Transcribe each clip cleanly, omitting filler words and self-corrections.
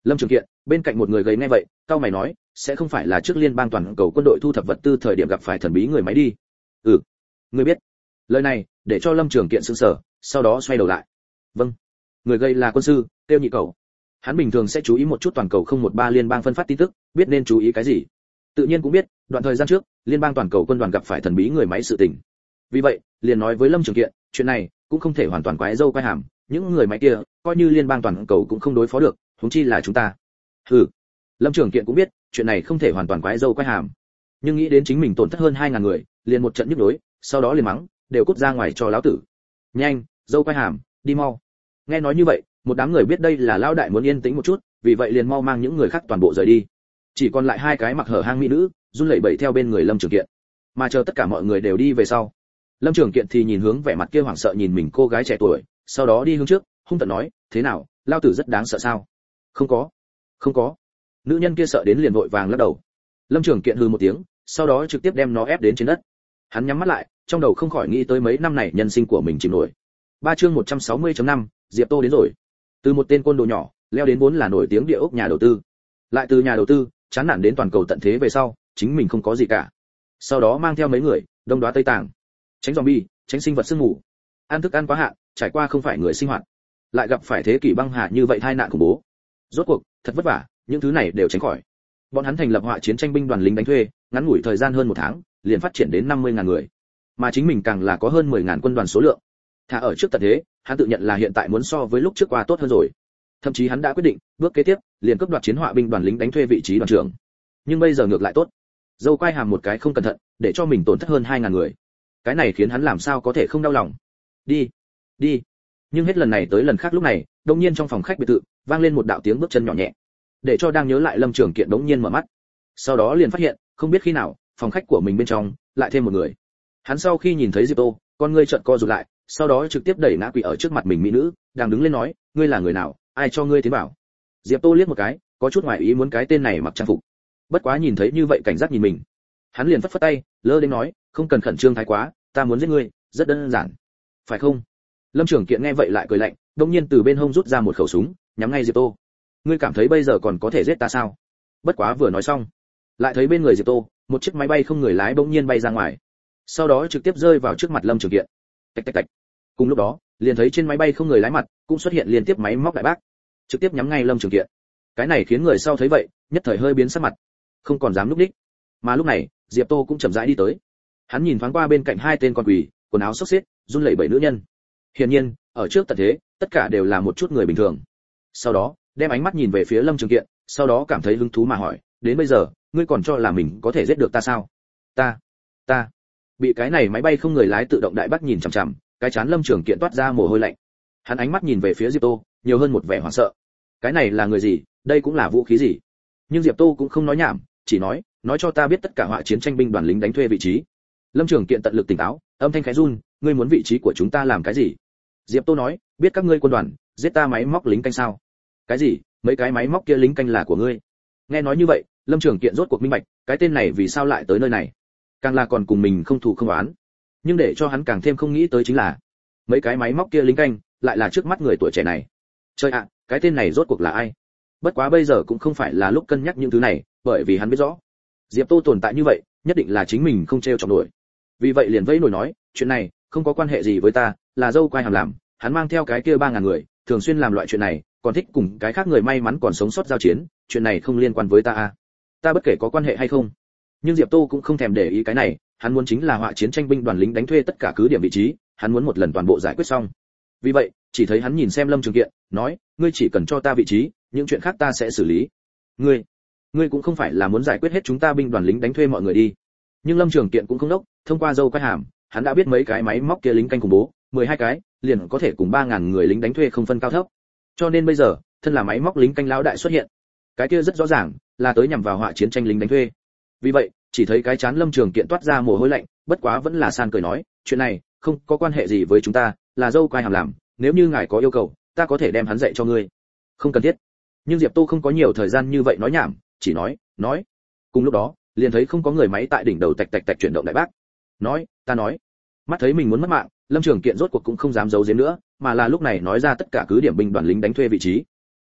Lâm Trường Kiện, bên cạnh một người gầy nghe vậy, cao mày nói, sẽ không phải là trước liên bang toàn cầu quân đội thu thập vật tư thời điểm gặp phải thần bí người máy đi. Ừ, ngươi biết. Lời này để cho Lâm Trường Kiện sững sờ, sau đó xoay đầu lại. Vâng. Người gầy là quân sư, tiêu nhị cầu. Hắn bình thường sẽ chú ý một chút toàn cầu 013 liên bang phân phát tin tức, biết nên chú ý cái gì. Tự nhiên cũng biết, đoạn thời gian trước, liên bang toàn cầu quân đoàn gặp phải thần bí người máy sự tình. Vì vậy, liền nói với Lâm Trường Kiện, chuyện này cũng không thể hoàn toàn quái dâu quái hàm, những người máy kia, coi như liên bang toàn cầu cũng không đối phó được, huống chi là chúng ta. Hừ. Lâm Trường Kiện cũng biết, chuyện này không thể hoàn toàn quái dâu quái hàm, nhưng nghĩ đến chính mình tổn thất hơn 2000 người, liền một trận nhức nhối, sau đó liền mắng, đều cút ra ngoài cho lão tử. Nhanh, dâu quái hàm, đi mau. Nghe nói như vậy, một đám người biết đây là lão đại muốn yên tĩnh một chút, vì vậy liền mau mang những người khác toàn bộ rời đi. Chỉ còn lại hai cái mặc hở hang mỹ nữ, run lẩy bẩy theo bên người Lâm Trường Kiện. Mà chờ tất cả mọi người đều đi về sau, Lâm Trường Kiện thì nhìn hướng vẻ mặt kia hoảng sợ nhìn mình cô gái trẻ tuổi, sau đó đi hướng trước, hung tợn nói, thế nào, lao tử rất đáng sợ sao? Không có. Nữ nhân kia sợ đến liền vội vàng lắc đầu. Lâm Trường Kiện hừ một tiếng, sau đó trực tiếp đem nó ép đến trên đất. Hắn nhắm mắt lại, trong đầu không khỏi nghĩ tới mấy năm này nhân sinh của mình chìm nổi. 3 chương 160.5, Diệp Tô đến rồi. Từ một tên côn đồ nhỏ, leo đến vốn là nổi tiếng địa ốc nhà đầu tư. Lại từ nhà đầu tư, chán nản đến toàn cầu tận thế về sau, chính mình không có gì cả. Sau đó mang theo mấy người, đông đoá tây tàng. Tránh zombie, tránh sinh vật sương mù. Ăn thức ăn quá hạn, trải qua không phải người sinh hoạt. Lại gặp phải thế kỷ băng hà như vậy tai nạn khủng bố. Rốt cuộc, thật vất vả, những thứ này đều tránh khỏi. Bọn hắn thành lập họa chiến tranh binh đoàn lính đánh thuê, ngắn ngủi thời gian hơn 1 tháng, liền phát triển đến 50.000 người. Mà chính mình càng là có hơn 10.000 quân đoàn số lượng. Thả ở trước tận thế, hắn tự nhận là hiện tại muốn so với lúc trước qua tốt hơn rồi. Thậm chí hắn đã quyết định, bước kế tiếp, liền cướp đoạt chiến họa binh đoàn lính đánh thuê vị trí đoàn trưởng. Nhưng bây giờ ngược lại tốt. Dâu quai hàm một cái không cẩn thận, để cho mình tổn thất hơn 2.000 người. Cái này khiến hắn làm sao có thể không đau lòng. Đi. Nhưng hết lần này tới lần khác lúc này, đột nhiên trong phòng khách biệt thự, vang lên một đạo tiếng bước chân nhỏ nhẹ. Để cho đang nhớ lại Lâm Trường Kiện đống nhiên mở mắt. Sau đó liền phát hiện, không biết khi nào, phòng khách của mình bên trong lại thêm một người. Hắn sau khi nhìn thấy Diệp Tô, con ngươi trợn co rụt lại, sau đó trực tiếp đẩy ngã quỵ ở trước mặt mình mỹ nữ, đang đứng lên nói, ngươi là người nào, ai cho ngươi tiến vào? Diệp Tô liếc một cái, có chút ngoài ý muốn cái tên này mặc trang phục. Bất quá nhìn thấy như vậy cảnh giác nhìn mình, hắn liền phất phất tay, lơ đến nói, không cần khẩn trương thái quá, ta muốn giết ngươi, rất đơn giản, phải không? Lâm Trường Kiện nghe vậy lại cười lạnh, đột nhiên từ bên hông rút ra một khẩu súng, nhắm ngay Diệp Tô. Ngươi cảm thấy bây giờ còn có thể giết ta sao? Bất quá vừa nói xong, lại thấy bên người Diệp Tô, một chiếc máy bay không người lái bỗng nhiên bay ra ngoài, sau đó trực tiếp rơi vào trước mặt Lâm Trường Kiện. Tạch tạch tạch. Cùng lúc đó, liền thấy trên máy bay không người lái mặt cũng xuất hiện liên tiếp máy móc đại bác, trực tiếp nhắm ngay Lâm Trường Kiện. Cái này khiến người sau thấy vậy, nhất thời hơi biến sắc mặt, không còn dám lúc đích. Mà lúc này, Diệp Tô cũng chậm rãi đi tới. Hắn nhìn thoáng qua bên cạnh hai tên con quỷ, quần áo xốc xếch, run lẩy bẩy nữ nhân. Hiển nhiên, ở trước tận thế, tất cả đều là một chút người bình thường. Sau đó, đem ánh mắt nhìn về phía Lâm Trường Kiện, sau đó cảm thấy hứng thú mà hỏi, đến bây giờ, ngươi còn cho là mình có thể giết được ta sao? Ta. Bị cái này máy bay không người lái tự động đại bác nhìn chằm chằm, cái chán Lâm Trường Kiện toát ra mồ hôi lạnh. Hắn ánh mắt nhìn về phía Diệp Tô, nhiều hơn một vẻ hoảng sợ. Cái này là người gì, đây cũng là vũ khí gì? Nhưng Diệp Tô cũng không nói nhảm, chỉ nói cho ta biết tất cả họa chiến tranh binh đoàn lính đánh thuê vị trí. Lâm Trường Kiện tận lực tỉnh táo, âm thanh khẽ run, ngươi muốn vị trí của chúng ta làm cái gì? Diệp Tô nói, biết các ngươi quân đoàn giết ta máy móc lính canh sao? Cái gì? Mấy cái máy móc kia lính canh là của ngươi? Nghe nói như vậy, Lâm Trường Kiện rốt cuộc minh bạch, cái tên này vì sao lại tới nơi này, càng là còn cùng mình không thù không oán. Nhưng để cho hắn càng thêm không nghĩ tới chính là, mấy cái máy móc kia lính canh lại là trước mắt người tuổi trẻ này. Trời ạ, cái tên này rốt cuộc là ai? Bất quá bây giờ cũng không phải là lúc cân nhắc những thứ này, bởi vì hắn biết rõ, Diệp Tô tồn tại như vậy, nhất định là chính mình không treo chọc nổi. Vì vậy liền vẫy nổi nói, chuyện này không có quan hệ gì với ta, là dâu quai hàm làm, hắn mang theo cái kia 3000 người, thường xuyên làm loại chuyện này, còn thích cùng cái khác người may mắn còn sống sót giao chiến, chuyện này không liên quan với ta à? Ta bất kể có quan hệ hay không. Nhưng Diệp Tô cũng không thèm để ý cái này, hắn muốn chính là họa chiến tranh binh đoàn lính đánh thuê tất cả cứ điểm vị trí, hắn muốn một lần toàn bộ giải quyết xong. Vì vậy, chỉ thấy hắn nhìn xem Lâm Trường Kiện, nói, ngươi chỉ cần cho ta vị trí, những chuyện khác ta sẽ xử lý. Ngươi cũng không phải là muốn giải quyết hết chúng ta binh đoàn lính đánh thuê mọi người đi. Nhưng Lâm Trường Kiện cũng không đốc, thông qua dâu quai hàm, hắn đã biết mấy cái máy móc kia lính canh khủng bố, 12 cái, liền có thể cùng 3000 người lính đánh thuê không phân cao thấp. Cho nên bây giờ, thân là máy móc lính canh lão đại xuất hiện, cái kia rất rõ ràng là tới nhằm vào họa chiến tranh lính đánh thuê. Vì vậy, chỉ thấy cái chán Lâm Trường Kiện toát ra mồ hôi lạnh, bất quá vẫn là san cười nói, chuyện này không có quan hệ gì với chúng ta, là dâu quai hàm làm, nếu như ngài có yêu cầu, ta có thể đem hắn dạy cho ngươi. Không cần thiết. Nhưng Diệp Tô không có nhiều thời gian như vậy nói nhảm, chỉ nói. Cùng lúc đó, liền thấy không có người máy tại đỉnh đầu tạch tạch tạch chuyển động đại bác. Ta nói. Mắt thấy mình muốn mất mạng, Lâm Trường Kiện rốt cuộc cũng không dám giấu giếm nữa, mà là lúc này nói ra tất cả cứ điểm binh đoàn lính đánh thuê vị trí.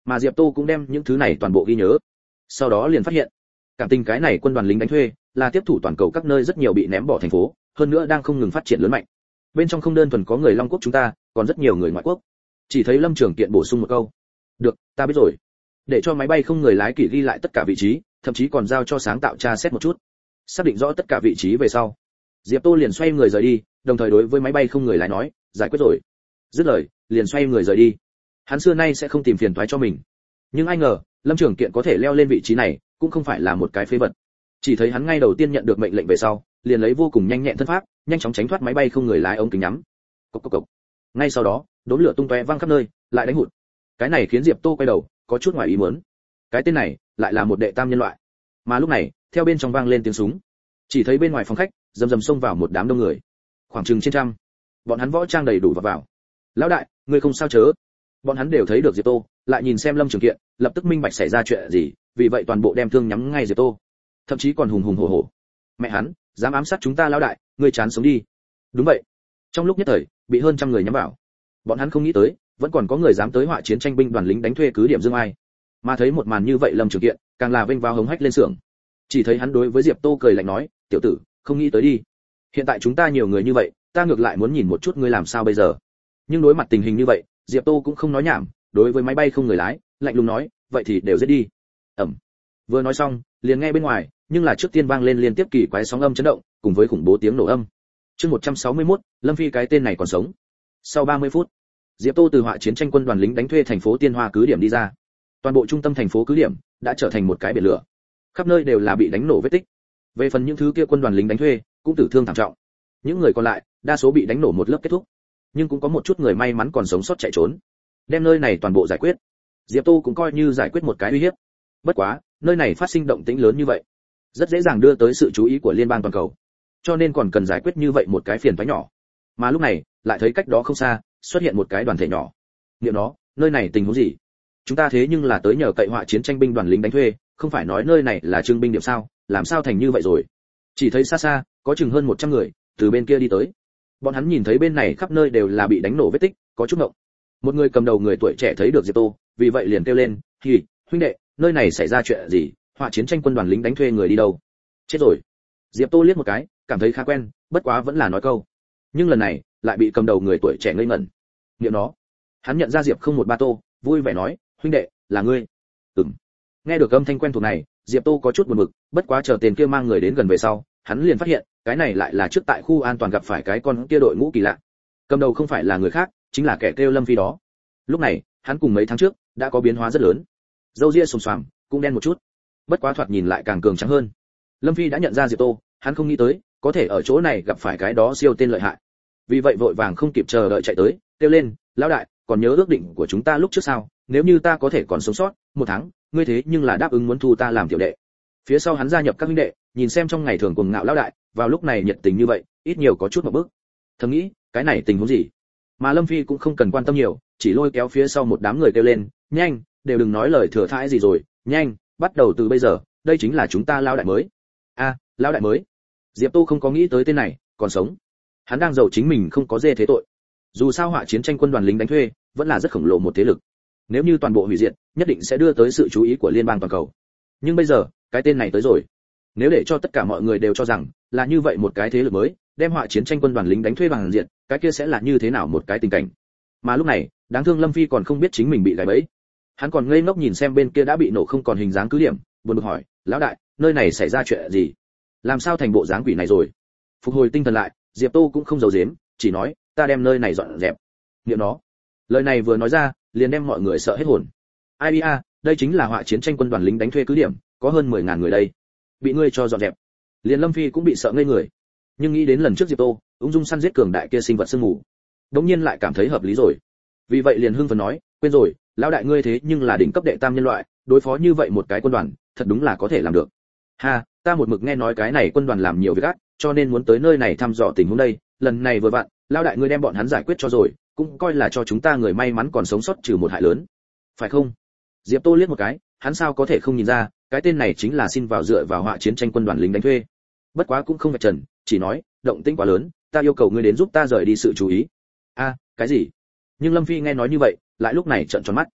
Mà Diệp Tô cũng đem những thứ này toàn bộ ghi nhớ. Sau đó liền phát hiện, cảm tình cái này quân đoàn lính đánh thuê là tiếp thủ toàn cầu các nơi rất nhiều bị ném bỏ thành phố, hơn nữa đang không ngừng phát triển lớn mạnh. Bên trong không đơn thuần có người Long quốc chúng ta, còn rất nhiều người ngoại quốc. Chỉ thấy Lâm Trường Kiện bổ sung một câu: "Được, ta biết rồi." Để cho máy bay không người lái kỹ ghi lại tất cả vị trí, thậm chí còn giao cho sáng tạo tra xét một chút. Xác định rõ tất cả vị trí về sau, Diệp Tô liền xoay người rời đi, đồng thời đối với máy bay không người lái nói: "Giải quyết rồi." Dứt lời, liền xoay người rời đi. Hắn xưa nay sẽ không tìm phiền toái cho mình, nhưng ai ngờ Lâm Trường Kiện có thể leo lên vị trí này, cũng không phải là một cái phế vật. Chỉ thấy hắn ngay đầu tiên nhận được mệnh lệnh về sau, liền lấy vô cùng nhanh nhẹn thân pháp, nhanh chóng tránh thoát máy bay không người lái ống kính nhắm. Cộc cộc cộc. Ngay sau đó, đốm lửa tung tóe văng khắp nơi, lại đánh hụt. Cái này khiến Diệp Tô quay đầu, có chút ngoài ý muốn. Cái tên này lại là một đệ tam nhân loại. Mà lúc này, theo bên trong vang lên tiếng súng. Chỉ thấy bên ngoài phòng khách, rầm rầm xông vào một đám đông người, khoảng chừng trên trăm. Bọn hắn võ trang đầy đủ vào. "Lão đại, ngươi không sao chớ?" Bọn hắn đều thấy được Diệp Tô, lại nhìn xem Lâm Trường Kiện, lập tức minh bạch xảy ra chuyện gì, vì vậy toàn bộ đem thương nhắm ngay Diệp Tô, thậm chí còn hùng hùng hổ hổ. "Mẹ hắn, dám ám sát chúng ta lão đại, ngươi chán sống đi." Đúng vậy. Trong lúc nhất thời, bị hơn trăm người nhắm vào. Bọn hắn không nghĩ tới, vẫn còn có người dám tới họa chiến tranh binh đoàn lính đánh thuê cứ điểm Dương Ai. Mà thấy một màn như vậy, Lâm Trường Kiện càng là vênh váo hống hách lên xưởng. Chỉ thấy hắn đối với Diệp Tô cười lạnh nói: "Tiểu tử, không nghĩ tới đi. Hiện tại chúng ta nhiều người như vậy, ta ngược lại muốn nhìn một chút ngươi làm sao bây giờ." Nhưng đối mặt tình hình như vậy, Diệp Tô cũng không nói nhảm, đối với máy bay không người lái, lạnh lùng nói: "Vậy thì đều giết đi." Ầm. Vừa nói xong, liền nghe bên ngoài, nhưng là trước tiên vang lên liên tiếp kỳ quái sóng âm chấn động, cùng với khủng bố tiếng nổ âm. Chương 161, Lâm Phi cái tên này còn sống. Sau 30 phút, Diệp Tô từ họa chiến tranh quân đoàn lính đánh thuê thành phố Tiên Hoa cứ điểm đi ra. Toàn bộ trung tâm thành phố cứ điểm đã trở thành một cái biển lửa, khắp nơi đều là bị đánh nổ vết tích. Về phần những thứ kia quân đoàn lính đánh thuê, cũng tử thương thảm trọng. Những người còn lại, đa số bị đánh nổ một lớp kết thúc, nhưng cũng có một chút người may mắn còn sống sót chạy trốn. Đem nơi này toàn bộ giải quyết, Diệp Tô cũng coi như giải quyết một cái uy hiếp. Bất quá, nơi này phát sinh động tĩnh lớn như vậy, rất dễ dàng đưa tới sự chú ý của liên bang toàn cầu, cho nên còn cần giải quyết như vậy một cái phiền toái nhỏ. Mà lúc này, lại thấy cách đó không xa, xuất hiện một cái đoàn thể nhỏ. Niệm nó, nơi này tình huống gì? Chúng ta thế nhưng là tới nhờ cậy họa chiến tranh binh đoàn lính đánh thuê, không phải nói nơi này là trưng binh điểm sao, làm sao thành như vậy rồi? Chỉ thấy xa xa, có chừng hơn 100 người từ bên kia đi tới. Bọn hắn nhìn thấy bên này khắp nơi đều là bị đánh nổ vết tích, có chút ngộng. Một người cầm đầu người tuổi trẻ thấy được Diệp Tô, vì vậy liền kêu lên: "Hì, huynh đệ, nơi này xảy ra chuyện gì? Họa chiến tranh quân đoàn lính đánh thuê người đi đâu?" Chết rồi. Diệp Tô liếc một cái, cảm thấy khá quen, bất quá vẫn là nói câu. Nhưng lần này, lại bị cầm đầu người tuổi trẻ ngây ngẩn. Niệm nó. Hắn nhận ra Diệp không một ba Tô, vui vẻ nói: "Huynh đệ, là ngươi?" Ừm. Nghe được âm thanh quen thuộc này, Diệp Tô có chút buồn bực, bất quá chờ tên kia mang người đến gần về sau, hắn liền phát hiện, cái này lại là trước tại khu an toàn gặp phải cái con kia đội ngũ kỳ lạ. Cầm đầu không phải là người khác, chính là kẻ kêu Lâm Phi đó. Lúc này, hắn cùng mấy tháng trước đã có biến hóa rất lớn. Râu ria xồm xoàm, cũng đen một chút, bất quá thoạt nhìn lại càng cường trắng hơn. Lâm Phi đã nhận ra Diệp Tô, hắn không nghĩ tới có thể ở chỗ này gặp phải cái đó siêu tên lợi hại. Vì vậy vội vàng không kịp chờ đợi chạy tới, kêu lên: "Lão đại, còn nhớ ước định của chúng ta lúc trước sao? Nếu như ta có thể còn sống sót 1 tháng, ngươi thế nhưng là đáp ứng muốn thu ta làm tiểu đệ." Phía sau hắn gia nhập các huynh đệ, nhìn xem trong ngày thường cuồng ngạo lão đại, vào lúc này nhiệt tình như vậy, ít nhiều có chút một bước. Thầm nghĩ, cái này tình huống gì? Mà Lâm Phi cũng không cần quan tâm nhiều, chỉ lôi kéo phía sau một đám người kêu lên: "Nhanh, đều đừng nói lời thừa thãi gì rồi, nhanh, bắt đầu từ bây giờ, đây chính là chúng ta lão đại mới." A, lão đại mới? Diệp Tô không có nghĩ tới tên này, còn sống. Hắn đang giàu chính mình không có dê thế tội. Dù sao họa chiến tranh quân đoàn lính đánh thuê vẫn là rất khổng lồ một thế lực. Nếu như toàn bộ hủy diệt, nhất định sẽ đưa tới sự chú ý của liên bang toàn cầu. Nhưng bây giờ, cái tên này tới rồi. Nếu để cho tất cả mọi người đều cho rằng là như vậy một cái thế lực mới, đem họa chiến tranh quân đoàn lính đánh thuê bằng diện, cái kia sẽ là như thế nào một cái tình cảnh. Mà lúc này, đáng thương Lâm Phi còn không biết chính mình bị gài bẫy. Hắn còn ngây ngốc nhìn xem bên kia đã bị nổ không còn hình dáng cứ điểm, buồn bực hỏi: "Lão đại, nơi này xảy ra chuyện gì? Làm sao thành bộ dáng quỷ này rồi?" Phục hồi tinh thần lại, Diệp Tô cũng không giấu giếm, chỉ nói: "Ta đem nơi này dọn dẹp." Niệm nó. Lời này vừa nói ra, liền đem mọi người sợ hết hồn. Ai a, đây chính là họa chiến tranh quân đoàn lính đánh thuê cứ điểm, có hơn 10.000 người đây. Bị ngươi cho dọn dẹp. Liền Lâm Phi cũng bị sợ ngây người. Nhưng nghĩ đến lần trước Diệp Tô ung dung săn giết cường đại kia sinh vật sương mù, đống nhiên lại cảm thấy hợp lý rồi. Vì vậy liền hưng phấn nói: "Quên rồi, lão đại ngươi thế nhưng là đỉnh cấp đệ tam nhân loại, đối phó như vậy một cái quân đoàn, thật đúng là có thể làm được." "Ha, ta một mực nghe nói cái này quân đoàn làm nhiều việc ác, cho nên muốn tới nơi này thăm dò tình huống đây, lần này vừa vặn, lão đại ngươi đem bọn hắn giải quyết cho rồi, cũng coi là cho chúng ta người may mắn còn sống sót trừ một hại lớn. Phải không?" Diệp Tô liếc một cái, hắn sao có thể không nhìn ra, cái tên này chính là xin vào dựa vào họa chiến tranh quân đoàn lính đánh thuê. Bất quá cũng không vạch trần, chỉ nói: "Động tĩnh quá lớn, ta yêu cầu ngươi đến giúp ta rời đi sự chú ý." "A, cái gì?" Nhưng Lâm Phi nghe nói như vậy, lại lúc này trợn tròn mắt.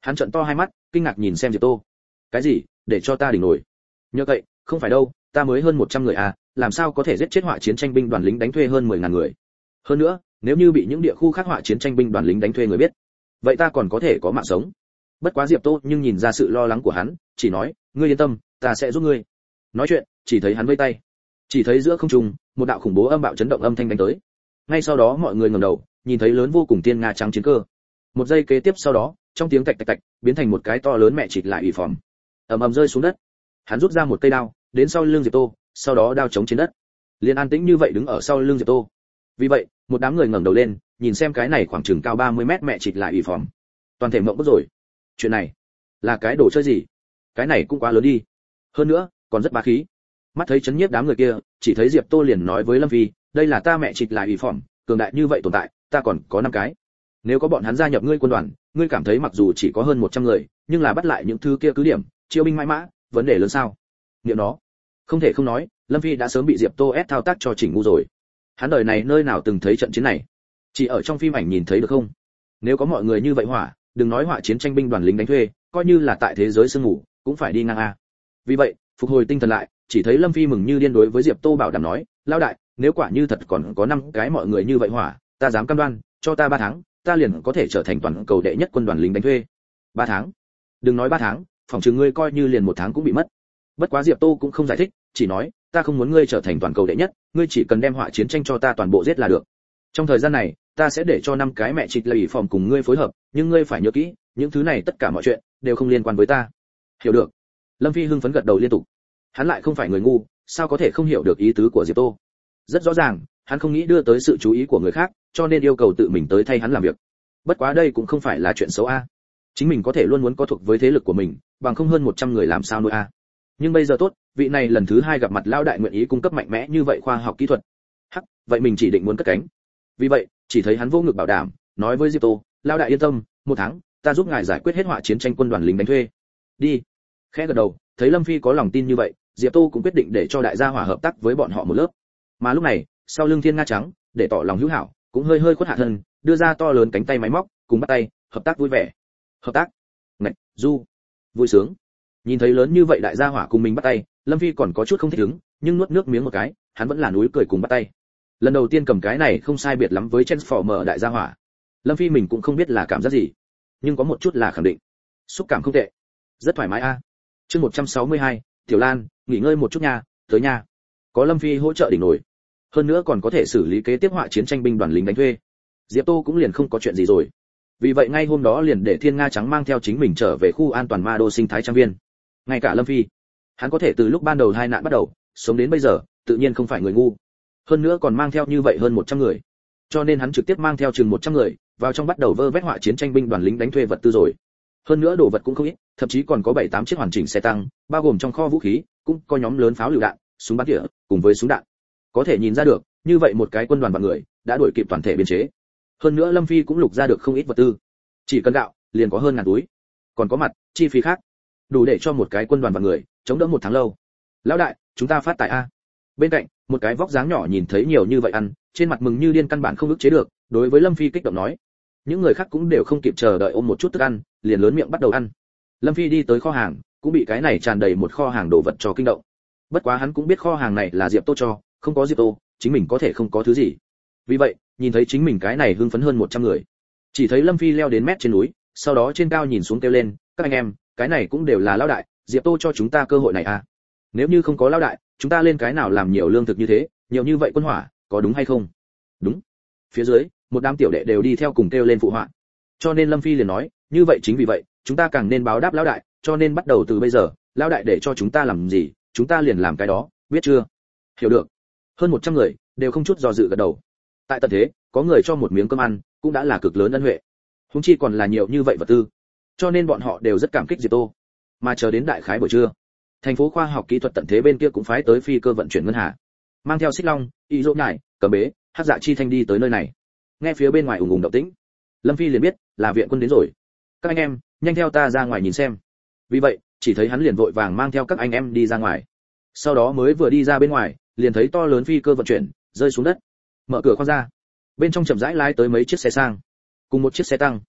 Hắn trợn to hai mắt, kinh ngạc nhìn xem Diệp Tô. Cái gì? Để cho ta đỉnh nổi? Nhớ vậy, không phải đâu, ta mới hơn 100 người à, làm sao có thể giết chết họa chiến tranh binh đoàn lính đánh thuê hơn 10.000 người? Hơn nữa, nếu như bị những địa khu khác họa chiến tranh binh đoàn lính đánh thuê người biết, vậy ta còn có thể có mạng sống. Bất quá Diệp Tô nhưng nhìn ra sự lo lắng của hắn, chỉ nói, ngươi yên tâm, ta sẽ giúp ngươi. Nói chuyện, chỉ thấy hắn vẫy tay, chỉ thấy giữa không trung, một đạo khủng bố âm bạo chấn động âm thanh đánh tới. Ngay sau đó mọi người ngẩng đầu, nhìn thấy lớn vô cùng tiên nga trắng chiến cơ. Một giây kế tiếp sau đó, trong tiếng tạch tạch tạch, biến thành một cái to lớn mẹ chịt lại ủy phòm, ầm ầm rơi xuống đất. Hắn rút ra một cây đao, đến sau lưng Diệp Tô, sau đó đao chống trên đất. Liên an tĩnh như vậy đứng ở sau lưng Diệp Tô. Vì vậy, một đám người ngẩng đầu lên, nhìn xem cái này khoảng chừng cao 30 mét mẹ chịt lại ủy phòm. Toàn thể mộng bức rồi. Chuyện này, là cái đồ chơi gì? Cái này cũng quá lớn đi. Hơn nữa, còn rất bá khí. Mắt thấy chấn nhiếp đám người kia, chỉ thấy Diệp Tô liền nói với Lâm Phi, đây là ta mẹ chịt lại ủy phòm, cường đại như vậy tồn tại, ta còn có 5 cái. Nếu có bọn hắn gia nhập ngươi quân đoàn, ngươi cảm thấy mặc dù chỉ có hơn 100 người, nhưng là bắt lại những thứ kia cứ điểm, chiêu binh mãi mã, vấn đề lớn sao? Niệm nó. Không thể không nói, Lâm Phi đã sớm bị Diệp Tô ép thao tác cho chỉnh ngu rồi. Hắn đời này nơi nào từng thấy trận chiến này, chỉ ở trong phim ảnh nhìn thấy được không? Nếu có mọi người như vậy hỏa, đừng nói hỏa chiến tranh binh đoàn lính đánh thuê, coi như là tại thế giới sương ngủ, cũng phải đi ngang a. Vì vậy, phục hồi tinh thần lại, chỉ thấy Lâm Phi mừng như điên đối với Diệp Tô bảo đảm nói, lão đại, nếu quả như thật còn có 5 cái mọi người như vậy hỏa, ta dám cam đoan, cho ta 3 tháng, ta liền có thể trở thành toàn cầu đệ nhất quân đoàn lính đánh thuê. 3 tháng? Đừng nói 3 tháng, phòng trừng ngươi coi như liền 1 tháng cũng bị mất. Bất quá Diệp Tô cũng không giải thích, chỉ nói, ta không muốn ngươi trở thành toàn cầu đệ nhất, ngươi chỉ cần đem họa chiến tranh cho ta toàn bộ giết là được. Trong thời gian này, ta sẽ để cho 5 cái mẹ trịch lầy phòng cùng ngươi phối hợp, nhưng ngươi phải nhớ kỹ, những thứ này tất cả mọi chuyện đều không liên quan với ta. Hiểu được? Lâm Phi hưng phấn gật đầu liên tục. Hắn lại không phải người ngu, sao có thể không hiểu được ý tứ của Diệp Tô? Rất rõ ràng, hắn không nghĩ đưa tới sự chú ý của người khác, cho nên yêu cầu tự mình tới thay hắn làm việc. Bất quá đây cũng không phải là chuyện xấu a. Chính mình có thể luôn muốn có thuộc với thế lực của mình, bằng không hơn 100 người làm sao nuôi a. Nhưng bây giờ tốt, vị này lần thứ 2 gặp mặt lão đại nguyện ý cung cấp mạnh mẽ như vậy khoa học kỹ thuật. Hắc, vậy mình chỉ định muốn cất cánh. Vì vậy, chỉ thấy hắn vô ngực bảo đảm, nói với Diệp Tô, lão đại yên tâm, 1 tháng, ta giúp ngài giải quyết hết họa chiến tranh quân đoàn lính đánh thuê. Đi. Khẽ gật đầu, thấy Lâm Phi có lòng tin như vậy, Diệp Tô cũng quyết định để cho đại gia hỏa hợp tác với bọn họ một lớp. Mà lúc này, sau lưng Thiên Nga trắng, để tỏ lòng hữu hảo, cũng hơi hơi khuất hạ thân, đưa ra to lớn cánh tay máy móc, cùng bắt tay, hợp tác vui vẻ. Hợp tác? Ngạch, du, vui sướng. Nhìn thấy lớn như vậy đại gia hỏa cùng mình bắt tay, Lâm Phi còn có chút không thích ứng, nhưng nuốt nước miếng một cái, hắn vẫn là núi cười cùng bắt tay. Lần đầu tiên cầm cái này không sai biệt lắm với Transformer đại gia hỏa. Lâm Phi mình cũng không biết là cảm giác gì, nhưng có một chút là khẳng định, xúc cảm không tệ, rất thoải mái a. Chương 162, Tiểu Lan, nghỉ ngơi một chút nha, tới nha. Có Lâm Phi hỗ trợ đỉnh nổi, hơn nữa còn có thể xử lý kế tiếp họa chiến tranh binh đoàn lính đánh thuê. Diệp Tô cũng liền không có chuyện gì rồi. Vì vậy ngay hôm đó liền để Thiên Nga trắng mang theo chính mình trở về khu an toàn Ma Đô sinh thái trang viên. Ngay cả Lâm Phi, hắn có thể từ lúc ban đầu hai nạn bắt đầu, sống đến bây giờ, tự nhiên không phải người ngu. Hơn nữa còn mang theo như vậy hơn 100 người. Cho nên hắn trực tiếp mang theo chừng 100 người, vào trong bắt đầu vơ vét họa chiến tranh binh đoàn lính đánh thuê vật tư rồi. Hơn nữa đồ vật cũng không ít, thậm chí còn có 7-8 chiếc hoàn chỉnh xe tăng, bao gồm trong kho vũ khí, cũng có nhóm lớn pháo lựu đạn, súng bắn tỉa, cùng với súng đạn. Có thể nhìn ra được, như vậy một cái quân đoàn bằng người, đã đuổi kịp toàn thể biên chế. Hơn nữa Lâm Phi cũng lục ra được không ít vật tư. Chỉ cần gạo, liền có hơn ngàn túi. Còn có mặt, chi phí khác, đủ để cho một cái quân đoàn bằng người chống đỡ 1 tháng lâu. Lão đại, chúng ta phát tài a. Bên cạnh, một cái vóc dáng nhỏ nhìn thấy nhiều như vậy ăn, trên mặt mừng như điên căn bản không ức chế được, đối với Lâm Phi kích động nói. Những người khác cũng đều không kịp chờ đợi ôm một chút thức ăn, liền lớn miệng bắt đầu ăn. Lâm Phi đi tới kho hàng, cũng bị cái này tràn đầy một kho hàng đồ vật cho kinh động. Bất quá hắn cũng biết kho hàng này là Diệp Tô cho, không có Diệp Tô, chính mình có thể không có thứ gì. Vì vậy, nhìn thấy chính mình cái này hưng phấn hơn 100 người. Chỉ thấy Lâm Phi leo đến mét trên núi, sau đó trên cao nhìn xuống kêu lên, các anh em, cái này cũng đều là lão đại, Diệp Tô cho chúng ta cơ hội này à. Nếu như không có lão đại, chúng ta lên cái nào làm nhiều lương thực như thế, nhiều như vậy quân hỏa, có đúng hay không? Đúng. Phía dưới, một đám tiểu đệ đều đi theo cùng kêu lên phụ họa. Cho nên Lâm Phi liền nói, như vậy chính vì vậy, chúng ta càng nên báo đáp lão đại, cho nên bắt đầu từ bây giờ, lão đại để cho chúng ta làm gì, chúng ta liền làm cái đó, biết chưa? Hiểu được. Hơn 100 người đều không chút do dự gật đầu. Tại tận thế, có người cho một miếng cơm ăn, cũng đã là cực lớn ân huệ. Huống chi còn là nhiều như vậy vật tư. Cho nên bọn họ đều rất cảm kích Diệp Tô. Mà chờ đến đại khái buổi trưa, thành phố khoa học kỹ thuật tận thế bên kia cũng phái tới phi cơ vận chuyển ngân hà, mang theo xích long, y dỗ nhải, cờ bế, hắc dạ chi thanh đi tới nơi này. Nghe phía bên ngoài ùng ùng động tĩnh, Lâm Phi liền biết là viện quân đến rồi. Các anh em, nhanh theo ta ra ngoài nhìn xem. Vì vậy, chỉ thấy hắn liền vội vàng mang theo các anh em đi ra ngoài. Sau đó mới vừa đi ra bên ngoài, liền thấy to lớn phi cơ vận chuyển rơi xuống đất. Mở cửa khoang ra, bên trong chậm rãi lái tới mấy chiếc xe sang, cùng một chiếc xe tăng.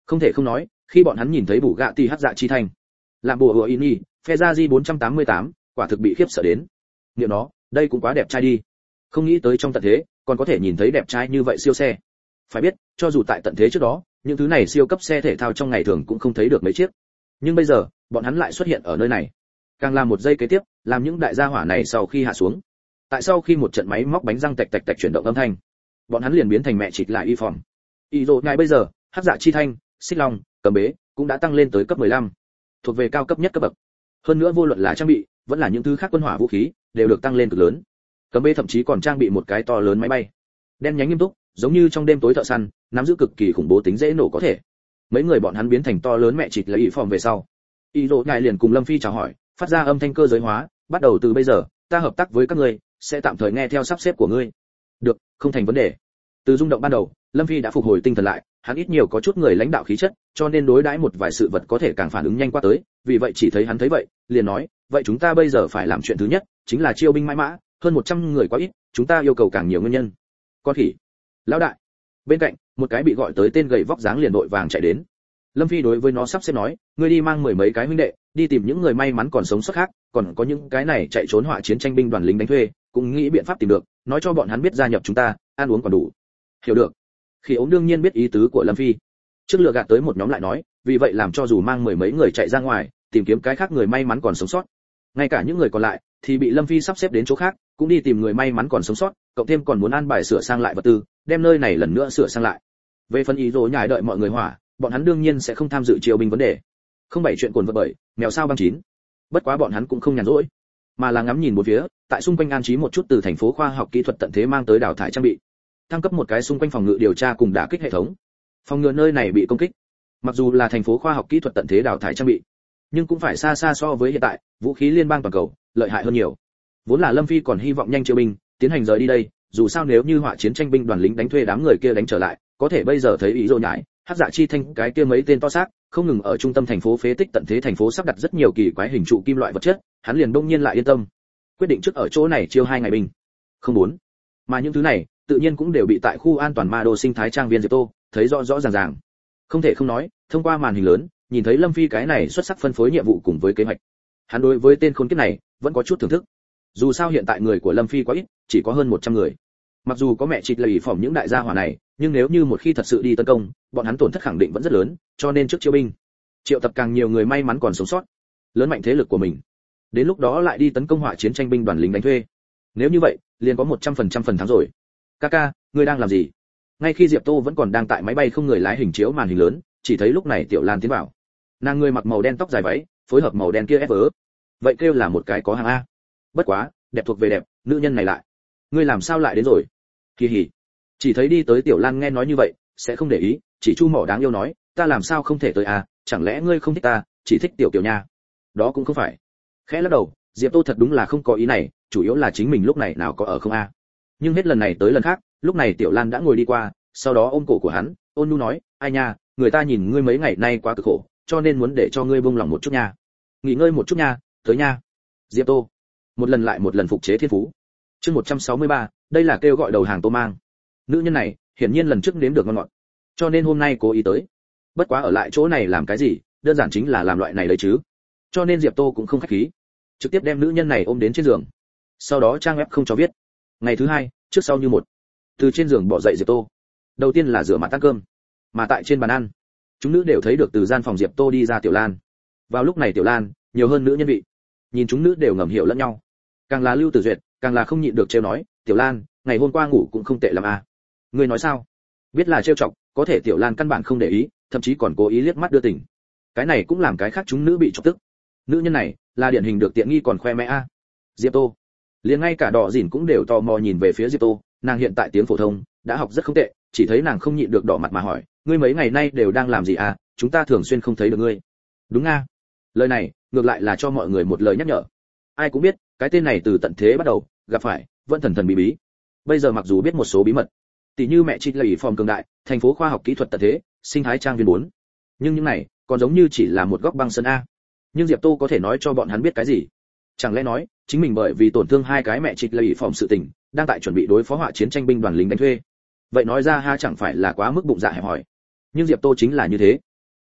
Không thể không nói, khi bọn hắn nhìn thấy bù gạ tỷ hắc dạ chi thành, làm bùa hựa ini Ferrari 488, quả thực bị khiếp sợ đến. Niệm nó, đây cũng quá đẹp trai đi. Không nghĩ tới trong tận thế, còn có thể nhìn thấy đẹp trai như vậy siêu xe. Phải biết, cho dù tại tận thế trước đó, những thứ này siêu cấp xe thể thao trong ngày thường cũng không thấy được mấy chiếc. Nhưng bây giờ, bọn hắn lại xuất hiện ở nơi này. Càng làm một giây kế tiếp, làm những đại gia hỏa này sau khi hạ xuống. Tại sau khi một trận máy móc bánh răng tạch tạch tạch chuyển động âm thanh, bọn hắn liền biến thành mẹ chịch lại y phòng. Y rồi ngài bây giờ, hắc dạ chi thanh, xích long, cầm bế cũng đã tăng lên tới cấp 15, thuộc về cao cấp nhất cấp bậc. Hơn nữa vô luận là trang bị, vẫn là những thứ khác quân hỏa vũ khí, đều được tăng lên cực lớn. Cầm bế thậm chí còn trang bị một cái to lớn máy bay, đen nhánh nghiêm túc, giống như trong đêm tối thợ săn, nắm giữ cực kỳ khủng bố tính dễ nổ có thể. Mấy người bọn hắn biến thành to lớn mẹ chịch lại y phòng về sau, y rồi ngài liền cùng Lâm Phi chào hỏi, phát ra âm thanh cơ giới hóa, bắt đầu từ bây giờ, ta hợp tác với các ngươi, sẽ tạm thời nghe theo sắp xếp của ngươi. Được, không thành vấn đề. Từ rung động ban đầu, Lâm Phi đã phục hồi tinh thần lại, hắn ít nhiều có chút người lãnh đạo khí chất, cho nên đối đãi một vài sự vật có thể càng phản ứng nhanh qua tới, vì vậy chỉ thấy hắn thấy vậy, liền nói, vậy chúng ta bây giờ phải làm chuyện thứ nhất, chính là chiêu binh mãi mã, hơn 100 người quá ít, chúng ta yêu cầu càng nhiều nguyên nhân. Con khỉ. Lão đại. Bên cạnh, một cái bị gọi tới tên gầy vóc dáng liền đội vàng chạy đến. Lâm Phi đối với nó sắp xếp nói, ngươi đi mang 10 mấy cái huynh đệ, đi tìm những người may mắn còn sống sót khác, còn có những cái này chạy trốn họa chiến tranh binh đoàn lính đánh thuê, cũng nghĩ biện pháp tìm được, nói cho bọn hắn biết gia nhập chúng ta, ăn uống còn đủ. Hiểu được. Khi ống đương nhiên biết ý tứ của Lâm Phi. Trước lựa gạt tới một nhóm lại nói, vì vậy làm cho dù mang 10 mấy người chạy ra ngoài, tìm kiếm cái khác người may mắn còn sống sót. Ngay cả những người còn lại thì bị Lâm Phi sắp xếp đến chỗ khác, cũng đi tìm người may mắn còn sống sót, cộng thêm còn muốn an bài sửa sang lại vật tư, đem nơi này lần nữa sửa sang lại. Về phần ý rồi nhải đợi mọi người hỏa, bọn hắn đương nhiên sẽ không tham dự triều binh vấn đề. Không bảy chuyện cuồn vật bởi, mèo sao băng chín. Bất quá bọn hắn cũng không nhàn rỗi, mà là ngắm nhìn một phía, tại xung quanh an trí một chút từ thành phố khoa học kỹ thuật tận thế mang tới đào thải trang bị. Thăng cấp một cái xung quanh phòng ngự điều tra cùng đả kích hệ thống. Phòng ngừa nơi này bị công kích. Mặc dù là thành phố khoa học kỹ thuật tận thế đào thải trang bị, nhưng cũng phải xa xa so với hiện tại, vũ khí liên bang toàn cầu, lợi hại hơn nhiều. Vốn là Lâm Phi còn hy vọng nhanh triều binh, tiến hành rời đi đây, dù sao nếu như họa chiến tranh binh đoàn lính đánh thuê đám người kia đánh trở lại, có thể bây giờ thấy ý rồi nhải, hắc dạ chi thanh cái kia mấy tên to xác, không ngừng ở trung tâm thành phố phế tích tận thế thành phố sắp đặt rất nhiều kỳ quái hình trụ kim loại vật chất, hắn liền đông nhiên lại yên tâm, quyết định trước ở chỗ này chiêu 2 ngày binh. Không muốn. Mà những thứ này, tự nhiên cũng đều bị tại khu an toàn ma đô sinh thái trang viên Diệp Tô thấy rõ rõ ràng ràng. Không thể không nói, thông qua màn hình lớn, nhìn thấy Lâm Phi cái này xuất sắc phân phối nhiệm vụ cùng với kế hoạch. Hắn đối với tên khốn kiếp này vẫn có chút thưởng thức. Dù sao hiện tại người của Lâm Phi quá ít, chỉ có hơn 100 người. Mặc dù có mẹ chịt lầy phỏng những đại gia hỏa này, nhưng nếu như một khi thật sự đi tấn công, bọn hắn tổn thất khẳng định vẫn rất lớn, cho nên trước chiêu binh, triệu tập càng nhiều người may mắn còn sống sót, lớn mạnh thế lực của mình. Đến lúc đó lại đi tấn công họa chiến tranh binh đoàn lính đánh thuê. Nếu như vậy, liền có 100% phần thắng rồi. Kaka, ngươi đang làm gì? Ngay khi Diệp Tô vẫn còn đang tại máy bay không người lái hình chiếu màn hình lớn, chỉ thấy lúc này Tiểu Lan tiến vào. Nàng người mặc màu đen tóc dài váy, phối hợp màu đen kia ép vớ. Vậy kêu là một cái có hàng a. Bất quá, đẹp thuộc về đẹp, nữ nhân này lại. Ngươi làm sao lại đến rồi? Kỳ hỉ. Chỉ thấy đi tới Tiểu Lan nghe nói như vậy, sẽ không để ý, chỉ chu mỏ đáng yêu nói, ta làm sao không thể tới à, chẳng lẽ ngươi không thích ta, chỉ thích Tiểu Kiều nha? Đó cũng không phải. Khẽ lắc đầu, Diệp Tô thật đúng là không có ý này, chủ yếu là chính mình lúc này nào có ở không a. Nhưng hết lần này tới lần khác, lúc này Tiểu Lan đã ngồi đi qua, sau đó ôm cổ của hắn, ôn nhu nói, ai nha, người ta nhìn ngươi mấy ngày nay quá cực khổ, cho nên muốn để cho ngươi buông lòng một chút nha. Nghỉ ngơi một chút nha, tới nha. Diệp Tô, một lần lại một lần phục chế thiên phú. Chương 163, đây là kêu gọi đầu hàng Tô Mang. Nữ nhân này, hiển nhiên lần trước nếm được ngon ngọt, cho nên hôm nay cố ý tới. Bất quá ở lại chỗ này làm cái gì, đơn giản chính là làm loại này đấy chứ. Cho nên Diệp Tô cũng không khách khí, trực tiếp đem nữ nhân này ôm đến trên giường. Sau đó trang web không cho biết. Ngày thứ hai, trước sau như một. Từ trên giường bỏ dậy Diệp Tô. Đầu tiên là rửa mặt ăn cơm, mà tại trên bàn ăn, chúng nữ đều thấy được từ gian phòng Diệp Tô đi ra Tiểu Lan. Vào lúc này Tiểu Lan, nhiều hơn nữ nhân vị. Nhìn chúng nữ đều ngầm hiểu lẫn nhau. Càng là Lưu Tử Duyệt, càng là không nhịn được trêu nói, Tiểu Lan, ngày hôm qua ngủ cũng không tệ lắm à. Ngươi nói sao? Biết là trêu chọc, có thể Tiểu Lan căn bản không để ý, thậm chí còn cố ý liếc mắt đưa tình. Cái này cũng làm cái khác chúng nữ bị chọc tức. Nữ nhân này, là điển hình được tiện nghi còn khoe mẽ a. Diệp Tô, liền ngay cả Đỏ Dỉn cũng đều tò mò nhìn về phía Diệp Tô, nàng hiện tại tiếng phổ thông đã học rất không tệ, chỉ thấy nàng không nhịn được đỏ mặt mà hỏi, ngươi mấy ngày nay đều đang làm gì à, chúng ta thường xuyên không thấy được ngươi. Đúng a. Lời này, ngược lại là cho mọi người một lời nhắc nhở. Ai cũng biết, cái tên này từ tận thế bắt đầu, gặp phải, vẫn thần thần bí bí. Bây giờ mặc dù biết một số bí mật, tỷ như mẹ trích lầy phòng cường đại, thành phố khoa học kỹ thuật tận thế, sinh thái trang viên 4. Nhưng những này, còn giống như chỉ là một góc băng sơn a. Nhưng Diệp Tô có thể nói cho bọn hắn biết cái gì? Chẳng lẽ nói, chính mình bởi vì tổn thương hai cái mẹ trích lầy phòng sự tình, đang tại chuẩn bị đối phó họa chiến tranh binh đoàn lính đánh thuê. Vậy nói ra ha chẳng phải là quá mức bụng dạ hẹp hỏi. Nhưng Diệp Tô chính là như thế.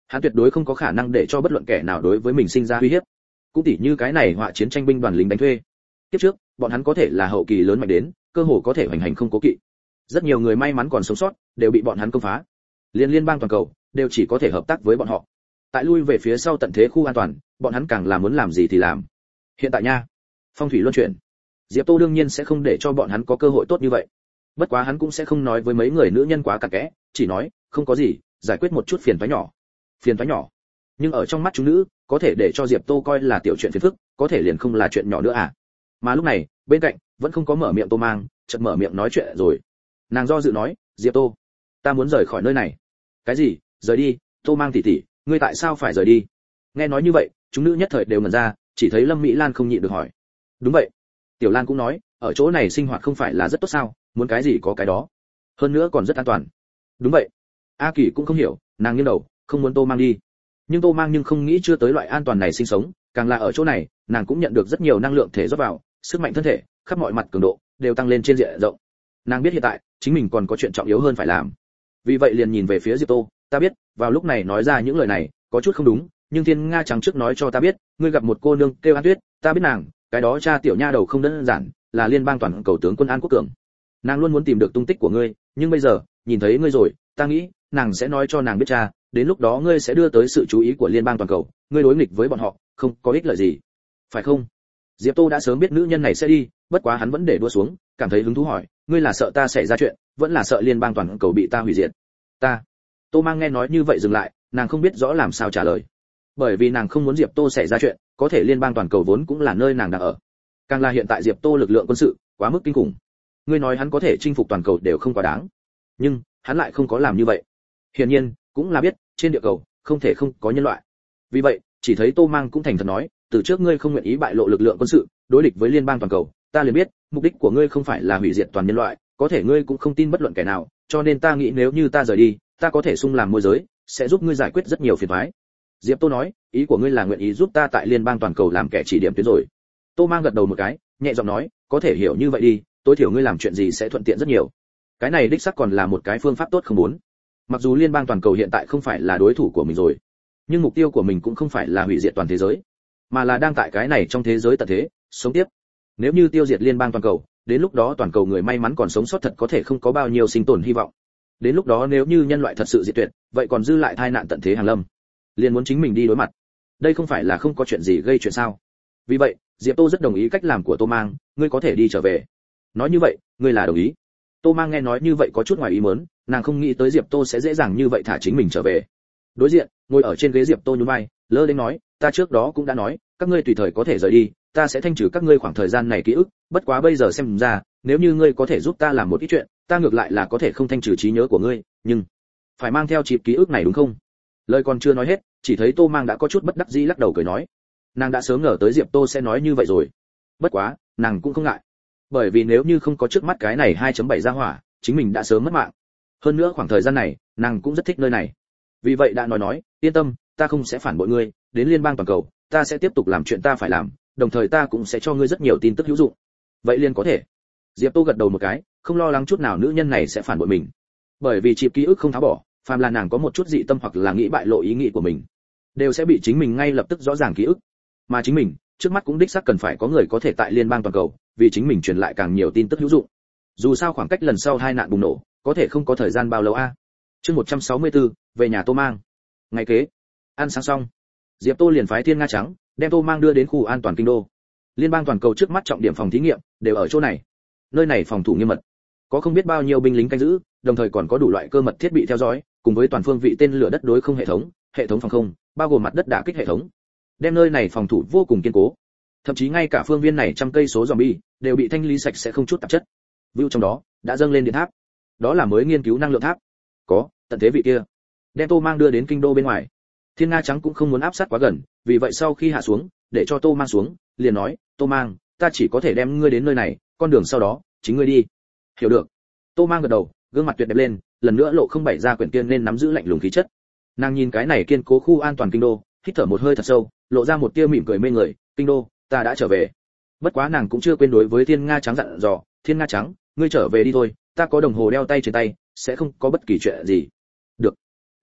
Hắn tuyệt đối không có khả năng để cho bất luận kẻ nào đối với mình sinh ra uy hiếp. Cũng tỉ như cái này họa chiến tranh binh đoàn lính đánh thuê. Kiếp trước, bọn hắn có thể là hậu kỳ lớn mạnh đến, cơ hồ có thể hoành hành không cố kỵ. Rất nhiều người may mắn còn sống sót, đều bị bọn hắn công phá. Liên bang toàn cầu đều chỉ có thể hợp tác với bọn họ. Tại lui về phía sau tận thế khu an toàn, bọn hắn càng là muốn làm gì thì làm. Hiện tại nha, phong thủy luân chuyển, Diệp Tô đương nhiên sẽ không để cho bọn hắn có cơ hội tốt như vậy. Bất quá hắn cũng sẽ không nói với mấy người nữ nhân quá cặn kẽ, chỉ nói, không có gì, giải quyết một chút phiền toái nhỏ. Phiền toái nhỏ. Nhưng ở trong mắt chúng nữ, có thể để cho Diệp Tô coi là tiểu chuyện phiền phức, có thể liền không là chuyện nhỏ nữa à? Mà lúc này, bên cạnh vẫn không có mở miệng Tô Mang, chợt mở miệng nói chuyện rồi. Nàng do dự nói, Diệp Tô, ta muốn rời khỏi nơi này. Cái gì? Rời đi? Tô Mang tỷ tỷ, ngươi tại sao phải rời đi? Nghe nói như vậy, chúng nữ nhất thời đều ngẩn ra, chỉ thấy Lâm Mỹ Lan không nhịn được hỏi. Đúng vậy. Tiểu Lan cũng nói, ở chỗ này sinh hoạt không phải là rất tốt sao, muốn cái gì có cái đó. Hơn nữa còn rất an toàn. Đúng vậy. A Kỳ cũng không hiểu, nàng nghiêng đầu, không muốn Tô Mang đi. Nhưng Tô Mang nhưng không nghĩ chưa tới loại an toàn này sinh sống, càng là ở chỗ này, nàng cũng nhận được rất nhiều năng lượng thể rót vào, sức mạnh thân thể, khắp mọi mặt cường độ đều tăng lên trên diện rộng. Nàng biết hiện tại, chính mình còn có chuyện trọng yếu hơn phải làm. Vì vậy liền nhìn về phía Diệp Tô, ta biết, vào lúc này nói ra những lời này, có chút không đúng, nhưng Thiên Nga Trắng trước nói cho ta biết, ngươi gặp một cô nương kêu An Tuyết, ta biết nàng, cái đó cha tiểu nha đầu không đơn giản, là liên bang toàn cầu tướng quân An Quốc Cường. Nàng luôn muốn tìm được tung tích của ngươi, nhưng bây giờ, nhìn thấy ngươi rồi, ta nghĩ, nàng sẽ nói cho nàng biết cha, đến lúc đó ngươi sẽ đưa tới sự chú ý của liên bang toàn cầu, ngươi đối nghịch với bọn họ, không có ích lợi gì. Phải không? Diệp Tô đã sớm biết nữ nhân này sẽ đi, bất quá hắn vẫn để đua xuống, cảm thấy hứng thú hỏi, ngươi là sợ ta xảy ra chuyện, vẫn là sợ liên bang toàn cầu bị ta hủy diệt? Ta. Tô Mang nghe nói như vậy dừng lại, nàng không biết rõ làm sao trả lời. Bởi vì nàng không muốn Diệp Tô xảy ra chuyện, có thể liên bang toàn cầu vốn cũng là nơi nàng đang ở. Càng là hiện tại Diệp Tô lực lượng quân sự quá mức kinh khủng. Ngươi nói hắn có thể chinh phục toàn cầu đều không quá đáng, nhưng hắn lại không có làm như vậy. Hiển nhiên, cũng là biết, trên địa cầu không thể không có nhân loại. Vì vậy, chỉ thấy Tô Mang cũng thành thật nói, từ trước ngươi không nguyện ý bại lộ lực lượng quân sự, đối địch với liên bang toàn cầu, ta liền biết, mục đích của ngươi không phải là hủy diệt toàn nhân loại, có thể ngươi cũng không tin bất luận kẻ nào, cho nên ta nghĩ nếu như ta rời đi, ta có thể xung làm môi giới, sẽ giúp ngươi giải quyết rất nhiều phiền toái. Diệp Tô nói, ý của ngươi là nguyện ý giúp ta tại liên bang toàn cầu làm kẻ chỉ điểm tuyến rồi. Tô Mang gật đầu một cái, nhẹ giọng nói, có thể hiểu như vậy đi, tối thiểu ngươi làm chuyện gì sẽ thuận tiện rất nhiều. Cái này đích xác còn là một cái phương pháp tốt không muốn. Mặc dù liên bang toàn cầu hiện tại không phải là đối thủ của mình rồi, nhưng mục tiêu của mình cũng không phải là hủy diệt toàn thế giới, mà là đang tại cái này trong thế giới tận thế sống tiếp. Nếu như tiêu diệt liên bang toàn cầu, đến lúc đó toàn cầu người may mắn còn sống sót thật có thể không có bao nhiêu sinh tồn hy vọng. Đến lúc đó nếu như nhân loại thật sự diệt tuyệt, vậy còn dư lại tai nạn tận thế hàng lâm, liền muốn chính mình đi đối mặt. Đây không phải là không có chuyện gì gây chuyện sao? Vì vậy, Diệp Tô rất đồng ý cách làm của Tô Mang, ngươi có thể đi trở về. Nói như vậy, ngươi là đồng ý? Tô Mang nghe nói như vậy có chút ngoài ý muốn, nàng không nghĩ tới Diệp Tô sẽ dễ dàng như vậy thả chính mình trở về. Đối diện, ngồi ở trên ghế Diệp Tô nhún vai, lơ đến nói, ta trước đó cũng đã nói, các ngươi tùy thời có thể rời đi, ta sẽ thanh trừ các ngươi khoảng thời gian này ký ức, bất quá bây giờ xem ra, nếu như ngươi có thể giúp ta làm một ít chuyện, ta ngược lại là có thể không thanh trừ trí nhớ của ngươi, nhưng phải mang theo chip ký ức này đúng không? Lời còn chưa nói hết, chỉ thấy Tô Mang đã có chút bất đắc dĩ lắc đầu cười nói, nàng đã sớm ngờ tới Diệp Tô sẽ nói như vậy rồi. Bất quá, nàng cũng không ngại, bởi vì nếu như không có trước mắt cái này 2.7 ra hỏa, chính mình đã sớm mất mạng. Hơn nữa khoảng thời gian này, nàng cũng rất thích nơi này. Vì vậy đã nói, yên tâm, ta không sẽ phản bội ngươi, đến liên bang toàn cầu, ta sẽ tiếp tục làm chuyện ta phải làm, đồng thời ta cũng sẽ cho ngươi rất nhiều tin tức hữu dụng. Vậy liền có thể. Diệp Tô gật đầu một cái, không lo lắng chút nào nữ nhân này sẽ phản bội mình. Bởi vì chip ký ức không tháo bỏ, phàm là nàng có một chút dị tâm hoặc là nghĩ bại lộ ý nghĩ của mình, đều sẽ bị chính mình ngay lập tức rõ ràng ký ức. Mà chính mình, trước mắt cũng đích xác cần phải có người có thể tại liên bang toàn cầu, vì chính mình truyền lại càng nhiều tin tức hữu dụng. Dù sao khoảng cách lần sau hai nạn bùng nổ, có thể không có thời gian bao lâu a. Chương 164, về nhà Tô Mang. Ngày kế, ăn sáng xong, Diệp Tô liền phái Thiên Nga Trắng, đem Tô Mang đưa đến khu an toàn kinh đô. Liên bang toàn cầu trước mắt trọng điểm phòng thí nghiệm đều ở chỗ này. Nơi này phòng thủ nghiêm mật, có không biết bao nhiêu binh lính canh giữ, đồng thời còn có đủ loại cơ mật thiết bị theo dõi, cùng với toàn phương vị tên lửa đất đối không hệ thống phòng không, bao gồm mặt đất đả kích hệ thống. Đem nơi này phòng thủ vô cùng kiên cố. Thậm chí ngay cả phương viên này trăm cây số zombie đều bị thanh lý sạch sẽ không chút tạp chất. View trong đó đã dâng lên điện tháp. Đó là mới nghiên cứu năng lượng tháp. Có, tận thế vị kia. Đem Tô Mang đưa đến kinh đô bên ngoài. Thiên Nga Trắng cũng không muốn áp sát quá gần, vì vậy sau khi hạ xuống, để cho Tô Mang xuống, liền nói, Tô Mang, ta chỉ có thể đem ngươi đến nơi này, con đường sau đó, chính ngươi đi. Hiểu được. Tô Mang gật đầu, gương mặt tuyệt đẹp lên, lần nữa lộ không bày ra quyển kiên nên nắm giữ lạnh lùng khí chất. Nàng nhìn cái này kiên cố khu an toàn kinh đô, hít thở một hơi thật sâu, lộ ra một tia mỉm cười mê người, kinh đô, ta đã trở về. Bất quá nàng cũng chưa quên đối với Thiên Nga Trắng dặn dò, Thiên Nga Trắng, ngươi trở về đi thôi, ta có đồng hồ đeo tay trên tay, sẽ không có bất kỳ chuyện gì. Được.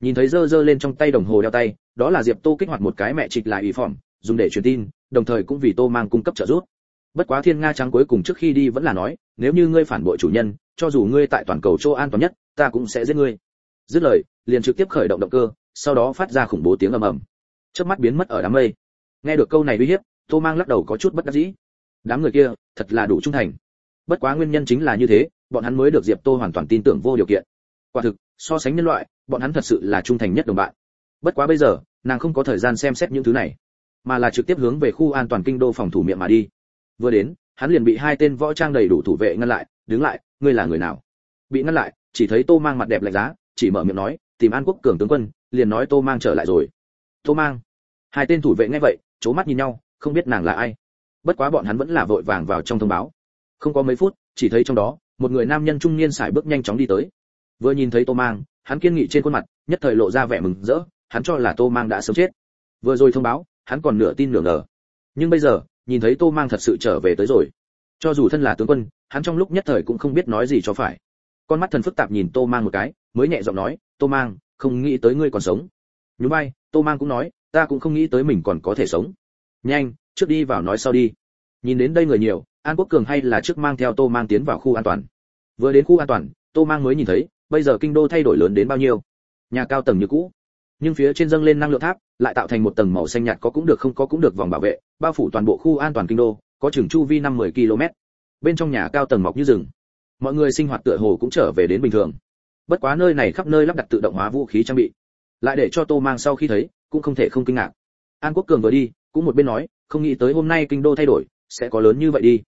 Nhìn thấy giơ lên trong tay đồng hồ đeo tay, đó là Diệp Tô kích hoạt một cái mẹ trịch lại ủy phỏng, dùng để truyền tin, đồng thời cũng vì Tô Mang cung cấp trợ giúp. Bất quá Thiên Nga Trắng cuối cùng trước khi đi vẫn là nói, nếu như ngươi phản bội chủ nhân, cho dù ngươi tại toàn cầu chỗ an toàn nhất, ta cũng sẽ giết ngươi. Dứt lời, liền trực tiếp khởi động động cơ, sau đó phát ra khủng bố tiếng ầm ầm. Chớp mắt biến mất ở đám mây. Nghe được câu này uy hiếp, Tô Mang lắc đầu có chút bất đắc dĩ. Đám người kia, thật là đủ trung thành. Bất quá nguyên nhân chính là như thế, bọn hắn mới được Diệp Tô hoàn toàn tin tưởng vô điều kiện. Quả thực, so sánh nhân loại, bọn hắn thật sự là trung thành nhất đồng bạn. Bất quá bây giờ, nàng không có thời gian xem xét những thứ này, mà là trực tiếp hướng về khu an toàn kinh đô phòng thủ miệng mà đi. Vừa đến, hắn liền bị hai tên võ trang đầy đủ thủ vệ ngăn lại, đứng lại, ngươi là người nào? Bị ngăn lại, chỉ thấy Tô Mang mặt đẹp lạnh giá, chỉ mở miệng nói, tìm An Quốc Cường tướng quân, liền nói Tô Mang trở lại rồi. Tô Mang. Hai tên thủ vệ nghe vậy, chố mắt nhìn nhau, không biết nàng là ai. Bất quá bọn hắn vẫn là vội vàng vào trong thông báo. Không có mấy phút, chỉ thấy trong đó, một người nam nhân trung niên sải bước nhanh chóng đi tới. Vừa nhìn thấy Tô Mang, hắn kiên nghị trên khuôn mặt, nhất thời lộ ra vẻ mừng rỡ, hắn cho là Tô Mang đã sớm chết. Vừa rồi thông báo, hắn còn nửa tin nửa ngờ. Nhưng bây giờ, nhìn thấy Tô Mang thật sự trở về tới rồi. Cho dù thân là tướng quân, hắn trong lúc nhất thời cũng không biết nói gì cho phải. Con mắt thần phức tạp nhìn Tô Mang một cái, mới nhẹ giọng nói, Tô Mang, không nghĩ tới ngươi còn sống. Nhún vai, Tô Mang cũng nói, ta cũng không nghĩ tới mình còn có thể sống. Nhanh, trước đi vào nói sau đi. Nhìn đến đây người nhiều, An Quốc Cường hay là trước mang theo Tô Mang tiến vào khu an toàn. Vừa đến khu an toàn, Tô Mang mới nhìn thấy, bây giờ kinh đô thay đổi lớn đến bao nhiêu. Nhà cao tầng như cũ, nhưng phía trên dâng lên năng lượng tháp, lại tạo thành một tầng màu xanh nhạt có cũng được không có cũng được vòng bảo vệ, bao phủ toàn bộ khu an toàn kinh đô, có chừng chu vi 5-10 km. Bên trong nhà cao tầng mọc như rừng. Mọi người sinh hoạt tựa hồ cũng trở về đến bình thường. Bất quá nơi này khắp nơi lắp đặt tự động hóa vũ khí trang bị, lại để cho Tô Mang sau khi thấy, cũng không thể không kinh ngạc. An Quốc Cường vừa đi, cũng một bên nói, không nghĩ tới hôm nay kinh đô thay đổi, sẽ có lớn như vậy đi.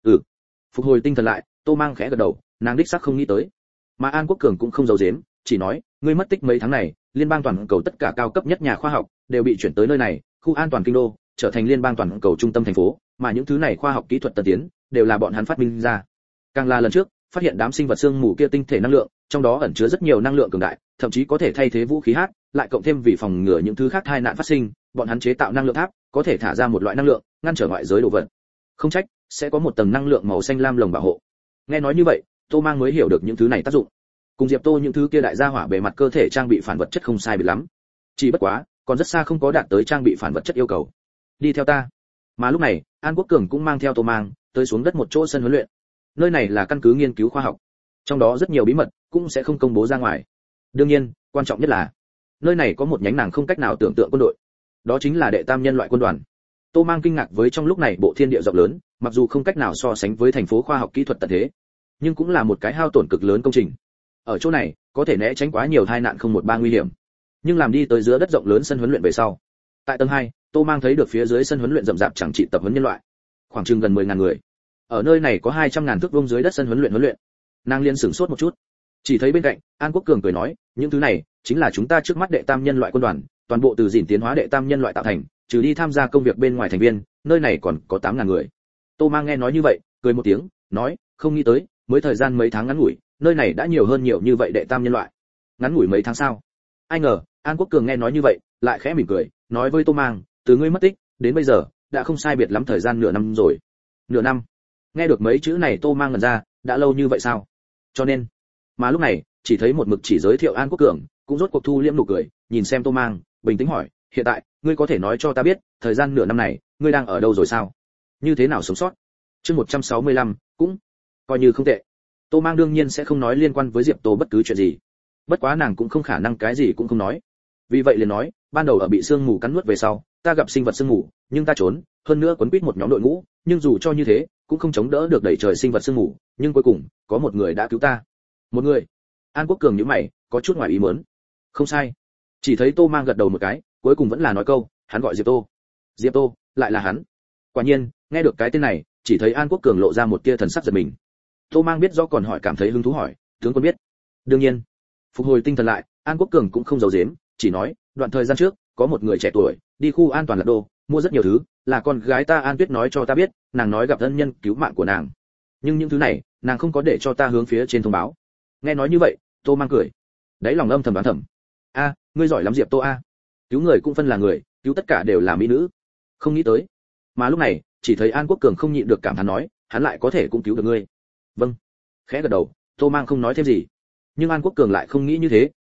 Phục hồi tinh thần lại, Tô Mang khẽ gật đầu, nàng đích xác không nghĩ tới. Mà An Quốc Cường cũng không giấu giếm, chỉ nói, ngươi mất tích mấy tháng này, liên bang toàn cầu tất cả cao cấp nhất nhà khoa học đều bị chuyển tới nơi này, khu an toàn kinh đô trở thành liên bang toàn cầu trung tâm thành phố, mà những thứ này khoa học kỹ thuật tân tiến đều là bọn hắn phát minh ra. Càng là lần trước, phát hiện đám sinh vật xương mù kia tinh thể năng lượng, trong đó ẩn chứa rất nhiều năng lượng cường đại, thậm chí có thể thay thế vũ khí hát, lại cộng thêm vì phòng ngừa những thứ khác tai nạn phát sinh, bọn hắn chế tạo năng lượng tháp, có thể thả ra một loại năng lượng, ngăn trở ngoại giới đồ vật. Không trách, sẽ có một tầng năng lượng màu xanh lam lồng bảo hộ. Nghe nói như vậy, Tô Mang mới hiểu được những thứ này tác dụng. Cùng Diệp Tô những thứ kia đại gia hỏa bề mặt cơ thể trang bị phản vật chất không sai biệt lắm. Chỉ bất quá, còn rất xa không có đạt tới trang bị phản vật chất yêu cầu. Đi theo ta. Mà lúc này, An Quốc Cường cũng mang theo Tô Mang tới xuống đất một chỗ sân huấn luyện. Nơi này là căn cứ nghiên cứu khoa học, trong đó rất nhiều bí mật cũng sẽ không công bố ra ngoài. Đương nhiên, quan trọng nhất là nơi này có một nhánh nàng không cách nào tưởng tượng quân đội, đó chính là đệ tam nhân loại quân đoàn. Tô Mang kinh ngạc với trong lúc này bộ thiên địa rộng lớn, mặc dù không cách nào so sánh với thành phố khoa học kỹ thuật tận thế, nhưng cũng là một cái hao tổn cực lớn công trình. Ở chỗ này, có thể né tránh quá nhiều tai nạn không một ba nguy hiểm. Nhưng làm đi tới giữa đất rộng lớn sân huấn luyện về sau, tại tầng 2, Tô Mang thấy được phía dưới sân huấn luyện rậm rạp chẳng trị tập huấn nhân loại, khoảng chừng gần 10.000 người. Ở nơi này có 200.000 thước vuông dưới đất sân huấn luyện. Nàng liên sửng sốt một chút, chỉ thấy bên cạnh An Quốc Cường cười nói, những thứ này chính là chúng ta trước mắt đệ tam nhân loại quân đoàn, toàn bộ từ gìn tiến hóa đệ tam nhân loại tạo thành, trừ đi tham gia công việc bên ngoài thành viên, nơi này còn có 8.000 người. Tô Mang nghe nói như vậy, cười một tiếng, nói, không nghĩ tới, mới thời gian mấy tháng ngắn ngủi, nơi này đã nhiều hơn nhiều như vậy đệ tam nhân loại. Ngắn ngủi mấy tháng sao? Ai ngờ, An Quốc Cường nghe nói như vậy, lại khẽ mỉm cười, nói với Tô Mang, từ ngươi mất tích đến bây giờ, đã không sai biệt lắm thời gian nửa năm rồi. Nửa năm? Nghe được mấy chữ này Tô Mang ngẩn ra, đã lâu như vậy sao? Cho nên, mà lúc này, chỉ thấy một mực chỉ giới thiệu An Quốc Cường, cũng rốt cuộc thu liễm nụ cười, nhìn xem Tô Mang, bình tĩnh hỏi, hiện tại, ngươi có thể nói cho ta biết, thời gian nửa năm này, ngươi đang ở đâu rồi sao? Như thế nào sống sót? Chương 165, cũng coi như không tệ. Tô Mang đương nhiên sẽ không nói liên quan với Diệp Tô bất cứ chuyện gì. Bất quá nàng cũng không khả năng cái gì cũng không nói. Vì vậy liền nói, ban đầu ở bị sương mù cắn nuốt về sau, ta gặp sinh vật sương mù, nhưng ta trốn, hơn nữa quấn quýt một nhóm đội ngũ, nhưng dù cho như thế, cũng không chống đỡ được đẩy trời sinh vật sương mù, nhưng cuối cùng, có một người đã cứu ta. Một người? An Quốc Cường nhíu mày, có chút ngoài ý muốn. Không sai. Chỉ thấy Tô Mang gật đầu một cái, cuối cùng vẫn là nói câu, hắn gọi Diệp Tô. Diệp Tô, lại là hắn. Quả nhiên, nghe được cái tên này, chỉ thấy An Quốc Cường lộ ra một tia thần sắc giật mình. Tô Mang biết do còn hỏi cảm thấy hứng thú hỏi, tướng quân biết? Đương nhiên. Phục hồi tinh thần lại, An Quốc Cường cũng không giấu giếm, chỉ nói, đoạn thời gian trước, có một người trẻ tuổi đi khu an toàn Lạc Đô, mua rất nhiều thứ, là con gái ta An Tuyết nói cho ta biết, nàng nói gặp thân nhân cứu mạng của nàng. Nhưng những thứ này, nàng không có để cho ta hướng phía trên thông báo. Nghe nói như vậy, Tô Mang cười. Đấy lòng âm thầm đoán thầm. A, ngươi giỏi lắm Diệp Tô a. Cứu người cũng phân là người, cứu tất cả đều là mỹ nữ. Không nghĩ tới. Mà lúc này, chỉ thấy An Quốc Cường không nhịn được cảm thán nói, hắn lại có thể cũng cứu được ngươi. Vâng. Khẽ gật đầu, Tô Mang không nói thêm gì. Nhưng An Quốc Cường lại không nghĩ như thế,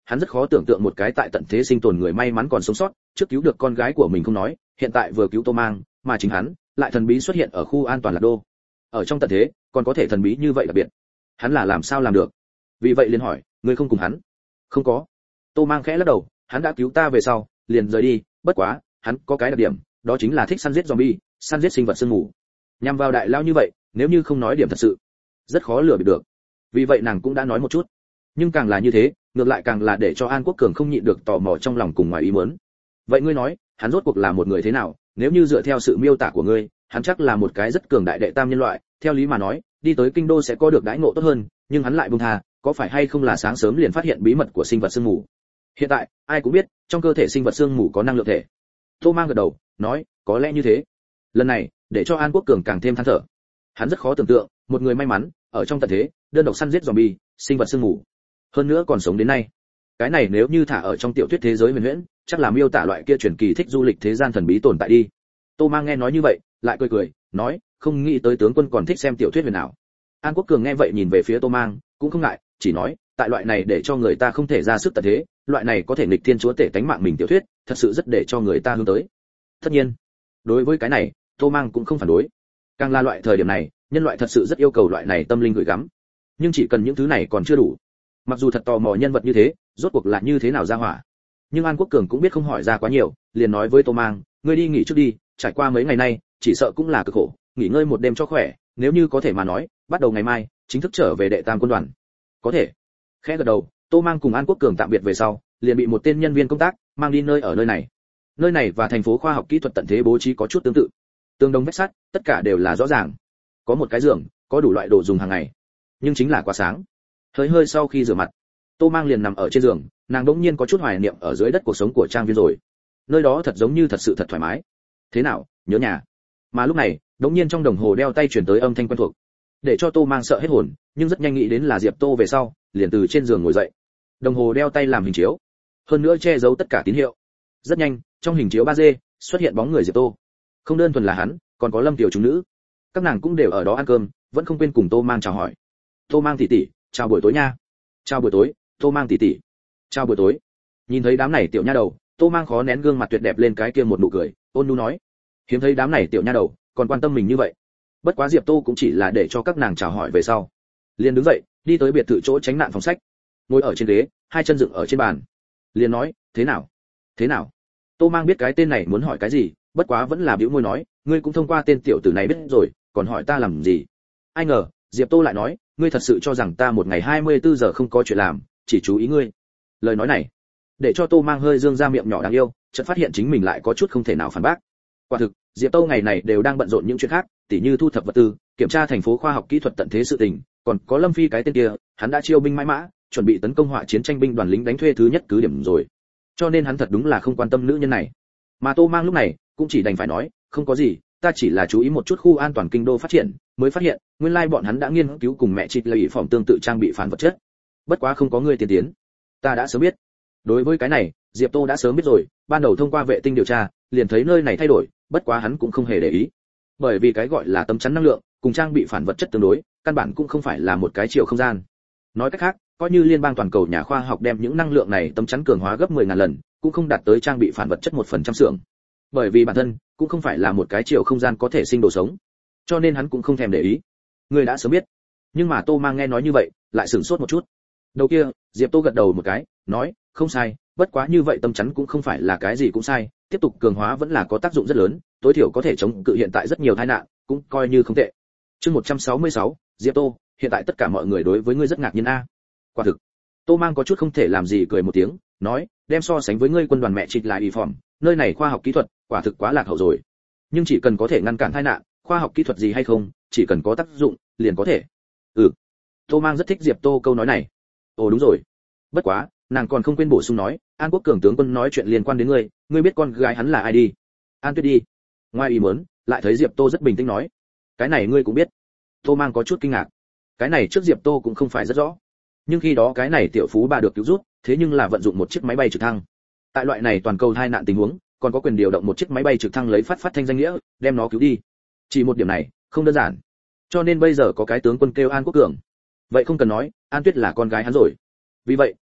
Hắn rất khó tưởng tượng một cái tại tận thế sinh tồn người may mắn còn sống sót, trước cứu được con gái của mình không nói, hiện tại vừa cứu Tô Mang, mà chính hắn lại thần bí xuất hiện ở khu an toàn Lạc Đô. Ở trong tận thế, còn có thể thần bí như vậy đặc biệt. Hắn là làm sao làm được? Vì vậy liền hỏi, ngươi không cùng hắn? Không có. Tô Mang khẽ lắc đầu, hắn đã cứu ta về sau, liền rời đi, bất quá, hắn có cái đặc điểm, đó chính là thích săn giết zombie, săn giết sinh vật sương mù. Nhằm vào đại lao như vậy, nếu như không nói điểm thật sự, rất khó lừa bịp được. Vì vậy nàng cũng đã nói một chút. Nhưng càng là như thế, ngược lại càng là để cho An Quốc Cường không nhịn được tò mò trong lòng cùng ngoài ý muốn. Vậy ngươi nói, hắn rốt cuộc là một người thế nào? Nếu như dựa theo sự miêu tả của ngươi, hắn chắc là một cái rất cường đại đệ tam nhân loại, theo lý mà nói, đi tới kinh đô sẽ có được đãi ngộ tốt hơn, nhưng hắn lại buông tha, có phải hay không là sáng sớm liền phát hiện bí mật của sinh vật sương mù? Hiện tại, ai cũng biết, trong cơ thể sinh vật sương mù có năng lượng thể. Tô Mang gật đầu, nói, có lẽ như thế. Lần này, để cho An Quốc Cường càng thêm than thở. Hắn rất khó tưởng tượng, một người may mắn, ở trong tận thế, đơn độc săn giết zombie, sinh vật sương mù. Hơn nữa còn sống đến nay. Cái này nếu như thả ở trong tiểu thuyết thế giới huyền huyễn, chắc là miêu tả loại kia truyền kỳ thích du lịch thế gian thần bí tồn tại đi. Tô Mang nghe nói như vậy, lại cười cười, nói, không nghĩ tới tướng quân còn thích xem tiểu thuyết huyền ảo. An Quốc Cường nghe vậy nhìn về phía Tô Mang, cũng không ngại, chỉ nói, tại loại này để cho người ta không thể ra sức tận thế, loại này có thể nghịch thiên chúa tể tánh mạng mình tiểu thuyết, thật sự rất để cho người ta hướng tới. Tất nhiên, đối với cái này, Tô Mang cũng không phản đối. Càng là loại thời điểm này, nhân loại thật sự rất yêu cầu loại này tâm linh gửi gắm. Nhưng chỉ cần những thứ này còn chưa đủ. Mặc dù thật tò mò nhân vật như thế, rốt cuộc là như thế nào ra hỏa. Nhưng An Quốc Cường cũng biết không hỏi ra quá nhiều, liền nói với Tô Mang, ngươi đi nghỉ trước đi, trải qua mấy ngày nay, chỉ sợ cũng là cực khổ, nghỉ ngơi một đêm cho khỏe, nếu như có thể mà nói, bắt đầu ngày mai, chính thức trở về đệ tam quân đoàn. Có thể. Khẽ gật đầu, Tô Mang cùng An Quốc Cường tạm biệt về sau, liền bị một tên nhân viên công tác mang đi nơi ở nơi này. Nơi này và thành phố khoa học kỹ thuật tận thế bố trí có chút tương tự. Tương đồng vách sắt, tất cả đều là rõ ràng. Có một cái giường, có đủ loại đồ dùng hàng ngày. Nhưng chính là quá sáng. Hơi sau khi rửa mặt, Tô Mang liền nằm ở trên giường, nàng đỗng nhiên có chút hoài niệm ở dưới đất cuộc sống của trang viên rồi. Nơi đó thật giống như thật sự thật thoải mái. Thế nào, nhớ nhà? Mà lúc này, đống nhiên trong đồng hồ đeo tay truyền tới âm thanh quen thuộc, để cho Tô Mang sợ hết hồn, nhưng rất nhanh nghĩ đến là Diệp Tô về sau, liền từ trên giường ngồi dậy. Đồng hồ đeo tay làm hình chiếu, hơn nữa che giấu tất cả tín hiệu. Rất nhanh, trong hình chiếu 3D xuất hiện bóng người Diệp Tô. Không đơn thuần là hắn, còn có Lâm tiểu chúng nữ. Các nàng cũng đều ở đó ăn cơm, vẫn không quên cùng Tô Mang chào hỏi. Tô Mang tỷ tỷ, chào buổi tối nha. Chào buổi tối, Tô Mang tỷ tỷ. Chào buổi tối. Nhìn thấy đám này tiểu nha đầu, Tô Mang khó nén gương mặt tuyệt đẹp lên cái kia một nụ cười, ôn nhu nói, hiếm thấy đám này tiểu nha đầu còn quan tâm mình như vậy. Bất quá Diệp Tô cũng chỉ là để cho các nàng chào hỏi về sau, liền đứng dậy đi tới biệt thự chỗ tránh nạn phòng sách, ngồi ở trên ghế, hai chân dựng ở trên bàn, liền nói, thế nào, thế nào? Tô Mang biết cái tên này muốn hỏi cái gì, bất quá vẫn là bĩu môi nói, ngươi cũng thông qua tên tiểu tử này biết rồi, còn hỏi ta làm gì? Ai ngờ Diệp Tô lại nói, ngươi thật sự cho rằng ta một ngày 24 giờ không có chuyện làm, chỉ chú ý ngươi? Lời nói này để cho Tô Mang hơi dương ra miệng nhỏ đáng yêu, chợt phát hiện chính mình lại có chút không thể nào phản bác. Quả thực, Diệp Tô ngày này đều đang bận rộn những chuyện khác, tỉ như thu thập vật tư, kiểm tra thành phố khoa học kỹ thuật tận thế sự tình, còn có Lâm Phi cái tên kia, hắn đã chiêu binh mãi mã, chuẩn bị tấn công hỏa chiến tranh binh đoàn lính đánh thuê thứ nhất cứ điểm rồi. Cho nên hắn thật đúng là không quan tâm nữ nhân này. Mà Tô Mang lúc này cũng chỉ đành phải nói, không có gì, ta chỉ là chú ý một chút khu an toàn kinh đô phát triển, mới phát hiện, nguyên lai bọn hắn đã nghiên cứu cùng mẹ Trịt lợi phòng tương tự trang bị phản vật chất. Bất quá không có người tiên tiến. Ta đã sớm biết. Đối với cái này, Diệp Tô đã sớm biết rồi, ban đầu thông qua vệ tinh điều tra, liền thấy nơi này thay đổi, bất quá hắn cũng không hề để ý. Bởi vì cái gọi là tấm chắn năng lượng, cùng trang bị phản vật chất tương đối, căn bản cũng không phải là một cái chiều không gian. Nói cách khác, coi như liên bang toàn cầu nhà khoa học đem những năng lượng này tấm chắn cường hóa gấp 10.000 lần, cũng không đạt tới trang bị phản vật chất 1% xưởng. Bởi vì bản thân cũng không phải là một cái chiều không gian có thể sinh đồ sống, cho nên hắn cũng không thèm để ý. Người đã sớm biết. Nhưng mà Tô Mang nghe nói như vậy, lại sửng sốt một chút. Đầu kia, Diệp Tô gật đầu một cái, nói, không sai, bất quá như vậy tấm chắn cũng không phải là cái gì cũng sai, tiếp tục cường hóa vẫn là có tác dụng rất lớn, tối thiểu có thể chống cự hiện tại rất nhiều tai nạn, cũng coi như không tệ. Chương 166, Diệp Tô, hiện tại tất cả mọi người đối với ngươi rất ngạc nhiên a. Quả thực. Tô Mang có chút không thể làm gì cười một tiếng, nói, đem so sánh với ngươi quân đoàn mẹ Trịt lại y phỏm, nơi này khoa học kỹ thuật, quả thực quá lạc hậu rồi. Nhưng chỉ cần có thể ngăn cản tai nạn, khoa học kỹ thuật gì hay không, chỉ cần có tác dụng, liền có thể. Ừ. Tô Mang rất thích Diệp Tô câu nói này. Ồ đúng rồi. Bất quá, nàng còn không quên bổ sung nói, An Quốc Cường tướng quân nói chuyện liên quan đến ngươi, ngươi biết con gái hắn là ai đi? An Tuyết đi. Ngoài ý muốn, lại thấy Diệp Tô rất bình tĩnh nói, cái này ngươi cũng biết. Tô Mang có chút kinh ngạc. Cái này trước Diệp Tô cũng không phải rất rõ. Nhưng khi đó cái này tiểu phú bà được cứu giúp, thế nhưng là vận dụng một chiếc máy bay trực thăng. Tại loại này toàn cầu tai nạn tình huống, còn có quyền điều động một chiếc máy bay trực thăng lấy phát thanh danh nghĩa, đem nó cứu đi. Chỉ một điểm này, không đơn giản. Cho nên bây giờ có cái tướng quân kêu An Quốc Cường. Vậy không cần nói, An Tuyết là con gái hắn rồi. Vì vậy,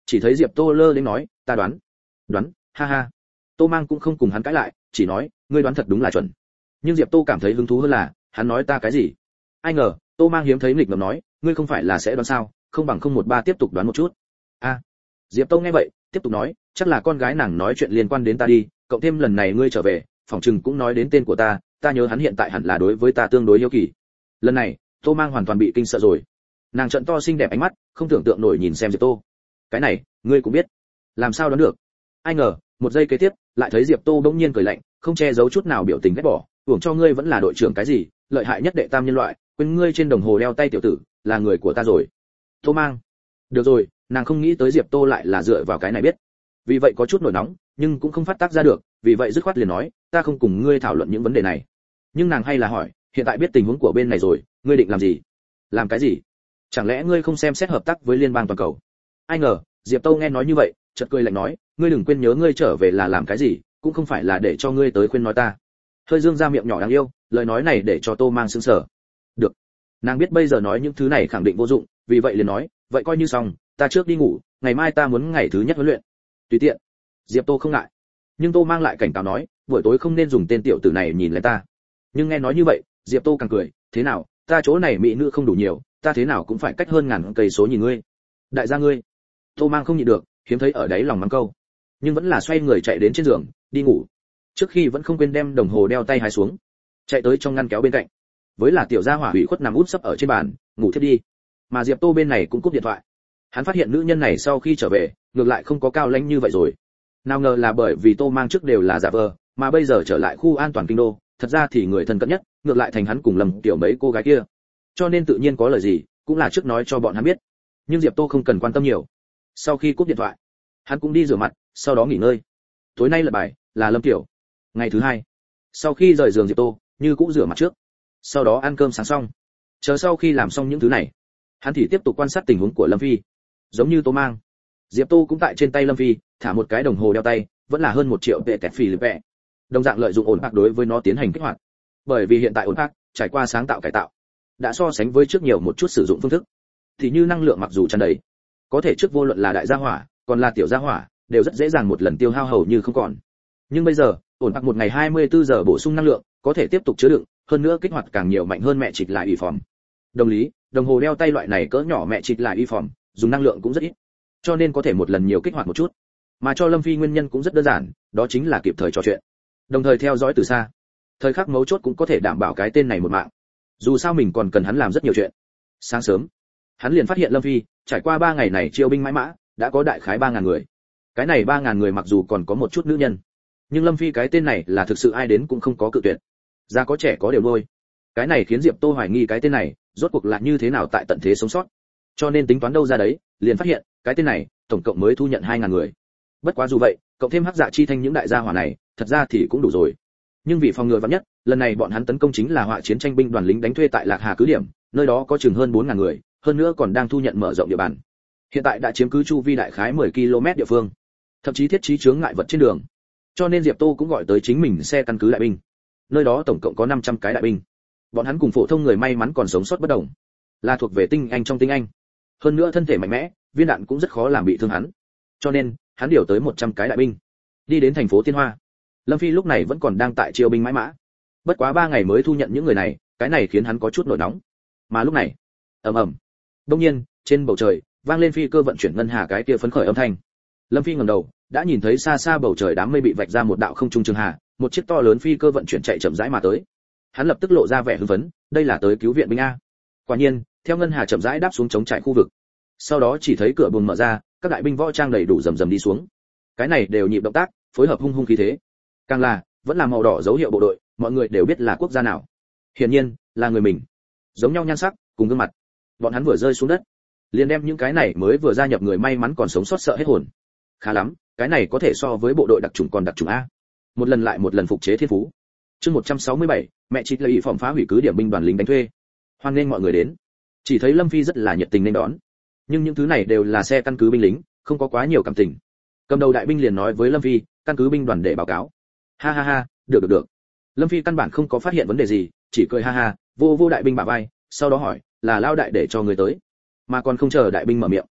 Chỉ thấy Diệp Tô lơ đến nói, ta đoán. Đoán? Ha ha. Tô Mang cũng không cùng hắn cãi lại, chỉ nói, ngươi đoán thật đúng là chuẩn. Nhưng Diệp Tô cảm thấy hứng thú hơn là, hắn nói ta cái gì? Ai ngờ, Tô Mang hiếm thấy nghịch ngợm nói, ngươi không phải là sẽ đoán sao, không bằng 013 tiếp tục đoán một chút. A. Diệp Tô nghe vậy, tiếp tục nói, chắc là con gái nàng nói chuyện liên quan đến ta đi, cộng thêm lần này ngươi trở về, phỏng chừng cũng nói đến tên của ta, ta nhớ hắn hiện tại hẳn là đối với ta tương đối hiếu kỳ. Lần này, Tô Mang hoàn toàn bị kinh sợ rồi. Nàng trợn to xinh đẹp ánh mắt, không tưởng tượng nổi nhìn xem Diệp Tô. Cái này, ngươi cũng biết? Làm sao đoán được? Ai ngờ, một giây kế tiếp, lại thấy Diệp Tô bỗng nhiên cười lạnh, không che giấu chút nào biểu tình ghét bỏ, uổng cho ngươi vẫn là đội trưởng cái gì, lợi hại nhất đệ tam nhân loại, quên ngươi trên đồng hồ đeo tay tiểu tử, là người của ta rồi. Tô Mang. Được rồi, nàng không nghĩ tới Diệp Tô lại là dựa vào cái này biết. Vì vậy có chút nổi nóng, nhưng cũng không phát tác ra được, vì vậy dứt khoát liền nói, ta không cùng ngươi thảo luận những vấn đề này. Nhưng nàng hay là hỏi, hiện tại biết tình huống của bên này rồi, ngươi định làm gì? Làm cái gì? Chẳng lẽ ngươi không xem xét hợp tác với liên bang toàn cầu? Ai ngờ, Diệp Tô nghe nói như vậy, chợt cười lạnh nói, ngươi đừng quên nhớ ngươi trở về là làm cái gì, cũng không phải là để cho ngươi tới khuyên nói ta. Hơi dương ra miệng nhỏ đáng yêu, lời nói này để cho Tô Mang sững sờ. Được. Nàng biết bây giờ nói những thứ này khẳng định vô dụng, vì vậy liền nói, vậy coi như xong, ta trước đi ngủ, ngày mai ta muốn ngày thứ nhất huấn luyện. Tùy tiện. Diệp Tô không ngại. Nhưng Tô Mang lại cảnh cáo nói, buổi tối không nên dùng tên tiểu tử này nhìn lên ta. Nhưng nghe nói như vậy, Diệp Tô càng cười, thế nào, ta chỗ này mỹ nữ không đủ nhiều, ta thế nào cũng phải cách hơn ngàn cây số nhìn ngươi. Đại gia ngươi. Tô Mang không nhịn được, hiếm thấy ở đấy lòng mắng câu, nhưng vẫn là xoay người chạy đến trên giường, đi ngủ. Trước khi vẫn không quên đem đồng hồ đeo tay hái xuống, chạy tới trong ngăn kéo bên cạnh. Với là tiểu gia hỏa ủy khuất nằm úp sấp ở trên bàn, ngủ thiếp đi. Mà Diệp Tô bên này cũng cúp điện thoại. Hắn phát hiện nữ nhân này sau khi trở về, ngược lại không có cao lãnh như vậy rồi. Nào ngờ là bởi vì Tô Mang trước đều là giả vờ, mà bây giờ trở lại khu an toàn kinh đô, thật ra thì người thân cận nhất, ngược lại thành hắn cùng Lâm Tiểu mấy cô gái kia. Cho nên tự nhiên có lời gì, cũng là trước nói cho bọn hắn biết. Nhưng Diệp Tô không cần quan tâm nhiều. Sau khi cúp điện thoại, hắn cũng đi rửa mặt, sau đó nghỉ ngơi. Tối nay là bài là Lâm Tiểu. Ngày thứ hai, sau khi rời giường Diệp Tô, như cũng rửa mặt trước, sau đó ăn cơm sáng xong. Chờ sau khi làm xong những thứ này, hắn thì tiếp tục quan sát tình huống của Lâm Phi. Giống như Tô Mang, Diệp Tô cũng tại trên tay Lâm Phi thả một cái đồng hồ đeo tay, vẫn là hơn 1 triệu tệ tẹt phì vẹ. Đồng dạng lợi dụng ổn bạc đối với nó tiến hành kích hoạt. Bởi vì hiện tại ổn bạc trải qua sáng tạo cải tạo, đã so sánh với trước nhiều một chút sử dụng phương thức. Thì như năng lượng mặc dù tràn đầy, có thể trước vô luận là đại gia hỏa, còn là tiểu gia hỏa, đều rất dễ dàng một lần tiêu hao hầu như không còn. Nhưng bây giờ, ổn bạc một ngày 24 giờ bổ sung năng lượng, có thể tiếp tục chứa đựng, hơn nữa kích hoạt càng nhiều mạnh hơn mẹ trịch lại y phòm. Đồng lý, đồng hồ đeo tay loại này cỡ nhỏ mẹ trịch lại y phòm, dùng năng lượng cũng rất ít, cho nên có thể một lần nhiều kích hoạt một chút. Mà cho Lâm Phi nguyên nhân cũng rất đơn giản, đó chính là kịp thời trò chuyện, đồng thời theo dõi từ xa. Thời khắc mấu chốt cũng có thể đảm bảo cái tên này một mạng. Dù sao mình còn cần hắn làm rất nhiều chuyện. Sáng sớm, hắn liền phát hiện Lâm Phi trải qua 3 ngày này chiêu binh mãi mã, đã có đại khái 3000 người. Cái này 3000 người mặc dù còn có một chút nữ nhân, nhưng Lâm Phi cái tên này là thực sự ai đến cũng không có cự tuyệt. Già có trẻ có đều nuôi. Cái này khiến Diệp Tô hoài nghi cái tên này rốt cuộc là như thế nào tại tận thế sống sót. Cho nên tính toán đâu ra đấy, liền phát hiện, cái tên này tổng cộng mới thu nhận 2000 người. Bất quá dù vậy, cộng thêm hắc dạ chi thanh những đại gia hỏa này, thật ra thì cũng đủ rồi. Nhưng vì phòng ngừa vạn nhất, lần này bọn hắn tấn công chính là họa chiến tranh binh đoàn lính đánh thuê tại Lạc Hà cứ điểm, nơi đó có chừng hơn 4000 người, hơn nữa còn đang thu nhận mở rộng địa bàn. Hiện tại đã chiếm cứ chu vi đại khái 10 km địa phương, thậm chí thiết trí chướng ngại vật trên đường. Cho nên Diệp Tô cũng gọi tới chính mình xe căn cứ đại binh. Nơi đó tổng cộng có 500 cái đại binh. Bọn hắn cùng phổ thông người may mắn còn sống sót bất đồng, là thuộc về tinh anh trong tinh anh. Hơn nữa thân thể mạnh mẽ, viên đạn cũng rất khó làm bị thương hắn. Cho nên, hắn điều tới 100 cái đại binh, đi đến thành phố Tiên Hoa. Lâm Phi lúc này vẫn còn đang tại chiêu binh mãi mã. Bất quá 3 ngày mới thu nhận những người này, cái này khiến hắn có chút nổi nóng. Mà lúc này, ầm ầm. Đột nhiên, trên bầu trời vang lên phi cơ vận chuyển ngân hà cái kia phấn khởi âm thanh. Lâm Phi ngẩng đầu, đã nhìn thấy xa xa bầu trời đám mây bị vạch ra một đạo không trung trường hà, một chiếc to lớn phi cơ vận chuyển chạy chậm rãi mà tới. Hắn lập tức lộ ra vẻ hưng phấn, đây là tới cứu viện binh a. Quả nhiên, theo ngân hà chậm rãi đáp xuống chống trại khu vực. Sau đó chỉ thấy cửa buồng mở ra, các đại binh võ trang đầy đủ rầm rầm đi xuống. Cái này đều nhịp động tác, phối hợp hung hung khí thế. Càng là, vẫn là màu đỏ dấu hiệu bộ đội, mọi người đều biết là quốc gia nào. Hiển nhiên, là người mình. Giống nhau nhan sắc, cùng gương mặt. Bọn hắn vừa rơi xuống đất, liền đem những cái này mới vừa gia nhập người may mắn còn sống sót sợ hết hồn. Khá lắm, cái này có thể so với bộ đội đặc chủng còn đặc chủng a. Một lần lại một lần phục chế thiên phú. Chương 167, mẹ chị lợi ý phòng phá hủy cứ điểm binh đoàn lính đánh thuê. Hoan nghênh mọi người đến. Chỉ thấy Lâm Phi rất là nhiệt tình nên đón. Nhưng những thứ này đều là xe căn cứ binh lính, không có quá nhiều cảm tình. Cầm đầu đại binh liền nói với Lâm Phi, căn cứ binh đoàn để báo cáo. Ha ha ha, được. Lâm Phi căn bản không có phát hiện vấn đề gì, chỉ cười ha ha, vô đại binh bả vai, sau đó hỏi, là lao đại để cho người tới. Mà còn không chờ đại binh mở miệng,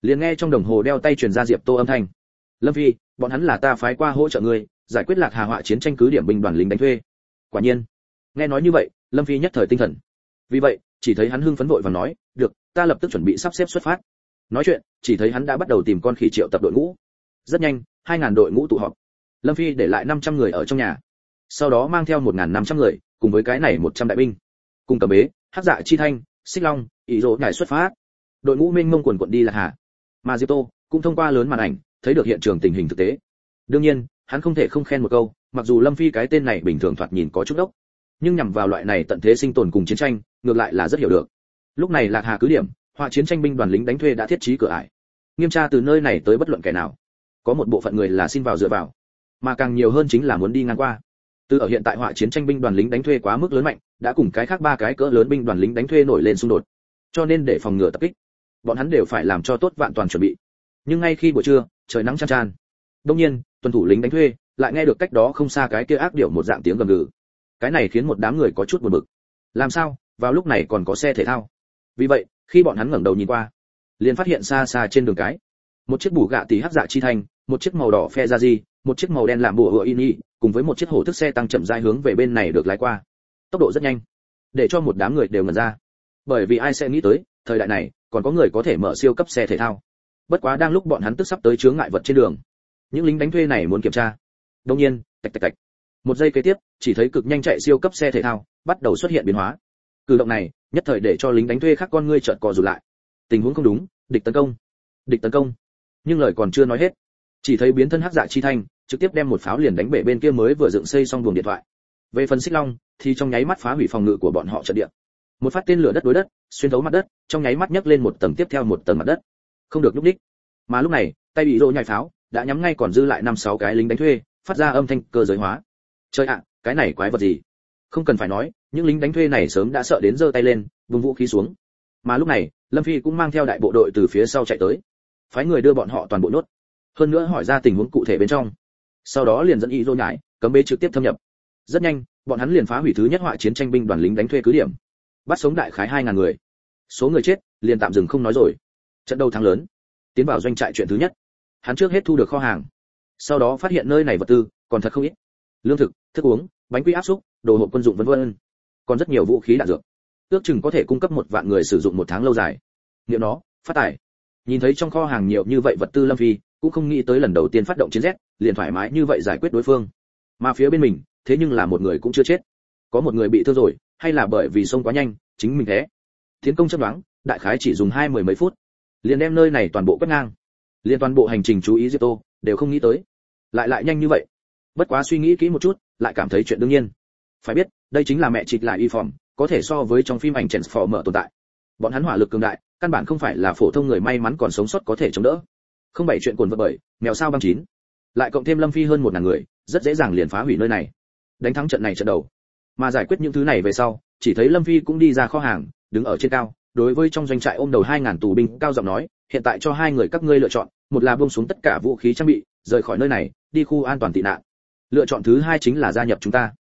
liền nghe trong đồng hồ đeo tay truyền ra Diệp Tô âm thanh. Lâm Phi, bọn hắn là ta phái qua hỗ trợ ngươi giải quyết Lạc Hà họa chiến tranh cứ điểm binh đoàn lính đánh thuê. Quả nhiên, nghe nói như vậy, Lâm Phi nhất thời tinh thần. Vì vậy, chỉ thấy hắn hưng phấn vội và nói, được, ta lập tức chuẩn bị sắp xếp xuất phát. Nói chuyện, chỉ thấy hắn đã bắt đầu tìm con khỉ triệu tập đội ngũ. Rất nhanh, 2000 đội ngũ tụ họp. Lâm Phi để lại 500 người ở trong nhà, sau đó mang theo 1500 người, cùng với cái này 100 đại binh, cùng Cầm Bế, Hắc Dạ Chi Thanh, Xích Long, Ý Dỗ nhảy xuất phát. Đội ngũ mênh mông quần quần đi Lạc Hà. Mà Diệp Tô cũng thông qua lớn màn ảnh, thấy được hiện trường tình hình thực tế. Đương nhiên, hắn không thể không khen một câu, mặc dù Lâm Phi cái tên này bình thường thoạt nhìn có chút đốc, nhưng nhằm vào loại này tận thế sinh tồn cùng chiến tranh, ngược lại là rất hiểu được. Lúc này Lạc Hà cứ điểm, họa chiến tranh binh đoàn lính đánh thuê đã thiết trí cửa ải, nghiêm tra từ nơi này tới bất luận kẻ nào. Có một bộ phận người là xin vào dựa vào, mà càng nhiều hơn chính là muốn đi ngang qua. Từ ở hiện tại họa chiến tranh binh đoàn lính đánh thuê quá mức lớn mạnh, đã cùng cái khác ba cái cỡ lớn binh đoàn lính đánh thuê nổi lên xung đột. Cho nên để phòng ngừa tập kích, bọn hắn đều phải làm cho tốt vạn toàn chuẩn bị. Nhưng ngay khi buổi trưa, trời nắng chang chan, đột nhiên, tuần thủ lính đánh thuê lại nghe được cách đó không xa cái kia ác điệu một dạng tiếng gầm gừ. Cái này khiến một đám người có chút buồn bực. Làm sao, vào lúc này còn có xe thể thao? Vì vậy, khi bọn hắn ngẩng đầu nhìn qua, liền phát hiện xa xa trên đường cái, một chiếc bù gạ tỷ Hắc Dạ Chi Thanh, một chiếc màu đỏ phe ra gì, một chiếc màu đen làm bùa hựa ini, cùng với một chiếc hổ thức xe tăng chậm rãi hướng về bên này được lái qua. Tốc độ rất nhanh, để cho một đám người đều ngẩn ra. Bởi vì ai sẽ nghĩ tới, thời đại này còn có người có thể mở siêu cấp xe thể thao. Bất quá đang lúc bọn hắn tức sắp tới chướng ngại vật trên đường, những lính đánh thuê này muốn kiểm tra. Đương nhiên, tạch tạch tạch. Một giây kế tiếp, chỉ thấy cực nhanh chạy siêu cấp xe thể thao bắt đầu xuất hiện biến hóa. Cử động này, nhất thời để cho lính đánh thuê khác con ngươi chợt co rụt lại. Tình huống không đúng, địch tấn công. Địch tấn công. Nhưng lời còn chưa nói hết, chỉ thấy biến thân Hắc Dạ Chi Thanh trực tiếp đem một pháo liền đánh bể bên kia mới vừa dựng xây xong buồng điện thoại. Về phần Xích Long thì trong nháy mắt phá hủy phòng ngự của bọn họ trận địa. Một phát tên lửa đất đối đất, xuyên thấu mặt đất, trong nháy mắt nhấc lên một tầng tiếp theo một tầng mặt đất. Không được lúc đích. Mà lúc này, tay bị rô nhảy pháo đã nhắm ngay còn dư lại 5-6 cái lính đánh thuê, phát ra âm thanh cơ giới hóa. Trời ạ, cái này quái vật gì? Không cần phải nói, những lính đánh thuê này sớm đã sợ đến giơ tay lên, vung vũ khí xuống. Mà lúc này, Lâm Phi cũng mang theo đại bộ đội từ phía sau chạy tới, phái người đưa bọn họ toàn bộ nhốt, hơn nữa hỏi ra tình huống cụ thể bên trong. Sau đó liền dẫn ý rô nhảy, Cấm Bế trực tiếp thâm nhập. Rất nhanh, bọn hắn liền phá hủy thứ nhất họa chiến tranh binh đoàn lính đánh thuê cứ điểm, bắt sống đại khái 2000 người. Số người chết liền tạm dừng không nói rồi. Trận đấu thắng lớn, tiến vào doanh trại chuyện thứ nhất, hắn trước hết thu được kho hàng, sau đó phát hiện nơi này vật tư còn thật không ít, lương thực, thức uống, bánh quy áp xúc, đồ hộp quân dụng vân vân, còn rất nhiều vũ khí đạn dược, ước chừng có thể cung cấp 1 vạn người sử dụng 1 tháng lâu dài. Niệm nó, phát tài. Nhìn thấy trong kho hàng nhiều như vậy vật tư, Lâm Phi cũng không nghĩ tới lần đầu tiên phát động chiến Z, liền thoải mái như vậy giải quyết đối phương. Mà phía bên mình, thế nhưng là một người cũng chưa chết, có một người bị thương rồi, hay là bởi vì xông quá nhanh, chính mình thế. Tiến công chớp nhoáng, đại khái chỉ dùng 20 mấy phút, liền đem nơi này toàn bộ quét ngang. Liên toàn bộ hành trình chú ý Diệp Tô đều không nghĩ tới, lại nhanh như vậy. Bất quá suy nghĩ kỹ một chút, lại cảm thấy chuyện đương nhiên. Phải biết, đây chính là mẹ trịch lại y phòm, có thể so với trong phim ảnh Transformer tồn tại. Bọn hắn hỏa lực cường đại, căn bản không phải là phổ thông người may mắn còn sống sót có thể chống đỡ. Không bảy chuyện cuồn vật bởi, mèo sao băng chín. Lại cộng thêm Lâm Phi hơn 1000 người, rất dễ dàng liền phá hủy nơi này. Đánh thắng trận này trận đầu. Mà giải quyết những thứ này về sau, chỉ thấy Lâm Phi cũng đi ra kho hàng, đứng ở trên cao, đối với trong doanh trại ôm đầu 2000 tù binh, cao giọng nói, hiện tại cho 2 người các ngươi lựa chọn, một là buông xuống tất cả vũ khí trang bị, rời khỏi nơi này, đi khu an toàn tị nạn. Lựa chọn thứ 2 chính là gia nhập chúng ta.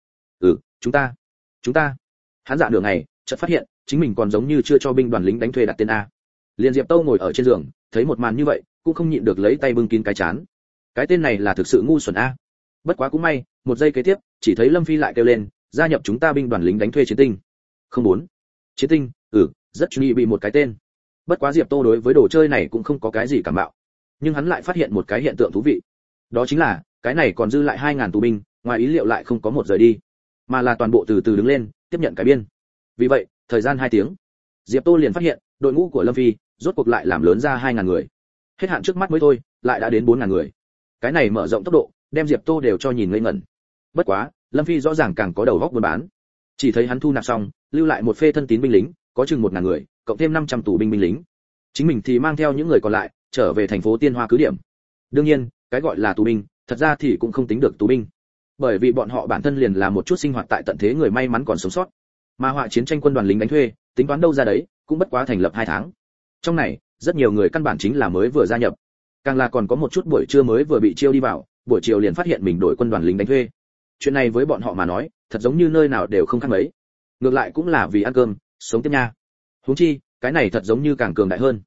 Chúng ta. Hắn dạ đường này, chợt phát hiện, chính mình còn giống như chưa cho binh đoàn lính đánh thuê đặt tên a. Liên Diệp Tâu ngồi ở trên giường, thấy một màn như vậy, cũng không nhịn được lấy tay bưng kín cái chán. Cái tên này là thực sự ngu xuẩn a. Bất quá cũng may, một giây kế tiếp, chỉ thấy Lâm Phi lại kêu lên, gia nhập chúng ta binh đoàn lính đánh thuê chiến tinh. Không muốn. Chiến tinh, rất chú ý bị một cái tên. Bất quá Diệp Tô đối với đồ chơi này cũng không có cái gì cảm bạo. Nhưng hắn lại phát hiện một cái hiện tượng thú vị. Đó chính là, cái này còn dư lại 2000 tù binh, ngoài ý liệu lại không có một rời đi, mà là toàn bộ từ từ đứng lên, tiếp nhận cái biên. Vì vậy, thời gian 2 tiếng, Diệp Tô liền phát hiện, đội ngũ của Lâm Phi rốt cuộc lại làm lớn ra 2000 người. Hết hạn trước mắt mới thôi, lại đã đến 4000 người. Cái này mở rộng tốc độ, đem Diệp Tô đều cho nhìn ngây ngẩn. Bất quá, Lâm Phi rõ ràng càng có đầu óc buôn bán. Chỉ thấy hắn thu nạp xong, lưu lại một phê thân tín binh lính, có chừng 1000 người, cộng thêm 500 tù binh lính. Chính mình thì mang theo những người còn lại, trở về thành phố Tiên Hoa cứ điểm. Đương nhiên, cái gọi là tù binh, thật ra thì cũng không tính được tù binh, bởi vì bọn họ bản thân liền là một chút sinh hoạt tại tận thế người may mắn còn sống sót. Mà họa chiến tranh quân đoàn lính đánh thuê, tính toán đâu ra đấy, cũng bất quá thành lập 2 tháng. Trong này, rất nhiều người căn bản chính là mới vừa gia nhập, càng là còn có một chút buổi trưa mới vừa bị chiêu đi vào, buổi chiều liền phát hiện mình đổi quân đoàn lính đánh thuê. Chuyện này với bọn họ mà nói, thật giống như nơi nào đều không khác mấy. Ngược lại cũng là vì ăn cơm, sống tiếp nha. Huống chi, cái này thật giống như càng cường đại hơn.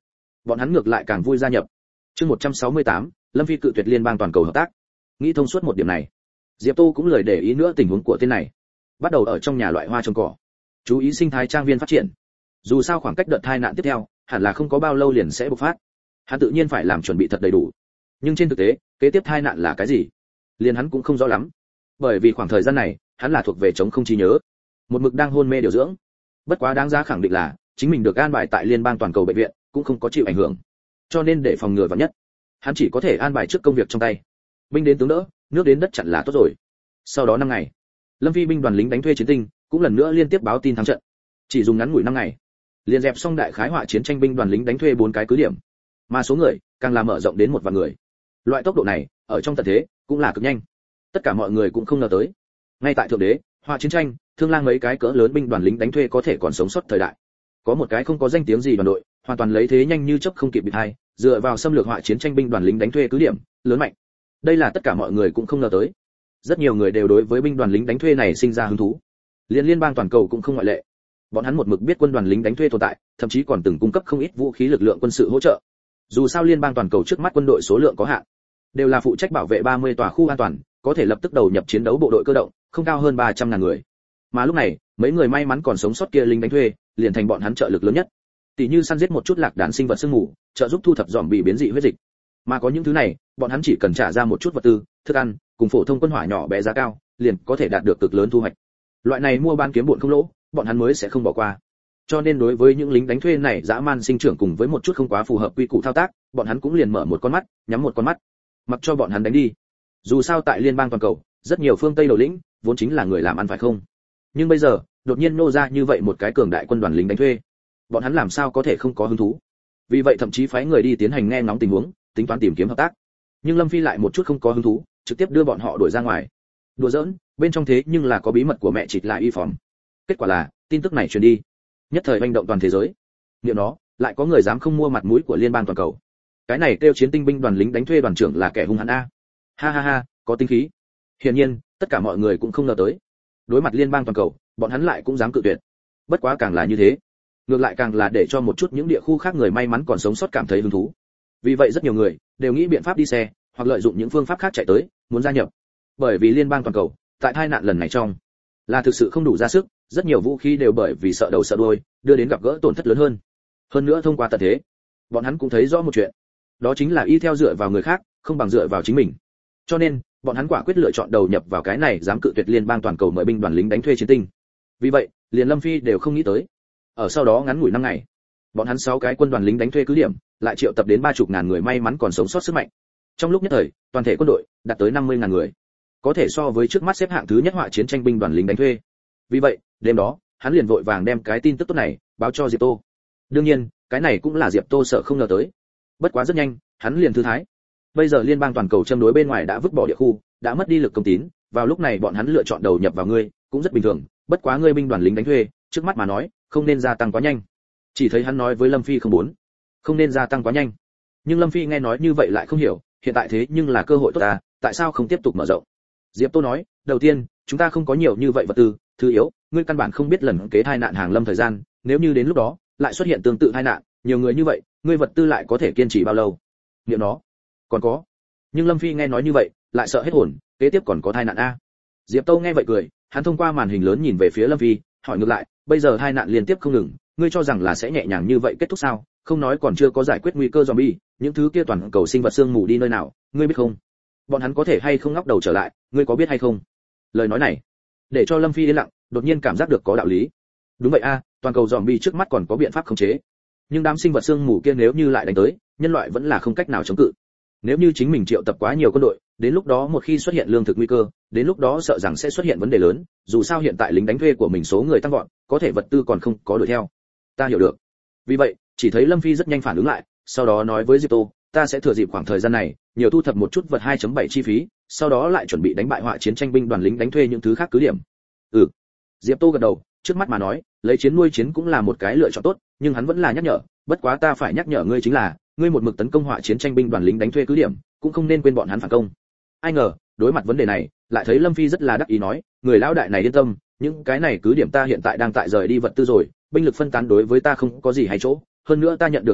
bọn hắn ngược lại càng vui gia nhập. Chương 168, Lâm Phi cự tuyệt liên bang toàn cầu hợp tác. Nghĩ thông suốt một điểm này, Diệp Tô cũng lời để ý nữa tình huống của tên này, bắt đầu ở trong nhà loại hoa trồng cỏ, chú ý sinh thái trang viên phát triển. Dù sao khoảng cách đợt tai nạn tiếp theo, hẳn là không có bao lâu liền sẽ bộc phát. Hắn tự nhiên phải làm chuẩn bị thật đầy đủ. Nhưng trên thực tế, kế tiếp tai nạn là cái gì? Liền hắn cũng không rõ lắm. Bởi vì khoảng thời gian này, hắn là thuộc về chống không trí nhớ, một mực đang hôn mê điều dưỡng. Bất quá đáng giá khẳng định là, chính mình được an bài tại liên bang toàn cầu bệnh viện, cũng không có chịu ảnh hưởng. Cho nên để phòng ngừa vạn nhất, hắn chỉ có thể an bài trước công việc trong tay. Binh đến tướng đỡ, nước đến đất chặn là tốt rồi. Sau đó 5 ngày, Lâm Phi binh đoàn lính đánh thuê chiến tinh, cũng lần nữa liên tiếp báo tin thắng trận. Chỉ dùng ngắn ngủi 5 ngày, liền dẹp xong đại khái họa chiến tranh binh đoàn lính đánh thuê 4 cái cứ điểm, mà số người càng là mở rộng đến 1 vạn người. Loại tốc độ này, ở trong tận thế cũng là cực nhanh. Tất cả mọi người cũng không ngờ tới. Ngay tại thượng đế, họa chiến tranh, thương lang mấy cái cỡ lớn binh đoàn lính đánh thuê có thể còn sống sót thời đại. Có một cái không có danh tiếng gì đoàn đội, hoàn toàn lấy thế nhanh như chớp không kịp bị hai, dựa vào xâm lược họa chiến tranh binh đoàn lính đánh thuê cứ điểm, lớn mạnh. Đây là tất cả mọi người cũng không ngờ tới. Rất nhiều người đều đối với binh đoàn lính đánh thuê này sinh ra hứng thú. Liên bang toàn cầu cũng không ngoại lệ. Bọn hắn một mực biết quân đoàn lính đánh thuê tồn tại, thậm chí còn từng cung cấp không ít vũ khí lực lượng quân sự hỗ trợ. Dù sao liên bang toàn cầu trước mắt quân đội số lượng có hạn, đều là phụ trách bảo vệ 30 tòa khu an toàn, có thể lập tức đầu nhập chiến đấu bộ đội cơ động, không cao hơn 300.000 người. Mà lúc này, mấy người may mắn còn sống sót kia lính đánh thuê, liền thành bọn hắn trợ lực lớn nhất. Tỷ như săn giết một chút lạc đàn sinh vật sương mù, trợ giúp thu thập dòm bị biến dị huyết dịch. Mà có những thứ này, bọn hắn chỉ cần trả ra một chút vật tư, thức ăn, cùng phổ thông quân hỏa nhỏ bé giá cao, liền có thể đạt được cực lớn thu hoạch. Loại này mua bán kiếm bộn không lỗ, bọn hắn mới sẽ không bỏ qua. Cho nên đối với những lính đánh thuê này dã man sinh trưởng cùng với một chút không quá phù hợp quy củ thao tác, bọn hắn cũng liền mở một con mắt, nhắm một con mắt, mặc cho bọn hắn đánh đi. Dù sao tại liên bang toàn cầu, rất nhiều phương Tây đầu lĩnh vốn chính là người làm ăn phải không? Nhưng bây giờ, đột nhiên nô ra như vậy một cái cường đại quân đoàn lính đánh thuê, bọn hắn làm sao có thể không có hứng thú? Vì vậy thậm chí phái người đi tiến hành nghe ngóng tình huống, tính toán tìm kiếm hợp tác. Nhưng Lâm Phi lại một chút không có hứng thú, trực tiếp đưa bọn họ đuổi ra ngoài. Đùa giỡn, bên trong thế nhưng là có bí mật của mẹ Trịch lại y phòng. Kết quả là, tin tức này truyền đi, nhất thời hành động toàn thế giới. Niệm nó, lại có người dám không mua mặt mũi của liên bang toàn cầu. Cái này kêu chiến tinh binh đoàn lính đánh thuê đoàn trưởng là kẻ hung hãn a. Ha ha ha, có tinh khí. Hiển nhiên, tất cả mọi người cũng không ngờ tới. Đối mặt liên bang toàn cầu, bọn hắn lại cũng dám cự tuyệt. Bất quá càng là như thế, ngược lại càng là để cho một chút những địa khu khác người may mắn còn sống sót cảm thấy hứng thú. Vì vậy rất nhiều người đều nghĩ biện pháp đi xe, hoặc lợi dụng những phương pháp khác chạy tới, muốn gia nhập. Bởi vì liên bang toàn cầu, tại tai nạn lần này trong, là thực sự không đủ ra sức, rất nhiều vũ khí đều bởi vì sợ đầu sợ đuôi, đưa đến gặp gỡ tổn thất lớn hơn. Hơn nữa thông qua tận thế, bọn hắn cũng thấy rõ một chuyện, đó chính là y theo dựa vào người khác, không bằng dựa vào chính mình. Cho nên, bọn hắn quả quyết lựa chọn đầu nhập vào cái này dám cự tuyệt liên bang toàn cầu mời binh đoàn lính đánh thuê chiến tinh. Vì vậy, liền Lâm Phi đều không nghĩ tới. Ở sau đó ngắn ngủi 5 ngày, bọn hắn 6 cái quân đoàn lính đánh thuê cứ điểm, lại triệu tập đến 30.000 người may mắn còn sống sót sức mạnh. Trong lúc nhất thời, toàn thể quân đội đạt tới 50.000 người, có thể so với trước mắt xếp hạng thứ nhất họa chiến tranh binh đoàn lính đánh thuê. Vì vậy, đêm đó, hắn liền vội vàng đem cái tin tức tốt này báo cho Diệp Tô. Đương nhiên, cái này cũng là Diệp Tô sợ không ngờ tới. Bất quá rất nhanh, hắn liền thư thái. Bây giờ liên bang toàn cầu châm đối bên ngoài đã vứt bỏ địa khu, đã mất đi lực công tín, vào lúc này bọn hắn lựa chọn đầu nhập vào ngươi, cũng rất bình thường, bất quá ngươi binh đoàn lính đánh thuê, trước mắt mà nói, không nên gia tăng quá nhanh. Chỉ thấy hắn nói với Lâm Phi không nên gia tăng quá nhanh. Nhưng Lâm Phi nghe nói như vậy lại không hiểu, hiện tại thế nhưng là cơ hội tốt ta, tại sao không tiếp tục mở rộng? Diệp Tô nói, đầu tiên, chúng ta không có nhiều như vậy vật tư, thứ yếu, ngươi căn bản không biết lần kế tai nạn hàng lâm thời gian, nếu như đến lúc đó lại xuất hiện tương tự tai nạn, nhiều người như vậy, ngươi vật tư lại có thể kiên trì bao lâu? Niệm nó, còn có. Nhưng Lâm Phi nghe nói như vậy, lại sợ hết hồn, kế tiếp còn có tai nạn a. Diệp Tô nghe vậy cười, hắn thông qua màn hình lớn nhìn về phía Lâm Phi, hỏi ngược lại, bây giờ tai nạn liên tiếp không ngừng, ngươi cho rằng là sẽ nhẹ nhàng như vậy kết thúc sao? Không nói còn chưa có giải quyết nguy cơ zombie, những thứ kia toàn cầu sinh vật xương mù đi nơi nào, ngươi biết không? Bọn hắn có thể hay không ngóc đầu trở lại, ngươi có biết hay không? Lời nói này, để cho Lâm Phi yên lặng, đột nhiên cảm giác được có đạo lý. Đúng vậy a, toàn cầu zombie trước mắt còn có biện pháp khống chế, nhưng đám sinh vật xương mù kia nếu như lại đánh tới, nhân loại vẫn là không cách nào chống cự. Nếu như chính mình triệu tập quá nhiều quân đội, đến lúc đó một khi xuất hiện lương thực nguy cơ, đến lúc đó sợ rằng sẽ xuất hiện vấn đề lớn, dù sao hiện tại lính đánh thuê của mình số người tăng vọt, có thể vật tư còn không có đuổi theo. Ta hiểu được. Vì vậy, chỉ thấy Lâm Phi rất nhanh phản ứng lại, sau đó nói với Diệp Tô, ta sẽ thừa dịp khoảng thời gian này, nhiều thu thập một chút vật 2.7 chi phí, sau đó lại chuẩn bị đánh bại họa chiến tranh binh đoàn lính đánh thuê những thứ khác cứ điểm. Diệp Tô gật đầu, trước mắt mà nói, lấy chiến nuôi chiến cũng là một cái lựa chọn tốt, nhưng hắn vẫn là nhắc nhở, bất quá ta phải nhắc nhở ngươi chính là, ngươi một mực tấn công họa chiến tranh binh đoàn lính đánh thuê cứ điểm, cũng không nên quên bọn hắn phản công. Ai ngờ, đối mặt vấn đề này, lại thấy Lâm Phi rất là đắc ý nói, người lão đại này yên tâm, những cái này cứ điểm ta hiện tại đang tại rời đi vật tư rồi, binh lực phân tán đối với ta không có gì hay chỗ, hơn nữa ta nhận được tin tức,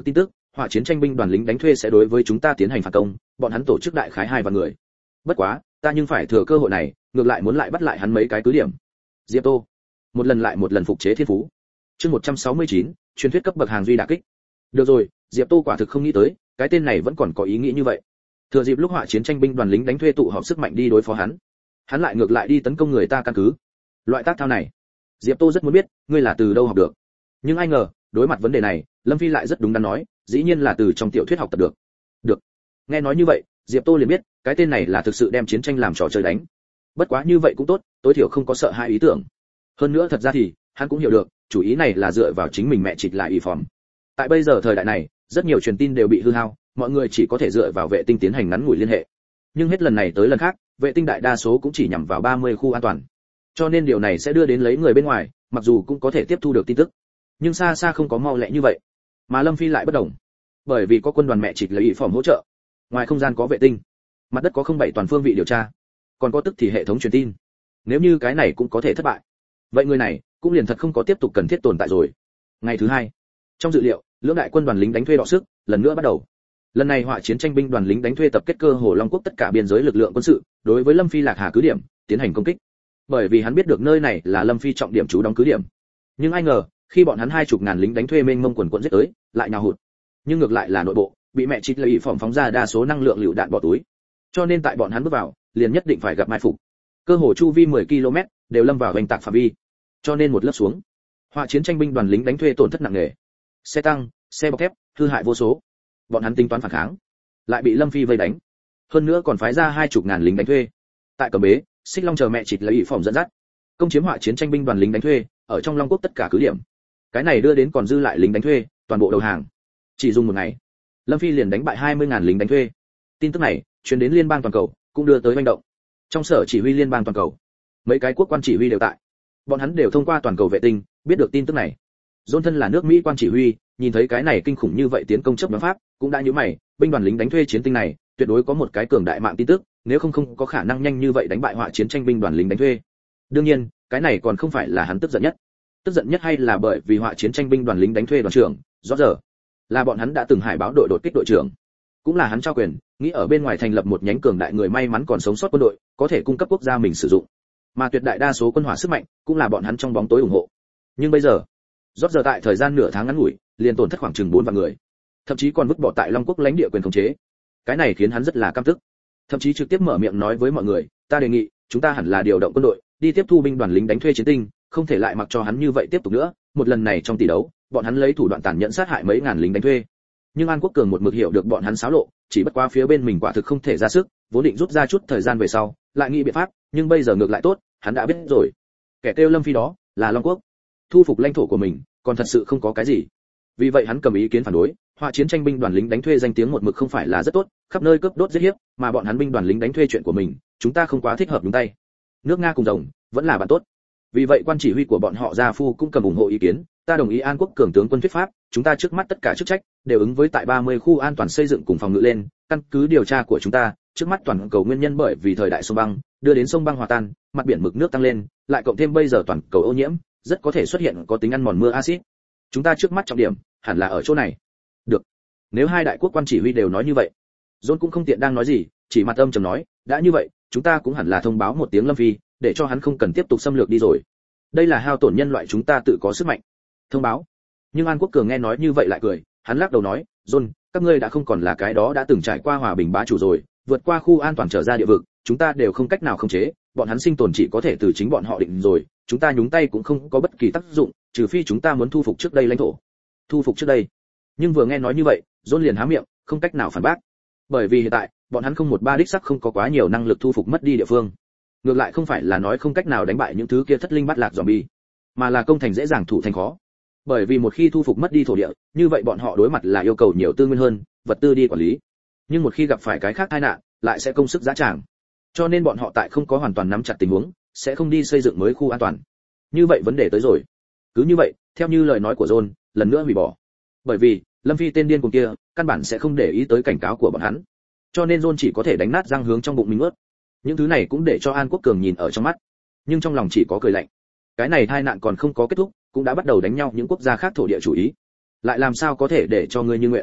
hỏa chiến tranh binh đoàn lính đánh thuê sẽ đối với chúng ta tiến hành phản công, bọn hắn tổ chức đại khái 2 vạn người. Bất quá, ta nhưng phải thừa cơ hội này, ngược lại muốn lại bắt lại hắn mấy cái cứ điểm. Diệp Tô, một lần phục chế thiên phú. Chương 169, truyền thuyết cấp bậc hàng duy đả kích. Được rồi, Diệp Tô quả thực không nghĩ tới, cái tên này vẫn còn có ý nghĩ như vậy. Thừa dịp lúc hỏa chiến tranh binh đoàn lính đánh thuê tụ họp sức mạnh đi đối phó hắn lại ngược lại đi tấn công người ta căn cứ. Loại tác thao này, Diệp Tô rất muốn biết, ngươi là từ đâu học được. Nhưng ai ngờ, đối mặt vấn đề này, Lâm Phi lại rất đúng đắn nói, dĩ nhiên là từ trong tiểu thuyết học tập được. Được. Nghe nói như vậy, Diệp Tô liền biết, cái tên này là thực sự đem chiến tranh làm trò chơi đánh. Bất quá như vậy cũng tốt, tối thiểu không có sợ hai ý tưởng. Hơn nữa thật ra thì, hắn cũng hiểu được, chủ ý này là dựa vào chính mình mẹ trịch lại y phòm. Tại bây giờ thời đại này, rất nhiều truyền tin đều bị hư hao, mọi người chỉ có thể dựa vào vệ tinh tiến hành ngắn ngủi liên hệ. Nhưng hết lần này tới lần khác, vệ tinh đại đa số cũng chỉ nhằm vào 30 khu an toàn. Cho nên điều này sẽ đưa đến lấy người bên ngoài, mặc dù cũng có thể tiếp thu được tin tức, nhưng xa xa không có mau lẹ như vậy. Mà Lâm Phi lại bất đồng, bởi vì có quân đoàn mẹ trịch lấy y phòm hỗ trợ, ngoài không gian có vệ tinh, mặt đất có 07 toàn phương vị điều tra, còn có tức thì hệ thống truyền tin. Nếu như cái này cũng có thể thất bại, vậy người này cũng liền thật không có tiếp tục cần thiết tồn tại rồi. Ngày thứ 2, trong dự liệu, lưỡng đại quân đoàn lính đánh thuê đọ sức lần nữa bắt đầu. Lần này hỏa chiến tranh binh đoàn lính đánh thuê tập kết cơ hồ Long Quốc tất cả biên giới lực lượng quân sự, đối với Lâm Phi Lạc Hà cứ điểm tiến hành công kích. Bởi vì hắn biết được nơi này là Lâm Phi trọng điểm trú đóng cứ điểm. Nhưng ai ngờ, khi bọn hắn 20 ngàn lính đánh thuê mênh mông quần quẫn giết tới, lại nhào hụt. Nhưng ngược lại là nội bộ, bị mẹ trịch lợi phóng ra đa số năng lượng lựu đạn bỏ túi. Cho nên tại bọn hắn bước vào, liền nhất định phải gặp mai phục. Cơ hồ chu vi 10 km đều lâm vào hoành tạc phạm vi. Cho nên một lớp xuống, hỏa chiến tranh binh đoàn lính đánh thuê tổn thất nặng nề. Xe tăng, xe bọc thép, hư hại vô số. Bọn hắn tính toán phản kháng, lại bị Lâm Phi vây đánh. Hơn nữa còn phái ra 20 ngàn lính đánh thuê. Tại Cẩm Bế, Xích Long chờ mẹ trịch lấy phỏng dẫn dắt, công chiếm hỏa chiến tranh binh đoàn lính đánh thuê, ở trong Long Quốc tất cả cứ điểm. Cái này đưa đến còn dư lại lính đánh thuê, toàn bộ đầu hàng. Chỉ dùng một ngày, Lâm Phi liền đánh bại 20 ngàn lính đánh thuê. Tin tức này truyền đến liên bang toàn cầu, cũng đưa tới hành động. Trong sở chỉ huy liên bang toàn cầu, mấy cái quốc quan chỉ huy đều tại. Bọn hắn đều thông qua toàn cầu vệ tinh, biết được tin tức này. John thân là nước Mỹ quan chỉ huy, nhìn thấy cái này kinh khủng như vậy tiến công chấp bắn pháp, cũng đã nhíu mày, binh đoàn lính đánh thuê chiến tinh này, tuyệt đối có một cái cường đại mạng tin tức, nếu không có khả năng nhanh như vậy đánh bại hỏa chiến tranh binh đoàn lính đánh thuê. Đương nhiên, cái này còn không phải là hắn tức giận nhất. Tức giận nhất hay là bởi vì hỏa chiến tranh binh đoàn lính đánh thuê đoàn trưởng, rõ giờ là bọn hắn đã từng hải báo đội đột kích đội trưởng, cũng là hắn trao quyền, nghĩ ở bên ngoài thành lập một nhánh cường đại người may mắn còn sống sót quân đội, có thể cung cấp quốc gia mình sử dụng. Mà tuyệt đại đa số quân hỏa sức mạnh, cũng là bọn hắn trong bóng tối ủng hộ. Nhưng bây giờ, rốt giờ tại thời gian nửa tháng ngắn ngủi, liền tổn thất khoảng chừng 4 vạn người, thậm chí còn vứt bỏ tại Long Quốc lãnh địa quyền khống chế. Cái này khiến hắn rất là căm tức, thậm chí trực tiếp mở miệng nói với mọi người, ta đề nghị, chúng ta hẳn là điều động quân đội, đi tiếp thu binh đoàn lính đánh thuê chiến tinh, không thể lại mặc cho hắn như vậy tiếp tục nữa. Một lần này trong tỷ đấu, bọn hắn lấy thủ đoạn tàn nhẫn sát hại mấy ngàn lính đánh thuê. Nhưng An Quốc Cường một mực hiểu được bọn hắn xáo lộ, chỉ bất quá phía bên mình quả thực không thể ra sức, vốn định rút ra chút thời gian về sau, lại nghĩ biện pháp, nhưng bây giờ ngược lại tốt, hắn đã biết rồi. Kẻ kêu Lâm Phi đó là Long Quốc, thu phục lãnh thổ của mình, còn thật sự không có cái gì. Vì vậy hắn cầm ý kiến phản đối, hỏa chiến tranh binh đoàn lính đánh thuê danh tiếng một mực không phải là rất tốt, khắp nơi cướp đốt giết hiếp, mà bọn hắn binh đoàn lính đánh thuê chuyện của mình, chúng ta không quá thích hợp nhúng tay. Nước Nga cùng rồng, vẫn là bạn tốt. Vì vậy quan chỉ huy của bọn họ Gia Phu cũng cầm ủng hộ ý kiến, ta đồng ý An Quốc Cường tướng quân thuyết pháp, chúng ta trước mắt tất cả chức trách đều ứng với tại 30 khu an toàn xây dựng cùng phòng ngự lên, căn cứ điều tra của chúng ta, trước mắt toàn cầu nguyên nhân bởi vì thời đại sông băng, đưa đến sông băng hòa tan, mặt biển mực nước tăng lên, lại cộng thêm bây giờ toàn cầu ô nhiễm, rất có thể xuất hiện có tính ăn mòn mưa axit. Chúng ta trước mắt trọng điểm hẳn là ở chỗ này. Được. Nếu hai đại quốc quan chỉ huy đều nói như vậy, John cũng không tiện đang nói gì, chỉ mặt âm trầm nói, đã như vậy, chúng ta cũng hẳn là thông báo một tiếng Lâm Phi, để cho hắn không cần tiếp tục xâm lược đi rồi. Đây là hao tổn nhân loại chúng ta tự có sức mạnh. Thông báo. Nhưng An Quốc Cường nghe nói như vậy lại cười, hắn lắc đầu nói, John, các ngươi đã không còn là cái đó đã từng trải qua hòa bình bá chủ rồi, vượt qua khu an toàn trở ra địa vực, chúng ta đều không cách nào khống chế, bọn hắn sinh tồn chỉ có thể từ chính bọn họ định rồi, chúng ta nhúng tay cũng không có bất kỳ tác dụng, trừ phi chúng ta muốn thu phục trước đây lãnh thổ. Thu phục trước đây. Nhưng vừa nghe nói như vậy, John liền há miệng, không cách nào phản bác. Bởi vì hiện tại, bọn hắn không một ba đích sắc không có quá nhiều năng lực thu phục mất đi địa phương. Ngược lại không phải là nói không cách nào đánh bại những thứ kia thất linh bát lạc zombie, mà là công thành dễ dàng thủ thành khó. Bởi vì một khi thu phục mất đi thổ địa, như vậy bọn họ đối mặt là yêu cầu nhiều tư nguyên hơn, vật tư đi quản lý. Nhưng một khi gặp phải cái khác tai nạn, lại sẽ công sức dã tràng. Cho nên bọn họ tại không có hoàn toàn nắm chặt tình huống, sẽ không đi xây dựng mới khu an toàn. Như vậy vấn đề tới rồi. Cứ như vậy, theo như lời nói của John, lần nữa hủy bỏ. Bởi vì, Lâm Phi tên điên cuồng kia, căn bản sẽ không để ý tới cảnh cáo của bọn hắn. Cho nên John chỉ có thể đánh nát răng hướng trong bụng mình ướt. Những thứ này cũng để cho An Quốc Cường nhìn ở trong mắt, nhưng trong lòng chỉ có cười lạnh. Cái này tai nạn còn không có kết thúc, cũng đã bắt đầu đánh nhau những quốc gia khác thổ địa chủ ý. Lại làm sao có thể để cho ngươi như nguyện?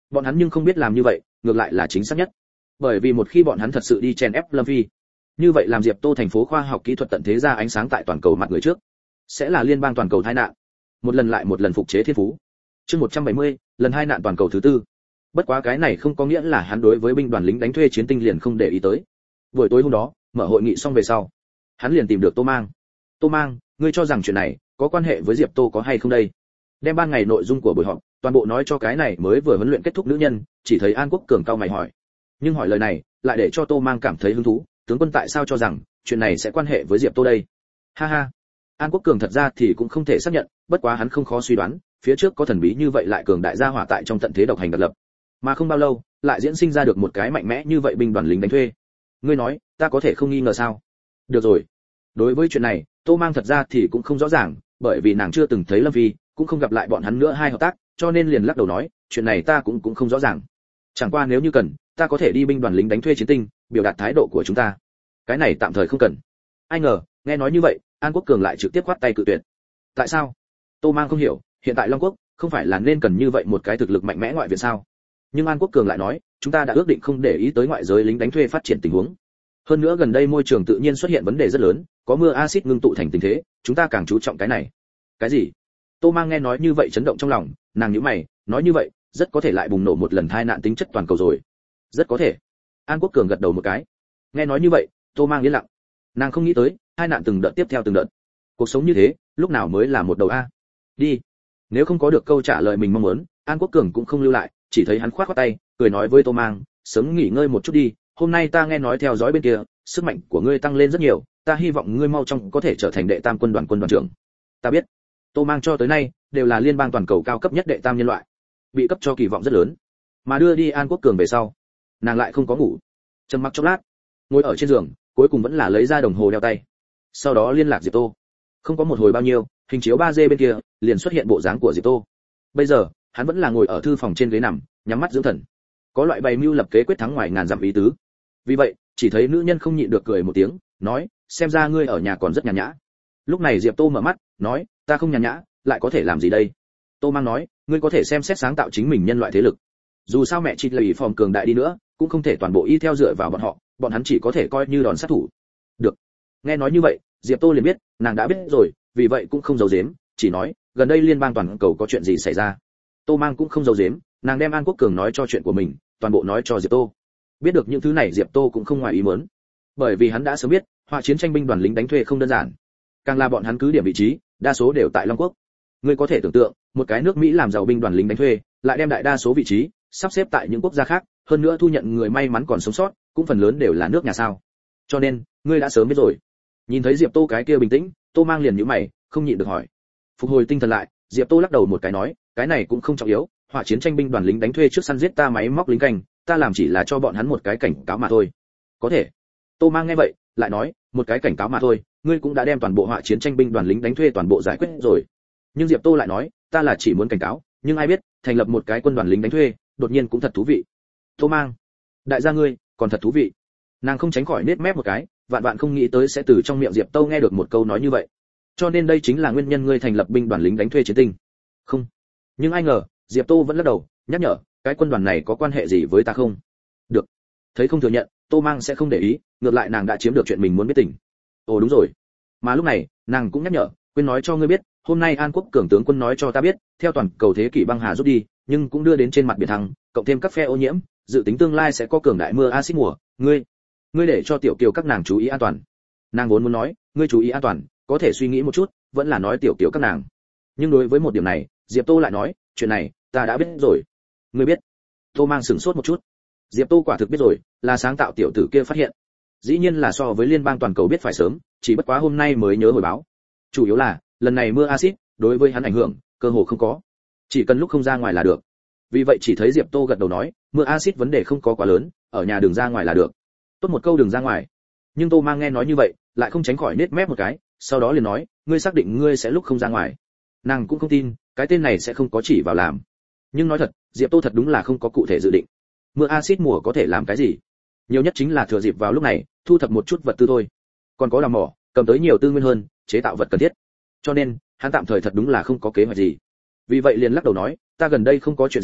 Bọn hắn nhưng không biết làm như vậy ngược lại là chính xác nhất, bởi vì một khi bọn hắn thật sự đi chèn ép Lâm Phi, như vậy làm Diệp Tô thành phố khoa học kỹ thuật tận thế ra ánh sáng tại toàn cầu mặt người trước, sẽ là liên bang toàn cầu tai nạn, một lần lại một lần phục chế thiên phú. Chương 170, lần hai nạn toàn cầu thứ tư. Bất quá cái này không có nghĩa là hắn đối với binh đoàn lính đánh thuê chiến tinh liền không để ý tới. Buổi tối hôm đó, mở hội nghị xong về sau, hắn liền tìm được Tô Mang. Tô Mang, ngươi cho rằng chuyện này có quan hệ với Diệp Tô có hay không đây? Đem ban ngày nội dung của buổi họp toàn bộ nói cho cái này mới vừa huấn luyện kết thúc nữ nhân, chỉ thấy An Quốc Cường cao mày hỏi. Nhưng hỏi lời này lại để cho Tô Mang cảm thấy hứng thú, tướng quân tại sao cho rằng chuyện này sẽ quan hệ với Diệp Tô đây? Ha ha. An Quốc Cường thật ra thì cũng không thể xác nhận, bất quá hắn không khó suy đoán, phía trước có thần bí như vậy lại cường đại gia hỏa tại trong tận thế độc hành đặc lập, mà không bao lâu lại diễn sinh ra được một cái mạnh mẽ như vậy binh đoàn lính đánh thuê. Ngươi nói, ta có thể không nghi ngờ sao? Được rồi. Đối với chuyện này, Tô Mang thật ra thì cũng không rõ ràng, bởi vì nàng chưa từng thấy Lâm Phi, cũng không gặp lại bọn hắn nữa hai hợp tác, cho nên liền lắc đầu nói, chuyện này ta cũng không rõ ràng. Chẳng qua nếu như cần, ta có thể đi binh đoàn lính đánh thuê chiến tinh, biểu đạt thái độ của chúng ta. Cái này tạm thời không cần. Ai ngờ, nghe nói như vậy, An Quốc Cường lại trực tiếp quát tay cự tuyệt. Tại sao? Tô Mang không hiểu, hiện tại Long Quốc không phải là nên cần như vậy một cái thực lực mạnh mẽ ngoại viện sao? Nhưng An Quốc Cường lại nói, chúng ta đã ước định không để ý tới ngoại giới lính đánh thuê phát triển tình huống. Hơn nữa gần đây môi trường tự nhiên xuất hiện vấn đề rất lớn, có mưa axit ngưng tụ thành tình thế, chúng ta càng chú trọng cái này. Cái gì? Tô Mang nghe nói như vậy chấn động trong lòng, nàng nhíu mày, nói như vậy, rất có thể lại bùng nổ một lần tai nạn tính chất toàn cầu rồi. Rất có thể. An Quốc Cường gật đầu một cái. Nghe nói như vậy, Tô Mang yên lặng. Nàng không nghĩ tới, tai nạn từng đợt tiếp theo từng đợt. Cuộc sống như thế, lúc nào mới là một đầu a? Đi. Nếu không có được câu trả lời mình mong muốn, An Quốc Cường cũng không lưu lại, chỉ thấy hắn khoát khoát tay, cười nói với Tô Mang, sớm nghỉ ngơi một chút đi, hôm nay ta nghe nói theo dõi bên kia, sức mạnh của ngươi tăng lên rất nhiều, ta hy vọng ngươi mau chóng có thể trở thành đệ tam quân đoàn trưởng. Ta biết. Tô Mang cho tới nay đều là liên bang toàn cầu cao cấp nhất đệ tam nhân loại, bị cấp cho kỳ vọng rất lớn. Mà đưa đi An Quốc Cường về sau, nàng lại không có ngủ, trầm mặc chốc lát, ngồi ở trên giường, cuối cùng vẫn là lấy ra đồng hồ đeo tay. Sau đó liên lạc Diệp Tô. Không có một hồi bao nhiêu, hình chiếu 3D bên kia liền xuất hiện bộ dáng của Diệp Tô. Bây giờ, hắn vẫn là ngồi ở thư phòng trên ghế nằm, nhắm mắt dưỡng thần. Có loại bày mưu lập kế quyết thắng ngoài ngàn dặm ý tứ. Vì vậy, chỉ thấy nữ nhân không nhịn được cười một tiếng, nói, xem ra ngươi ở nhà còn rất nhàn nhã. Lúc này Diệp Tô mở mắt, nói, ta không nhàn nhã, lại có thể làm gì đây? Tô Mang nói, ngươi có thể xem xét sáng tạo chính mình nhân loại thế lực. Dù sao mẹ chị lì phòng cường đại đi nữa, cũng không thể toàn bộ y theo dựa vào bọn họ, bọn hắn chỉ có thể coi như đòn sát thủ. Được. Nghe nói như vậy, Diệp Tô liền biết, nàng đã biết rồi, vì vậy cũng không giấu giếm, chỉ nói, gần đây liên bang toàn cầu có chuyện gì xảy ra. Tô Mang cũng không giấu giếm, nàng đem An Quốc Cường nói cho chuyện của mình, toàn bộ nói cho Diệp Tô. Biết được những thứ này Diệp Tô cũng không ngoài ý muốn, bởi vì hắn đã sớm biết, họa chiến tranh binh đoàn lính đánh thuê không đơn giản, càng là bọn hắn cứ điểm vị trí, đa số đều tại Long Quốc. Ngươi có thể tưởng tượng, một cái nước Mỹ làm giàu binh đoàn lính đánh thuê, lại đem đại đa số vị trí sắp xếp tại những quốc gia khác, hơn nữa thu nhận người may mắn còn sống sót, cũng phần lớn đều là nước nhà sao? Cho nên, ngươi đã sớm biết rồi. Nhìn thấy Diệp Tô cái kia bình tĩnh, Tô Mang liền nhíu mày, không nhịn được hỏi. Phục hồi tinh thần lại, Diệp Tô lắc đầu một cái nói, cái này cũng không trọng yếu, họa chiến tranh binh đoàn lính đánh thuê trước săn giết ta máy móc lính canh, ta làm chỉ là cho bọn hắn một cái cảnh cáo mà thôi. Có thể. Tô Mang nghe vậy, lại nói, một cái cảnh cáo mà thôi, ngươi cũng đã đem toàn bộ họa chiến tranh binh đoàn lính đánh thuê toàn bộ giải quyết rồi. Nhưng Diệp Tô lại nói, ta là chỉ muốn cảnh cáo, nhưng ai biết, thành lập một cái quân đoàn lính đánh thuê, đột nhiên cũng thật thú vị. Tô Mang, đại gia ngươi, còn thật thú vị. Nàng không tránh khỏi nết mép một cái, vạn vạn không nghĩ tới sẽ từ trong miệng Diệp Tô nghe được một câu nói như vậy. Cho nên đây chính là nguyên nhân ngươi thành lập binh đoàn lính đánh thuê chiến tinh. Không. Nhưng ai ngờ, Diệp Tô vẫn lắc đầu, nhắc nhở, cái quân đoàn này có quan hệ gì với ta không? Được. Thấy không thừa nhận, Tô Mang sẽ không để ý, ngược lại nàng đã chiếm được chuyện mình muốn biết tình. Ồ đúng rồi. Mà lúc này, nàng cũng nhắc nhở, quên nói cho ngươi biết, hôm nay An Quốc Cường tướng quân nói cho ta biết, theo toàn cầu thế kỷ băng hà rút đi, nhưng cũng đưa đến trên mặt biển thăng, cộng thêm các phe ô nhiễm, dự tính tương lai sẽ có cường đại mưa axit mùa, ngươi để cho tiểu kiều các nàng chú ý an toàn. Nàng vốn muốn nói, ngươi chú ý an toàn, có thể suy nghĩ một chút, vẫn là nói tiểu kiều các nàng. Nhưng đối với một điểm này, Diệp Tô lại nói, chuyện này, ta đã biết rồi. Ngươi biết? Tô Mang sửng sốt một chút. Diệp Tô quả thực biết rồi, là sáng tạo tiểu tử kia phát hiện. Dĩ nhiên là so với liên bang toàn cầu biết phải sớm, chỉ bất quá hôm nay mới nhớ hồi báo. Chủ yếu là, lần này mưa axit, đối với hắn ảnh hưởng, cơ hồ không có. Chỉ cần lúc không ra ngoài là được. Vì vậy chỉ thấy Diệp Tô gật đầu nói, mưa axit vấn đề không có quá lớn, ở nhà đường ra ngoài là được. Tốt một câu đường ra ngoài. Nhưng Tô Mang nghe nói như vậy, lại không tránh khỏi nết mép một cái, sau đó liền nói, ngươi xác định ngươi sẽ lúc không ra ngoài. Nàng cũng không tin, cái tên này sẽ không có chỉ vào làm. Nhưng nói thật, Diệp Tô thật đúng là không có cụ thể dự định. Mưa axit mùa có thể làm cái gì? Nhiều nhất chính là thừa dịp vào lúc này, thu thập một chút vật tư thôi. Còn có đào mỏ, cầm tới nhiều tư nguyên hơn, chế tạo vật cần thiết. Cho nên, hắn tạm thời thật đúng là không có kế hoạch gì. Vì vậy liền lắc đầu nói, ta gần đây không có chuyện gì,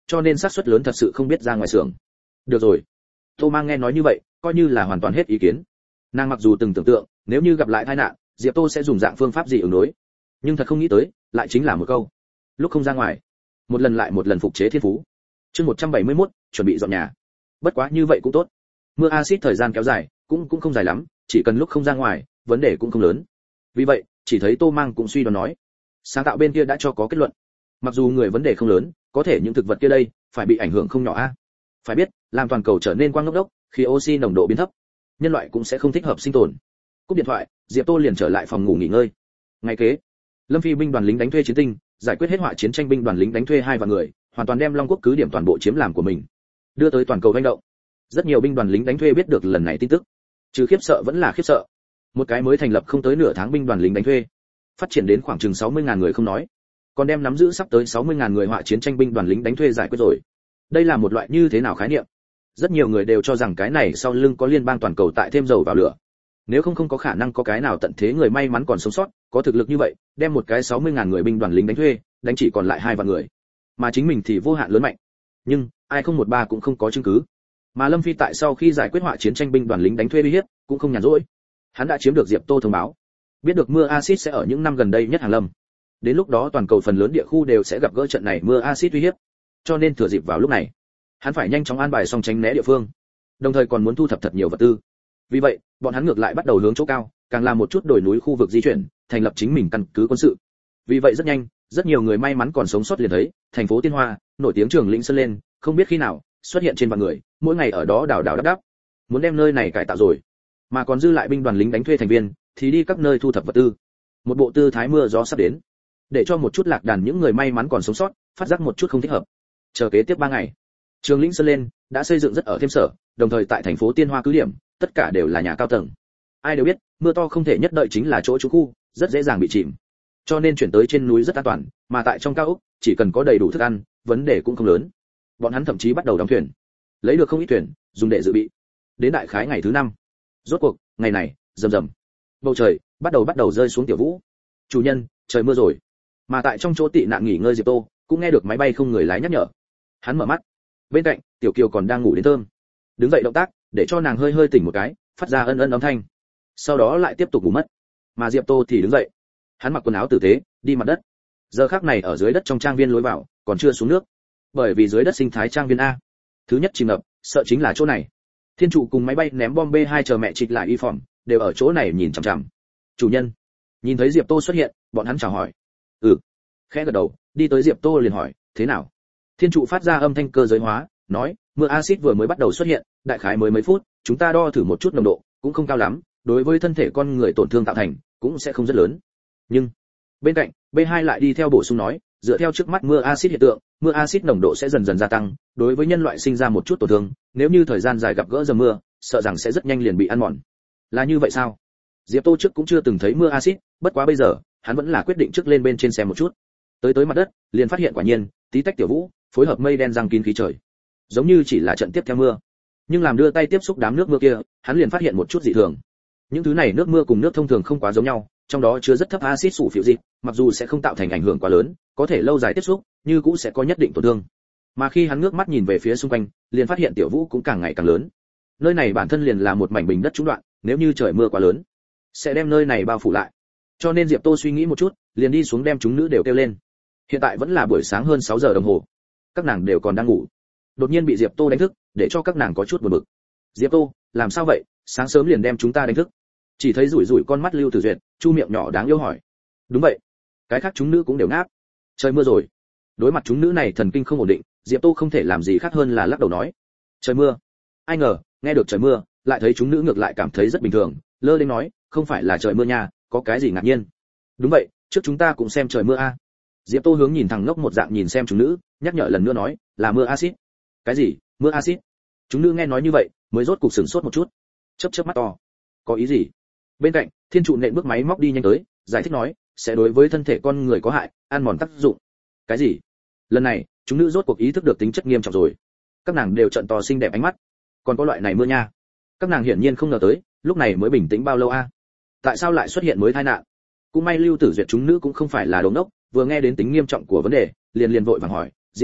cho nên xác suất lớn thật sự không biết ra ngoài xưởng. Được rồi. Tô Mang nghe nói như vậy, coi như là hoàn toàn hết ý kiến. Nàng mặc dù từng tưởng tượng, nếu như gặp lại tai nạn, Diệp Tô sẽ dùng dạng phương pháp gì ứng đối, nhưng thật không nghĩ tới, lại chính là một câu: lúc không ra ngoài, một lần lại một lần phục chế thiên phú. Chương 171, chuẩn bị dọn nhà. Bất quá như vậy cũng tốt. Mưa axit thời gian kéo dài, cũng không dài lắm, chỉ cần lúc không ra ngoài, vấn đề cũng không lớn. Vì vậy, chỉ thấy Tô Mang cũng suy đoán nói, sáng tạo bên kia đã cho có kết luận. Mặc dù người vấn đề không lớn, có thể những thực vật kia đây phải bị ảnh hưởng không nhỏ a. Phải biết, làm toàn cầu trở nên quang ngốc đốc, khi oxy nồng độ biến thấp, nhân loại cũng sẽ không thích hợp sinh tồn. Cúp điện thoại, Diệp Tô liền trở lại phòng ngủ nghỉ ngơi. Ngày kế, Lâm Phi binh đoàn lính đánh thuê chiến tinh, giải quyết hết họa chiến tranh binh đoàn lính đánh thuê 2 vạn người, hoàn toàn đem Long Quốc cứ điểm toàn bộ chiếm làm của mình, đưa tới toàn cầu hành động. Rất nhiều binh đoàn lính đánh thuê biết được lần này tin tức, trừ khiếp sợ vẫn là khiếp sợ. Một cái mới thành lập không tới nửa tháng binh đoàn lính đánh thuê, phát triển đến khoảng chừng 60.000 người không nói, còn đem nắm giữ sắp tới 60.000 người họa chiến tranh binh đoàn lính đánh thuê giải quyết rồi. Đây là một loại như thế nào khái niệm? Rất nhiều người đều cho rằng cái này sau lưng có liên bang toàn cầu tại thêm dầu vào lửa. Nếu không có khả năng có cái nào tận thế người may mắn còn sống sót, có thực lực như vậy, đem một cái 60.000 người binh đoàn lính đánh thuê, đánh chỉ còn lại 2 vạn người. Mà chính mình thì vô hạn lớn mạnh. Nhưng, ai không 13 cũng không có chứng cứ. Mà Lâm Phi tại sau khi giải quyết họa chiến tranh binh đoàn lính đánh thuê uy hiếp, cũng không nhàn rỗi. Hắn đã chiếm được Diệp Tô thông báo, biết được mưa axit sẽ ở những năm gần đây nhất hàng lâm. Đến lúc đó toàn cầu phần lớn địa khu đều sẽ gặp gỡ trận này mưa axit uy hiếp. Cho nên thừa dịp vào lúc này, hắn phải nhanh chóng an bài xong tránh né địa phương, đồng thời còn muốn thu thập thật nhiều vật tư. Vì vậy, bọn hắn ngược lại bắt đầu hướng chỗ cao, càng làm một chút đồi núi khu vực di chuyển, thành lập chính mình căn cứ quân sự. Vì vậy rất nhanh, rất nhiều người may mắn còn sống sót liền thấy, thành phố Tiên Hoa, nổi tiếng Trường Lĩnh Sơn lên, không biết khi nào xuất hiện trên vạn người, mỗi ngày ở đó đào đắp, muốn đem nơi này cải tạo rồi. Mà còn dư lại binh đoàn lính đánh thuê thành viên, thì đi các nơi thu thập vật tư. Một bộ tư thái mưa gió sắp đến, để cho một chút lạc đàn những người may mắn còn sống sót, phát giác một chút không thích hợp. Chờ kế tiếp 3 ngày, Trường Lĩnh Sơn lên đã xây dựng rất ở thêm sở, đồng thời tại thành phố Tiên Hoa cứ điểm, tất cả đều là nhà cao tầng. Ai đều biết, mưa to không thể nhất đợi chính là chỗ trú khu, rất dễ dàng bị chìm. Cho nên chuyển tới trên núi rất an toàn, mà tại trong cao ốc, chỉ cần có đầy đủ thức ăn, vấn đề cũng không lớn. Bọn hắn thậm chí bắt đầu đóng thuyền, lấy được không ít thuyền, dùng để dự bị. Đến đại khái ngày thứ 5, rốt cuộc, ngày này, rầm rầm, bầu trời bắt đầu rơi xuống tiểu vũ. Chủ nhân, trời mưa rồi. Mà tại trong chỗ tị nạn nghỉ ngơi Diệp Tô, cũng nghe được máy bay không người lái nhắc nhở. Hắn mở mắt, bên cạnh, Tiểu Kiều còn đang ngủ đến thơm. Đứng dậy động tác, để cho nàng hơi tỉnh một cái, phát ra ân ân âm thanh. Sau đó lại tiếp tục ngủ mất. Mà Diệp Tô thì đứng dậy, hắn mặc quần áo tử tế, đi mặt đất. Giờ khắc này ở dưới đất trong trang viên lối vào, còn chưa xuống nước, bởi vì dưới đất sinh thái trang viên a, thứ nhất chìm ngập, sợ chính là chỗ này. Thiên trụ cùng máy bay ném bom B2 chờ mẹ trịch lại y phỏng, đều ở chỗ này nhìn chằm chằm. Chủ nhân, nhìn thấy Diệp Tô xuất hiện, bọn hắn chào hỏi. Khẽ gật đầu, đi tới Diệp Tô liền hỏi, thế nào? Thiên trụ phát ra âm thanh cơ giới hóa, nói, mưa axit vừa mới bắt đầu xuất hiện, đại khái mới mấy phút, chúng ta đo thử một chút nồng độ, cũng không cao lắm, đối với thân thể con người tổn thương tạo thành, cũng sẽ không rất lớn. Nhưng, bên cạnh, B2 lại đi theo bổ sung nói, dựa theo trước mắt mưa axit hiện tượng, mưa axit nồng độ sẽ dần dần gia tăng, đối với nhân loại sinh ra một chút tổn thương, nếu như thời gian dài gặp gỡ dầm mưa, sợ rằng sẽ rất nhanh liền bị ăn mòn. Là như vậy sao? Diệp Tô trước cũng chưa từng thấy mưa axit, bất quá bây giờ, hắn vẫn là quyết định trước lên bên trên xem một chút. Tới mặt đất, liền phát hiện quả nhiên, tí tách tiểu vũ, phối hợp mây đen giăng kín khí trời, giống như chỉ là trận tiếp theo mưa. Nhưng làm đưa tay tiếp xúc đám nước mưa kia, hắn liền phát hiện một chút dị thường. Những thứ này nước mưa cùng nước thông thường không quá giống nhau, trong đó chứa rất thấp axit sủ phiệu dịch, mặc dù sẽ không tạo thành ảnh hưởng quá lớn, có thể lâu dài tiếp xúc, như cũng sẽ có nhất định tổn thương. Mà khi hắn ngước mắt nhìn về phía xung quanh, liền phát hiện tiểu vũ cũng càng ngày càng lớn. Nơi này bản thân liền là một mảnh bình đất trũng đoạn, nếu như trời mưa quá lớn, sẽ đem nơi này bao phủ lại. Cho nên Diệp Tô suy nghĩ một chút, liền đi xuống đem chúng nữ đều kêu lên. Hiện tại vẫn là buổi sáng hơn 6 giờ đồng hồ, các nàng đều còn đang ngủ. Đột nhiên bị Diệp Tô đánh thức, để cho các nàng có chút buồn bực. Diệp Tô, làm sao vậy, sáng sớm liền đem chúng ta đánh thức? Chỉ thấy rủi rủi con mắt Lưu Tử Duyệt, chu miệng nhỏ đáng yêu hỏi. Đúng vậy, cái khác chúng nữ cũng đều ngáp. Trời mưa rồi. Đối mặt chúng nữ này thần kinh không ổn định, Diệp Tô không thể làm gì khác hơn là lắc đầu nói. Trời mưa. Ai ngờ, nghe được trời mưa, lại thấy chúng nữ ngược lại cảm thấy rất bình thường, lơ đến nói, không phải là trời mưa nha, có cái gì ngạc nhiên? Đúng vậy, trước chúng ta cũng xem trời mưa a. Diệp Tô hướng nhìn thằng ngốc một dạng nhìn xem chúng nữ, nhắc nhở lần nữa nói, là mưa axit. Cái gì? Mưa axit? Chúng nữ nghe nói như vậy, mới rốt cục sửng sốt một chút, chớp mắt to. Có ý gì? Bên cạnh, Thiên trụ nện bước máy móc đi nhanh tới, giải thích nói, sẽ đối với thân thể con người có hại, ăn mòn tác dụng. Cái gì? Lần này, chúng nữ rốt cuộc ý thức được tính chất nghiêm trọng rồi. Các nàng đều trợn to xinh đẹp ánh mắt. Còn có loại này mưa nha. Các nàng hiển nhiên không ngờ tới, lúc này mới bình tĩnh bao lâu a? Tại sao lại xuất hiện mới tai nạn? Cũng may Lưu Tử Duyệt chúng nữ cũng không phải là đồ ngốc, vừa nghe đến tính nghiêm trọng của vấn đề, liền vội vàng hỏi, Diệp Tô,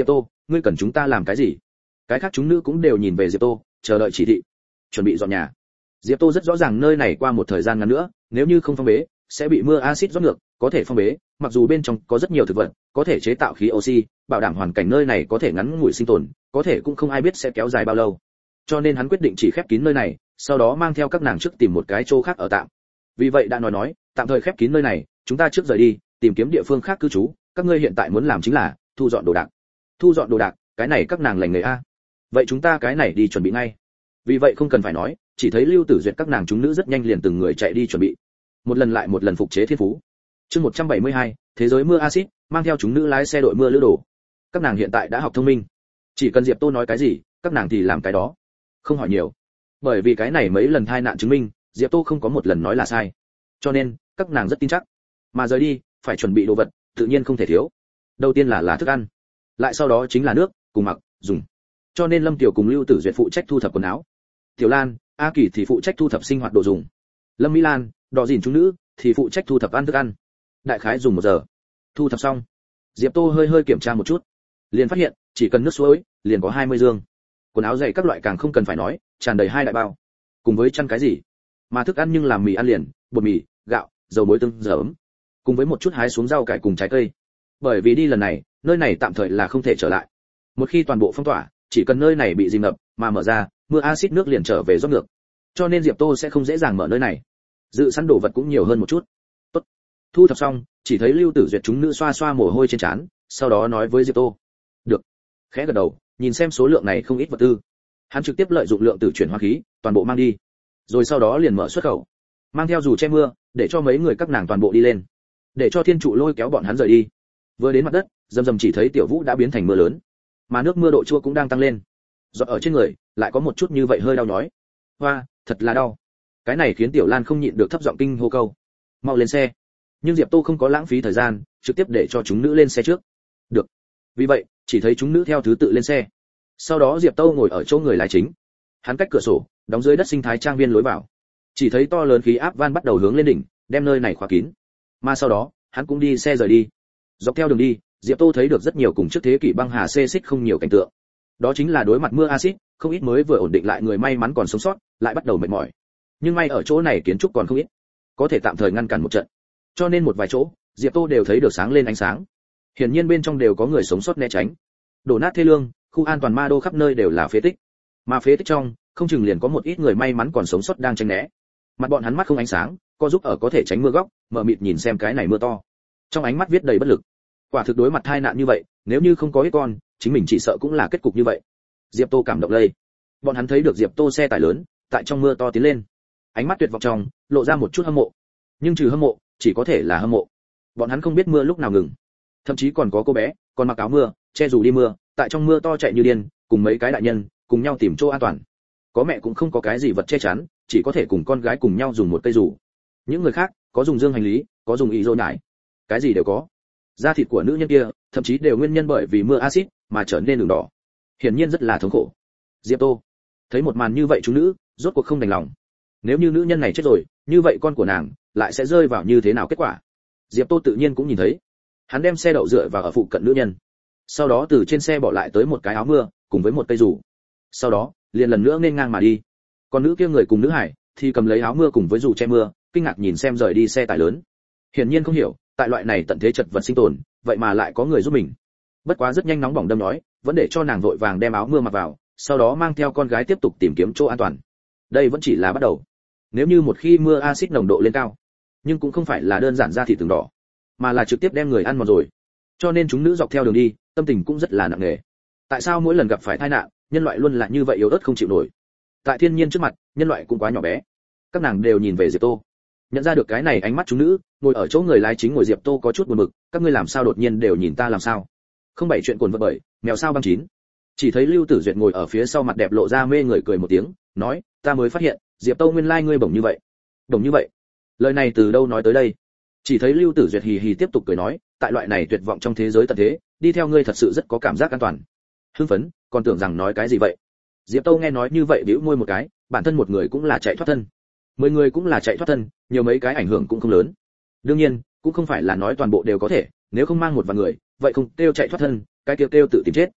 ngươi cần chúng ta làm cái gì? Cái khác chúng nữ cũng đều nhìn về Diệp Tô, chờ đợi chỉ thị, chuẩn bị dọn nhà. Diệp Tô rất rõ ràng nơi này qua một thời gian ngắn nữa, nếu như không phong bế, sẽ bị mưa axit rót ngược, có thể phong bế, mặc dù bên trong có rất nhiều thực vật, có thể chế tạo khí oxy, bảo đảm hoàn cảnh nơi này có thể ngắn ngủi sinh tồn, có thể cũng không ai biết sẽ kéo dài bao lâu. Cho nên hắn quyết định chỉ khép kín nơi này, sau đó mang theo các nàng trước tìm một cái chỗ khác ở tạm. Vì vậy đã nói, tạm thời khép kín nơi này, chúng ta trước rời đi, tìm kiếm địa phương khác cư trú, các ngươi hiện tại muốn làm chính là thu dọn đồ đạc. Thu dọn đồ đạc, cái này các nàng lành nghề a. Vậy chúng ta cái này đi chuẩn bị ngay. Vì vậy không cần phải nói, chỉ thấy Lưu Tử Duyệt các nàng chúng nữ rất nhanh liền từng người chạy đi chuẩn bị. Một lần lại một lần phục chế thiên phú. Chương 172, thế giới mưa axit, mang theo chúng nữ lái xe đội mưa lữ đồ. Các nàng hiện tại đã học thông minh, chỉ cần Diệp Tô nói cái gì, các nàng thì làm cái đó, không hỏi nhiều. Bởi vì cái này mấy lần tai nạn chứng minh, Diệp Tô không có một lần nói là sai. Cho nên, các nàng rất tin chắc. Mà rời đi, phải chuẩn bị đồ vật, tự nhiên không thể thiếu. Đầu tiên là thức ăn, lại sau đó chính là nước, cùng mặc, dùng. Cho nên Lâm Tiểu cùng Lưu Tử Duyệt phụ trách thu thập quần áo. Tiểu Lan, A Kỳ thì phụ trách thu thập sinh hoạt đồ dùng. Lâm Mỹ Lan, Đỏ Dìn chúng nữ thì phụ trách thu thập ăn thức ăn. Đại khái dùng 1 giờ. Thu thập xong, Diệp Tô hơi kiểm tra một chút, liền phát hiện, chỉ cần nước suối, liền có 20 dương. Quần áo dày các loại càng không cần phải nói, tràn đầy 2 đại bao. Cùng với chăn cái gì, mà thức ăn nhưng làm mì ăn liền, bột mì, gạo, dầu muối tương giấm, cùng với một chút hái xuống rau cải cùng trái cây. Bởi vì đi lần này, nơi này tạm thời là không thể trở lại. Một khi toàn bộ phong tỏa, chỉ cần nơi này bị dìm ngập mà mở ra, mưa axit nước liền trở về rót ngược. Cho nên Diệp Tô sẽ không dễ dàng mở nơi này. Dự sẵn đồ vật cũng nhiều hơn một chút. Tốt. Thu thập xong, chỉ thấy Lưu Tử Duyệt chúng nữ xoa xoa mồ hôi trên trán, sau đó nói với Diệp Tô. Được. Khẽ gật đầu, nhìn xem số lượng này không ít vật tư. Hắn trực tiếp lợi dụng lượng tử chuyển hóa khí, toàn bộ mang đi. Rồi sau đó liền mở xuất khẩu. Mang theo dù che mưa, để cho mấy người các nàng toàn bộ đi lên. Để cho thiên trụ lôi kéo bọn hắn rời đi. Vừa đến mặt đất, dầm chỉ thấy tiểu vũ đã biến thành mưa lớn. Mà nước mưa độ chua cũng đang tăng lên. Giọt ở trên người, lại có một chút như vậy hơi đau nhói. Hoa, thật là đau. Cái này khiến Tiểu Lan không nhịn được thấp giọng kinh hô câu. Mau lên xe. Nhưng Diệp Tô không có lãng phí thời gian, trực tiếp để cho chúng nữ lên xe trước. Được. Vì vậy, chỉ thấy chúng nữ theo thứ tự lên xe. Sau đó Diệp Tô ngồi ở chỗ người lái chính. Hắn cách cửa sổ, đóng dưới đất sinh thái trang viên lối vào. Chỉ thấy to lớn khí áp van bắt đầu hướng lên đỉnh, đem nơi này khóa kín. Mà sau đó, hắn cũng đi xe rời đi. Dọc theo đường đi, Diệp Tô thấy được rất nhiều cùng trước thế kỷ băng hà xê xích không nhiều cảnh tượng. Đó chính là đối mặt mưa axit, không ít mới vừa ổn định lại người may mắn còn sống sót, lại bắt đầu mệt mỏi. Nhưng may ở chỗ này kiến trúc còn không ít, có thể tạm thời ngăn cản một trận. Cho nên một vài chỗ, Diệp Tô đều thấy được sáng lên ánh sáng. Hiển nhiên bên trong đều có người sống sót né tránh. Đổ nát thê lương, khu an toàn ma đô khắp nơi đều là phế tích. Mà phế tích trong, không chừng liền có một ít người may mắn còn sống sót đang tránh né. Mặt bọn hắn mắt không ánh sáng, co giúp ở có thể tránh mưa góc, mở mịt nhìn xem cái này mưa to. Trong ánh mắt viết đầy bất lực. Quả thực đối mặt tai nạn như vậy, nếu như không có ít con, chính mình chỉ sợ cũng là kết cục như vậy. Diệp Tô cảm động lây. Bọn hắn thấy được Diệp Tô xe tải lớn, tại trong mưa to tiến lên. Ánh mắt tuyệt vọng trong, lộ ra một chút hâm mộ. Nhưng trừ hâm mộ, chỉ có thể là hâm mộ. Bọn hắn không biết mưa lúc nào ngừng. Thậm chí còn có cô bé, còn mặc áo mưa, che dù đi mưa, tại trong mưa to chạy như điên, cùng mấy cái đại nhân, cùng nhau tìm chỗ an toàn. Có mẹ cũng không có cái gì vật che chắn, chỉ có thể cùng con gái cùng nhau dùng một cây dù. Những người khác, có dùng dương hành lý, có dùng y rô nhải. Cái gì đều có. Da thịt của nữ nhân kia, thậm chí đều nguyên nhân bởi vì mưa axit mà trở nên đường đỏ. Hiển nhiên rất là thống khổ. Diệp Tô thấy một màn như vậy, chúng nữ rốt cuộc không đành lòng. Nếu như nữ nhân này chết rồi, như vậy con của nàng lại sẽ rơi vào như thế nào kết quả? Diệp Tô tự nhiên cũng nhìn thấy. Hắn đem xe đậu dựa vào ở phụ cận nữ nhân, sau đó từ trên xe bỏ lại tới một cái áo mưa cùng với một cây dù. Sau đó liền lần nữa nên ngang mà đi. Còn nữ kia người cùng nữ hải thì cầm lấy áo mưa cùng với dù che mưa, kinh ngạc nhìn xem rời đi xe tải lớn. Hiển nhiên không hiểu, tại loại này tận thế chật vật sinh tồn, vậy mà lại có người giúp mình. Bất quá rất nhanh nóng bỏng đâm nói, vẫn để cho nàng vội vàng đem áo mưa mặc vào, sau đó mang theo con gái tiếp tục tìm kiếm chỗ an toàn. Đây vẫn chỉ là bắt đầu. Nếu như một khi mưa axit nồng độ lên cao, nhưng cũng không phải là đơn giản da thịt từng đỏ, mà là trực tiếp đem người ăn mòn rồi. Cho nên chúng nữ dọc theo đường đi, tâm tình cũng rất là nặng nề. Tại sao mỗi lần gặp phải tai nạn, nhân loại luôn là như vậy yếu ớt không chịu nổi? Tại thiên nhiên trước mặt, nhân loại cũng quá nhỏ bé. Các nàng đều nhìn về Diệp Tô, nhận ra được cái này ánh mắt chúng nữ, ngồi ở chỗ người lái chính ngồi Diệp Tô có chút buồn bực, các ngươi làm sao đột nhiên đều nhìn ta làm sao? Không bảy chuyện cuồng vật bởi, mèo sao băng chín. Chỉ thấy Lưu Tử Duyệt ngồi ở phía sau mặt đẹp lộ ra mê người cười một tiếng, nói, ta mới phát hiện, Diệp Tô nguyên lai ngươi bổng như vậy. Bổng như vậy? Lời này từ đâu nói tới đây? Chỉ thấy Lưu Tử Duyệt hì hì tiếp tục cười nói, tại loại này tuyệt vọng trong thế giới tận thế, đi theo ngươi thật sự rất có cảm giác an toàn. Hưng phấn, còn tưởng rằng nói cái gì vậy? Diệp Tô nghe nói như vậy bĩu môi một cái, bản thân một người cũng là chạy thoát thân, 10 người cũng là chạy thoát thân, nhiều mấy cái ảnh hưởng cũng không lớn. Đương nhiên, cũng không phải là nói toàn bộ đều có thể, nếu không mang một vài người, vậy không kêu chạy thoát thân, cái kêu tự tìm chết.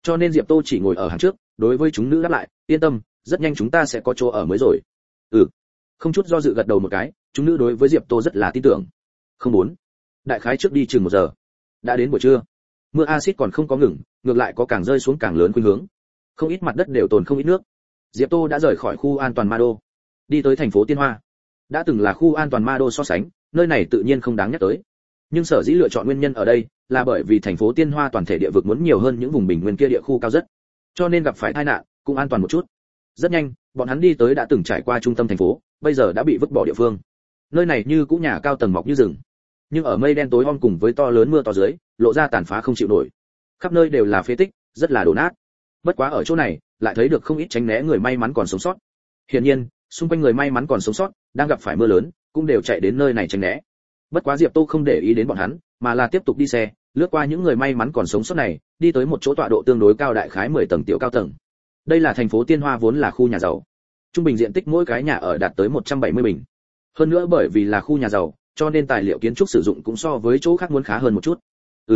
Cho nên Diệp Tô chỉ ngồi ở hàng trước, đối với chúng nữ đáp lại, yên tâm, rất nhanh chúng ta sẽ có chỗ ở mới rồi. Không chút do dự gật đầu một cái, chúng nữ đối với Diệp Tô rất là tin tưởng. Không muốn. Đại khái trước đi chừng 1 giờ. Đã đến buổi trưa. Mưa axit còn không có ngừng, ngược lại có càng rơi xuống càng lớn khuynh hướng. Không ít mặt đất đều tồn không ít nước. Diệp Tô đã rời khỏi khu an toàn Ma Đô, đi tới thành phố Tiên Hoa. Đã từng là khu an toàn Ma Đô so sánh, nơi này tự nhiên không đáng nhắc tới. Nhưng sở dĩ lựa chọn nguyên nhân ở đây là bởi vì thành phố Tiên Hoa toàn thể địa vực muốn nhiều hơn những vùng bình nguyên kia địa khu cao rất, cho nên gặp phải tai nạn cũng an toàn một chút. Rất nhanh, bọn hắn đi tới đã từng trải qua trung tâm thành phố, bây giờ đã bị vứt bỏ địa phương. Nơi này như cũng nhà cao tầng mọc như rừng, nhưng ở mây đen tối om cùng với to lớn mưa to dưới, lộ ra tàn phá không chịu nổi. Khắp nơi đều là phế tích, rất là đổ nát. Bất quá ở chỗ này, lại thấy được không ít tránh né người may mắn còn sống sót. Hiển nhiên, xung quanh người may mắn còn sống sót đang gặp phải mưa lớn, cũng đều chạy đến nơi này tránh né. Bất quá Diệp Tô không để ý đến bọn hắn, mà là tiếp tục đi xe, lướt qua những người may mắn còn sống sót này, đi tới một chỗ tọa độ tương đối cao đại khái 10 tầng tiểu cao tầng. Đây là thành phố Tiên Hoa vốn là khu nhà giàu. Trung bình diện tích mỗi cái nhà ở đạt tới 170 bình. Hơn nữa bởi vì là khu nhà giàu, cho nên tài liệu kiến trúc sử dụng cũng so với chỗ khác muốn khá hơn một chút.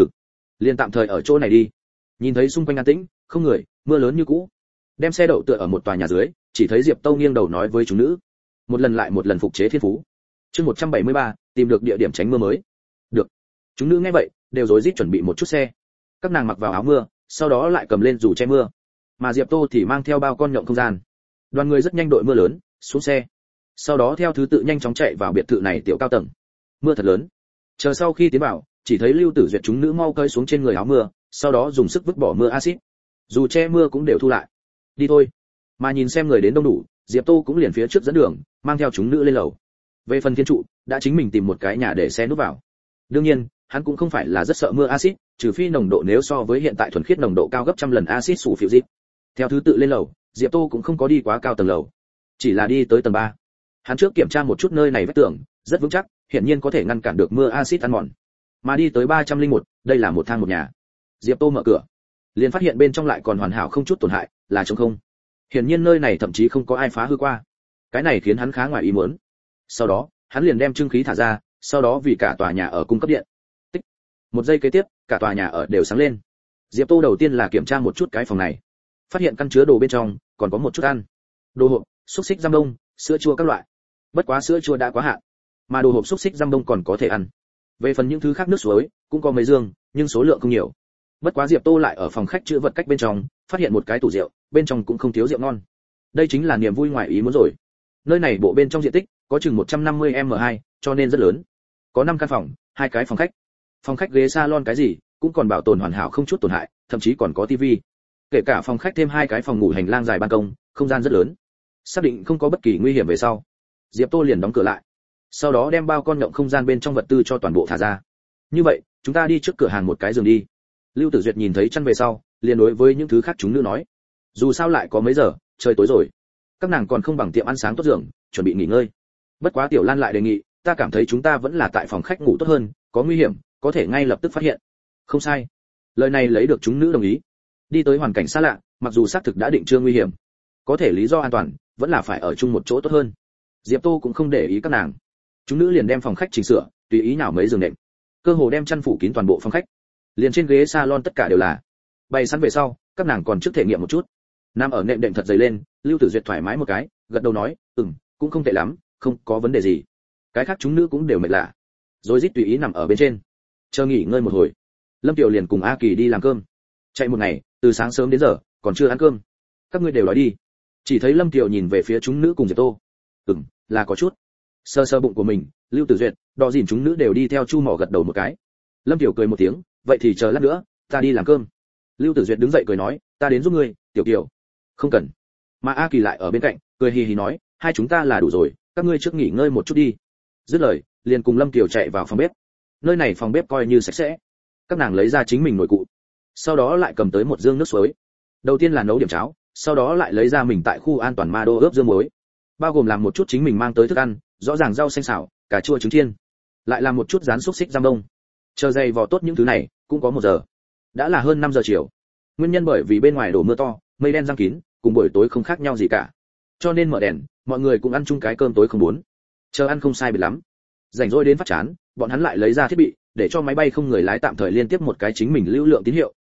Liền tạm thời ở chỗ này đi. Nhìn thấy xung quanh an tĩnh, không người, mưa lớn như cũ. Đem xe đậu tựa ở một tòa nhà dưới, chỉ thấy Diệp Tâu nghiêng đầu nói với chúng nữ. Một lần lại một lần phục chế thiên phú. Chương 173, tìm được địa điểm tránh mưa mới. Được. Chúng nữ nghe vậy, đều rối rít chuẩn bị một chút xe. Các nàng mặc vào áo mưa, sau đó lại cầm lên dù che mưa. Mà Diệp Tô thì mang theo bao con nhộng không gian. Đoàn người rất nhanh đội mưa lớn, xuống xe. Sau đó theo thứ tự nhanh chóng chạy vào biệt thự này tiểu cao tầng. Mưa thật lớn. Chờ sau khi tiến vào, chỉ thấy Lưu Tử Duyệt chúng nữ mau cơi xuống trên người áo mưa, sau đó dùng sức vứt bỏ mưa axit. Dù che mưa cũng đều thu lại. Đi thôi. Mà nhìn xem người đến đông đủ, Diệp Tô cũng liền phía trước dẫn đường, mang theo chúng nữ lên lầu. Về phần thiên trụ, đã chính mình tìm một cái nhà để xe núp vào. Đương nhiên, hắn cũng không phải là rất sợ mưa axit, trừ phi nồng độ nếu so với hiện tại thuần khiết nồng độ cao gấp trăm lần axit sulfuric. Theo thứ tự lên lầu, Diệp Tô cũng không có đi quá cao tầng lầu, chỉ là đi tới tầng 3. Hắn trước kiểm tra một chút nơi này vách tường, rất vững chắc, hiển nhiên có thể ngăn cản được mưa axit ăn mòn. Mà đi tới 301, đây là một thang một nhà. Diệp Tô mở cửa, liền phát hiện bên trong lại còn hoàn hảo không chút tổn hại, là trống không. Hiển nhiên nơi này thậm chí không có ai phá hư qua. Cái này khiến hắn khá ngoài ý muốn. Sau đó, hắn liền đem trưng khí thả ra, sau đó vì cả tòa nhà ở cung cấp điện. Tích. Một giây kế tiếp, cả tòa nhà ở đều sáng lên. Diệp Tô đầu tiên là kiểm tra một chút cái phòng này. Phát hiện căn chứa đồ bên trong còn có một chút ăn. Đồ hộp, xúc xích giam đông, sữa chua các loại. Bất quá sữa chua đã quá hạn, mà đồ hộp xúc xích giam đông còn có thể ăn. Về phần những thứ khác nước suối, cũng có mấy dương, nhưng số lượng không nhiều. Bất quá Diệp Tô lại ở phòng khách chứa vật cách bên trong, phát hiện một cái tủ rượu, bên trong cũng không thiếu rượu ngon. Đây chính là niềm vui ngoài ý muốn rồi. Nơi này bộ bên trong diện tích có chừng 150m2, cho nên rất lớn. Có 5 căn phòng, 2 cái phòng khách. Phòng khách ghế salon cái gì, cũng còn bảo tồn hoàn hảo không chút tổn hại, thậm chí còn có tivi. Kể cả phòng khách thêm 2 cái phòng ngủ hành lang dài ban công, không gian rất lớn. Xác định không có bất kỳ nguy hiểm về sau, Diệp Tô liền đóng cửa lại. Sau đó đem bao con nhộng không gian bên trong vật tư cho toàn bộ thả ra. Như vậy, chúng ta đi trước cửa hàng một cái giường đi. Lưu Tử Duyệt nhìn thấy chăn về sau, liền đối với những thứ khác chúng nữ nói. Dù sao lại có mấy giờ, trời tối rồi. Các nàng còn không bằng tiệm ăn sáng tốt giường, chuẩn bị nghỉ ngơi. Bất quá Tiểu Lan lại đề nghị, ta cảm thấy chúng ta vẫn là tại phòng khách ngủ tốt hơn, có nguy hiểm, có thể ngay lập tức phát hiện. Không sai. Lời này lấy được chúng nữ đồng ý. Đi tới hoàn cảnh xa lạ, mặc dù xác thực đã định chưa nguy hiểm, có thể lý do an toàn, vẫn là phải ở chung một chỗ tốt hơn. Diệp Tô cũng không để ý các nàng. Chúng nữ liền đem phòng khách chỉnh sửa, tùy ý nào mấy giường nệm. Cơ hồ đem chăn phủ kín toàn bộ phòng khách. Liền trên ghế salon tất cả đều là. Bày sẵn về sau, các nàng còn trước thể nghiệm một chút. Nằm ở nệm đệm thật dày lên, Lưu Tử Duyệt thoải mái một cái, gật đầu nói, cũng không tệ lắm, không có vấn đề gì. Cái khác chúng nữ cũng đều mệt lạ, rồi rít tùy ý nằm ở bên trên, chờ nghỉ ngơi một hồi. Lâm Tiểu liền cùng A Kỳ đi làm cơm. Chạy một ngày, từ sáng sớm đến giờ, còn chưa ăn cơm. Các ngươi đều nói đi. Chỉ thấy Lâm Tiểu nhìn về phía chúng nữ cùng Diệp Tô. Là có chút. Sơ sơ bụng của mình, Lưu Tử Duyệt, Đỏ Dìn chúng nữ đều đi theo Chu Mỏ gật đầu một cái. Lâm Tiểu cười một tiếng, vậy thì chờ lát nữa, ta đi làm cơm. Lưu Tử Duyệt đứng dậy cười nói, ta đến giúp ngươi, Tiểu Kiều. Không cần. Mà A Kỳ lại ở bên cạnh, cười hì hì nói, hai chúng ta là đủ rồi, các ngươi trước nghỉ ngơi một chút đi. Dứt lời, liền cùng Lâm Tiểu chạy vào phòng bếp. Nơi này phòng bếp coi như sạch sẽ. Các nàng lấy ra chính mình nồi cụ, sau đó lại cầm tới một dương nước suối. Đầu tiên là nấu điểm cháo, sau đó lại lấy ra mình tại khu an toàn Ma Đô ướp dương muối, bao gồm làm một chút chính mình mang tới thức ăn, rõ ràng rau xanh xào, cà chua trứng chiên, lại làm một chút rán xúc xích giam đông. Chờ dày vò tốt những thứ này, cũng có 1 giờ. Đã là hơn 5 giờ chiều. Nguyên nhân bởi vì bên ngoài đổ mưa to, mây đen giăng kín, cùng buổi tối không khác nhau gì cả. Cho nên mở đèn, mọi người cũng ăn chung cái cơm tối không muốn. Chờ ăn không sai biệt lắm. Rảnh rỗi đến phát chán, bọn hắn lại lấy ra thiết bị, để cho máy bay không người lái tạm thời liên tiếp một cái chính mình lưu lượng tín hiệu,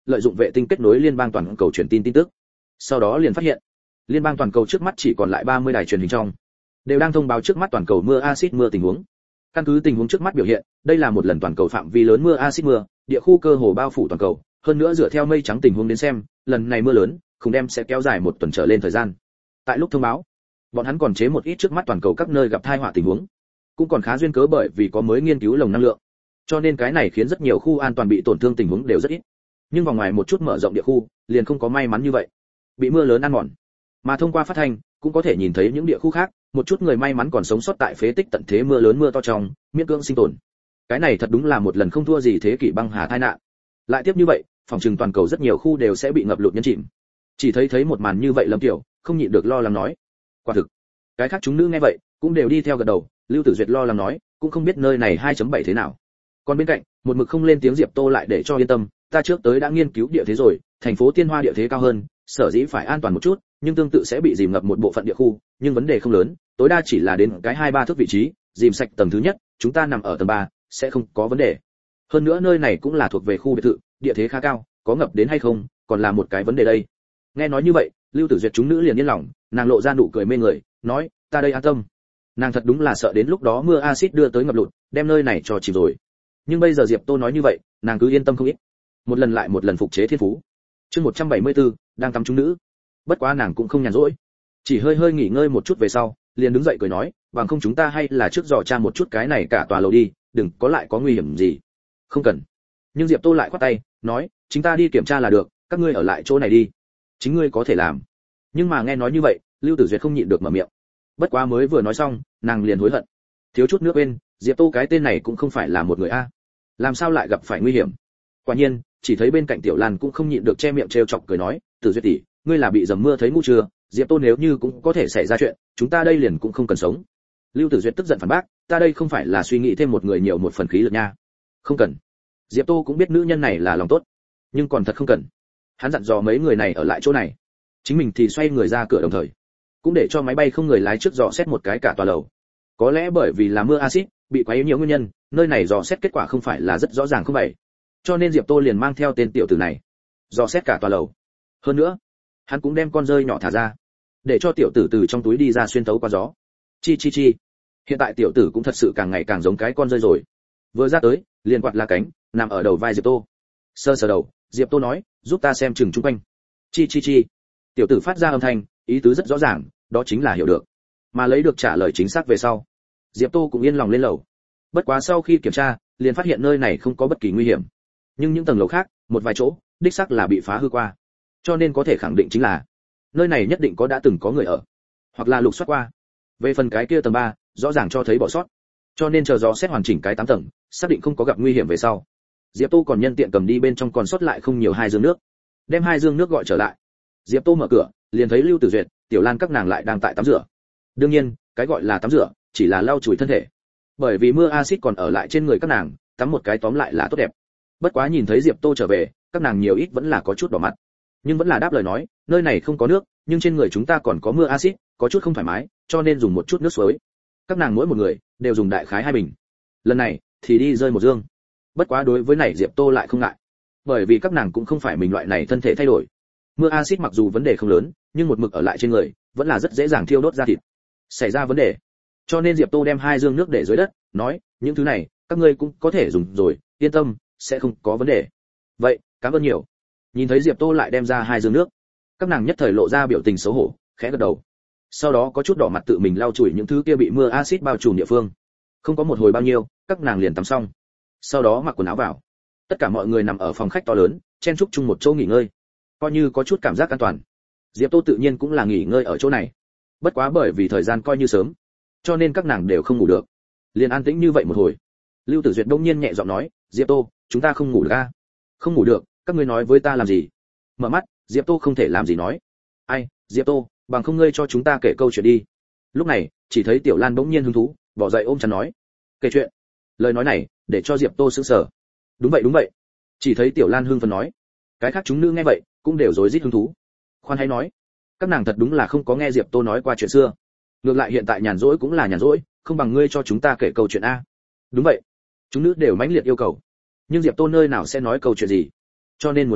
lợi dụng vệ tinh kết nối liên bang toàn cầu truyền tin tin tức. Sau đó liền phát hiện, liên bang toàn cầu trước mắt chỉ còn lại 30 đài truyền hình trong, đều đang thông báo trước mắt toàn cầu mưa axit mưa tình huống. Căn cứ tình huống trước mắt biểu hiện, đây là một lần toàn cầu phạm vi lớn mưa axit mưa, địa khu cơ hồ bao phủ toàn cầu, hơn nữa dựa theo mây trắng tình huống đến xem, lần này mưa lớn, không đem sẽ kéo dài một tuần trở lên thời gian. Tại lúc thông báo, bọn hắn còn chế một ít trước mắt toàn cầu các nơi gặp tai họa tình huống, cũng còn khá duyên cớ bởi vì có mới nghiên cứu lồng năng lượng, cho nên cái này khiến rất nhiều khu an toàn bị tổn thương tình huống đều rất ít. Nhưng vòng ngoài một chút mở rộng địa khu, liền không có may mắn như vậy, bị mưa lớn ăn mòn. Mà thông qua phát thanh, cũng có thể nhìn thấy những địa khu khác, một chút người may mắn còn sống sót tại phế tích tận thế mưa lớn mưa to trong, miễn cưỡng sinh tồn. Cái này thật đúng là một lần không thua gì thế kỷ băng hà tai nạn. Lại tiếp như vậy, phòng trừng toàn cầu rất nhiều khu đều sẽ bị ngập lụt nhấn chìm. Chỉ thấy một màn như vậy Lâm Tiểu không nhịn được lo lắng nói, quả thực. Cái khác chúng nữ nghe vậy, cũng đều đi theo gật đầu. Lưu Tử Duyệt lo lắng nói, cũng không biết nơi này 2.7 thế nào. Còn bên cạnh, một mực không lên tiếng Diệp Tô lại để cho yên tâm, ta trước tới đã nghiên cứu địa thế rồi, thành phố Tiên Hoa địa thế cao hơn, sở dĩ phải an toàn một chút, nhưng tương tự sẽ bị dìm ngập một bộ phận địa khu, nhưng vấn đề không lớn, tối đa chỉ là đến cái 2-3 thước vị trí, dìm sạch tầng thứ nhất, chúng ta nằm ở tầng 3, sẽ không có vấn đề. Hơn nữa nơi này cũng là thuộc về khu biệt thự, địa thế khá cao, có ngập đến hay không, còn là một cái vấn đề đây. Nghe nói như vậy, Lưu Tử Duyệt chúng nữ liền yên lòng, nàng lộ ra nụ cười mê người, nói, ta đây an tâm. Nàng thật đúng là sợ đến lúc đó mưa axit đưa tới ngập lụt, đem nơi này cho chìm rồi. Nhưng bây giờ Diệp Tô nói như vậy, nàng cứ yên tâm không ít. Một lần lại một lần phục chế thiên phú. Chương 174, đang tắm chúng nữ. Bất quá nàng cũng không nhàn rỗi, chỉ hơi nghỉ ngơi một chút về sau, liền đứng dậy cười nói, bằng không chúng ta hay là trước dò tra một chút cái này cả tòa lầu đi, đừng có lại có nguy hiểm gì. Không cần. Nhưng Diệp Tô lại khoát tay, nói, chúng ta đi kiểm tra là được, các ngươi ở lại chỗ này đi. Chính ngươi có thể làm. Nhưng mà nghe nói như vậy, Lưu Tử Duyệt không nhịn được mở miệng. Bất quá mới vừa nói xong, nàng liền hối hận. Thiếu chút nữa quên, Diệp Tô cái tên này cũng không phải là một người a. Làm sao lại gặp phải nguy hiểm? Quả nhiên, chỉ thấy bên cạnh Tiểu Lan cũng không nhịn được che miệng trêu chọc cười nói, Tử Duyệt tỷ, ngươi là bị dầm mưa thấy ngu chưa? Diệp Tô nếu như cũng có thể xảy ra chuyện, chúng ta đây liền cũng không cần sống. Lưu Tử Duyệt tức giận phản bác, ta đây không phải là suy nghĩ thêm một người nhiều một phần khí lực nha. Không cần. Diệp Tô cũng biết nữ nhân này là lòng tốt, nhưng còn thật không cần. Hắn dặn dò mấy người này ở lại chỗ này, chính mình thì xoay người ra cửa đồng thời, cũng để cho máy bay không người lái trước dò xét một cái cả tòa lầu. Có lẽ bởi vì là mưa axit, bị quá yếu nhiều nguyên nhân, nơi này dò xét kết quả không phải là rất rõ ràng không vậy. Cho nên Diệp Tô liền mang theo tên tiểu tử này, dò xét cả tòa lầu. Hơn nữa, hắn cũng đem con rơi nhỏ thả ra, để cho tiểu tử từ trong túi đi ra xuyên thấu qua gió. Chi. Hiện tại tiểu tử cũng thật sự càng ngày càng giống cái con rơi rồi. Vừa ra tới, liền quạt lá cánh, nằm ở đầu vai Diệp Tô. Sờ đầu, Diệp Tô nói, giúp ta xem chừng chung quanh. Chi. Tiểu tử phát ra âm thanh, ý tứ rất rõ ràng, đó chính là hiểu được. Mà lấy được trả lời chính xác về sau, Diệp Tô cũng yên lòng lên lầu. Bất quá sau khi kiểm tra, liền phát hiện nơi này không có bất kỳ nguy hiểm. Nhưng những tầng lầu khác, một vài chỗ, đích xác là bị phá hư qua. Cho nên có thể khẳng định chính là nơi này nhất định đã từng có người ở, hoặc là lục soát qua. Về phần cái kia tầng 3, rõ ràng cho thấy bỏ sót. Cho nên chờ dò xét hoàn chỉnh cái 8 tầng, xác định không có gặp nguy hiểm về sau. Diệp Tô còn nhân tiện cầm đi bên trong còn sót lại không nhiều 2 giường nước. Đem 2 giường nước gọi trở lại. Diệp Tô mở cửa, liền thấy Lưu Tử Duyệt, Tiểu Lan các nàng lại đang tại tắm rửa. Đương nhiên, cái gọi là tắm rửa, chỉ là lau chùi thân thể. Bởi vì mưa axit còn ở lại trên người các nàng, tắm một cái tóm lại là tốt đẹp. Bất quá nhìn thấy Diệp Tô trở về, các nàng nhiều ít vẫn là có chút đỏ mặt. Nhưng vẫn là đáp lời nói, nơi này không có nước, nhưng trên người chúng ta còn có mưa axit, có chút không thoải mái, cho nên dùng một chút nước suối. Các nàng mỗi một người đều dùng đại khái 2 bình. Lần này thì đi rơi một dương. Bất quá đối với này Diệp Tô lại không ngại, bởi vì các nàng cũng không phải mình loại này thân thể thay đổi. Mưa axit mặc dù vấn đề không lớn, nhưng một mực ở lại trên người, vẫn là rất dễ dàng thiêu đốt da thịt. Xảy ra vấn đề. Cho nên Diệp Tô đem 2 dương nước để dưới đất, nói, những thứ này, các ngươi cũng có thể dùng rồi, yên tâm, sẽ không có vấn đề. Vậy, cảm ơn nhiều. Nhìn thấy Diệp Tô lại đem ra 2 dương nước, các nàng nhất thời lộ ra biểu tình xấu hổ, khẽ gật đầu. Sau đó có chút đỏ mặt tự mình lau chùi những thứ kia bị mưa axit bao trùm địa phương. Không có một hồi bao nhiêu, các nàng liền tắm xong. Sau đó mặc quần áo vào. Tất cả mọi người nằm ở phòng khách to lớn, chen chúc chung một chỗ nghỉ ngơi. Coi như có chút cảm giác an toàn. Diệp Tô tự nhiên cũng là nghỉ ngơi ở chỗ này. Bất quá bởi vì thời gian coi như sớm, cho nên các nàng đều không ngủ được. Liền an tĩnh như vậy một hồi. Lưu Tử Duyệt đông nhiên nhẹ giọng nói, Diệp Tô, chúng ta không ngủ được a? Không ngủ được, các ngươi nói với ta làm gì? Mở mắt, Diệp Tô không thể làm gì nói. Ai, Diệp Tô, bằng không ngươi cho chúng ta kể câu chuyện đi. Lúc này, chỉ thấy Tiểu Lan bỗng nhiên hứng thú, bỏ dậy ôm chặt nói, kể chuyện. Lời nói này, để cho Diệp Tô sững sờ. Đúng vậy. Chỉ thấy Tiểu Lan hưng phấn nói. Cái khác chúng nữ nghe vậy, cũng đều rối rít hứng thú. Khoan hãy nói, các nàng thật đúng là không có nghe Diệp Tô nói qua chuyện xưa. Ngược lại hiện tại nhàn rỗi cũng là nhàn rỗi, không bằng ngươi cho chúng ta kể câu chuyện a. Đúng vậy. Chúng nữ đều mãnh liệt yêu cầu. Nhưng Diệp Tô nơi nào sẽ nói câu chuyện gì? Cho nên muốn,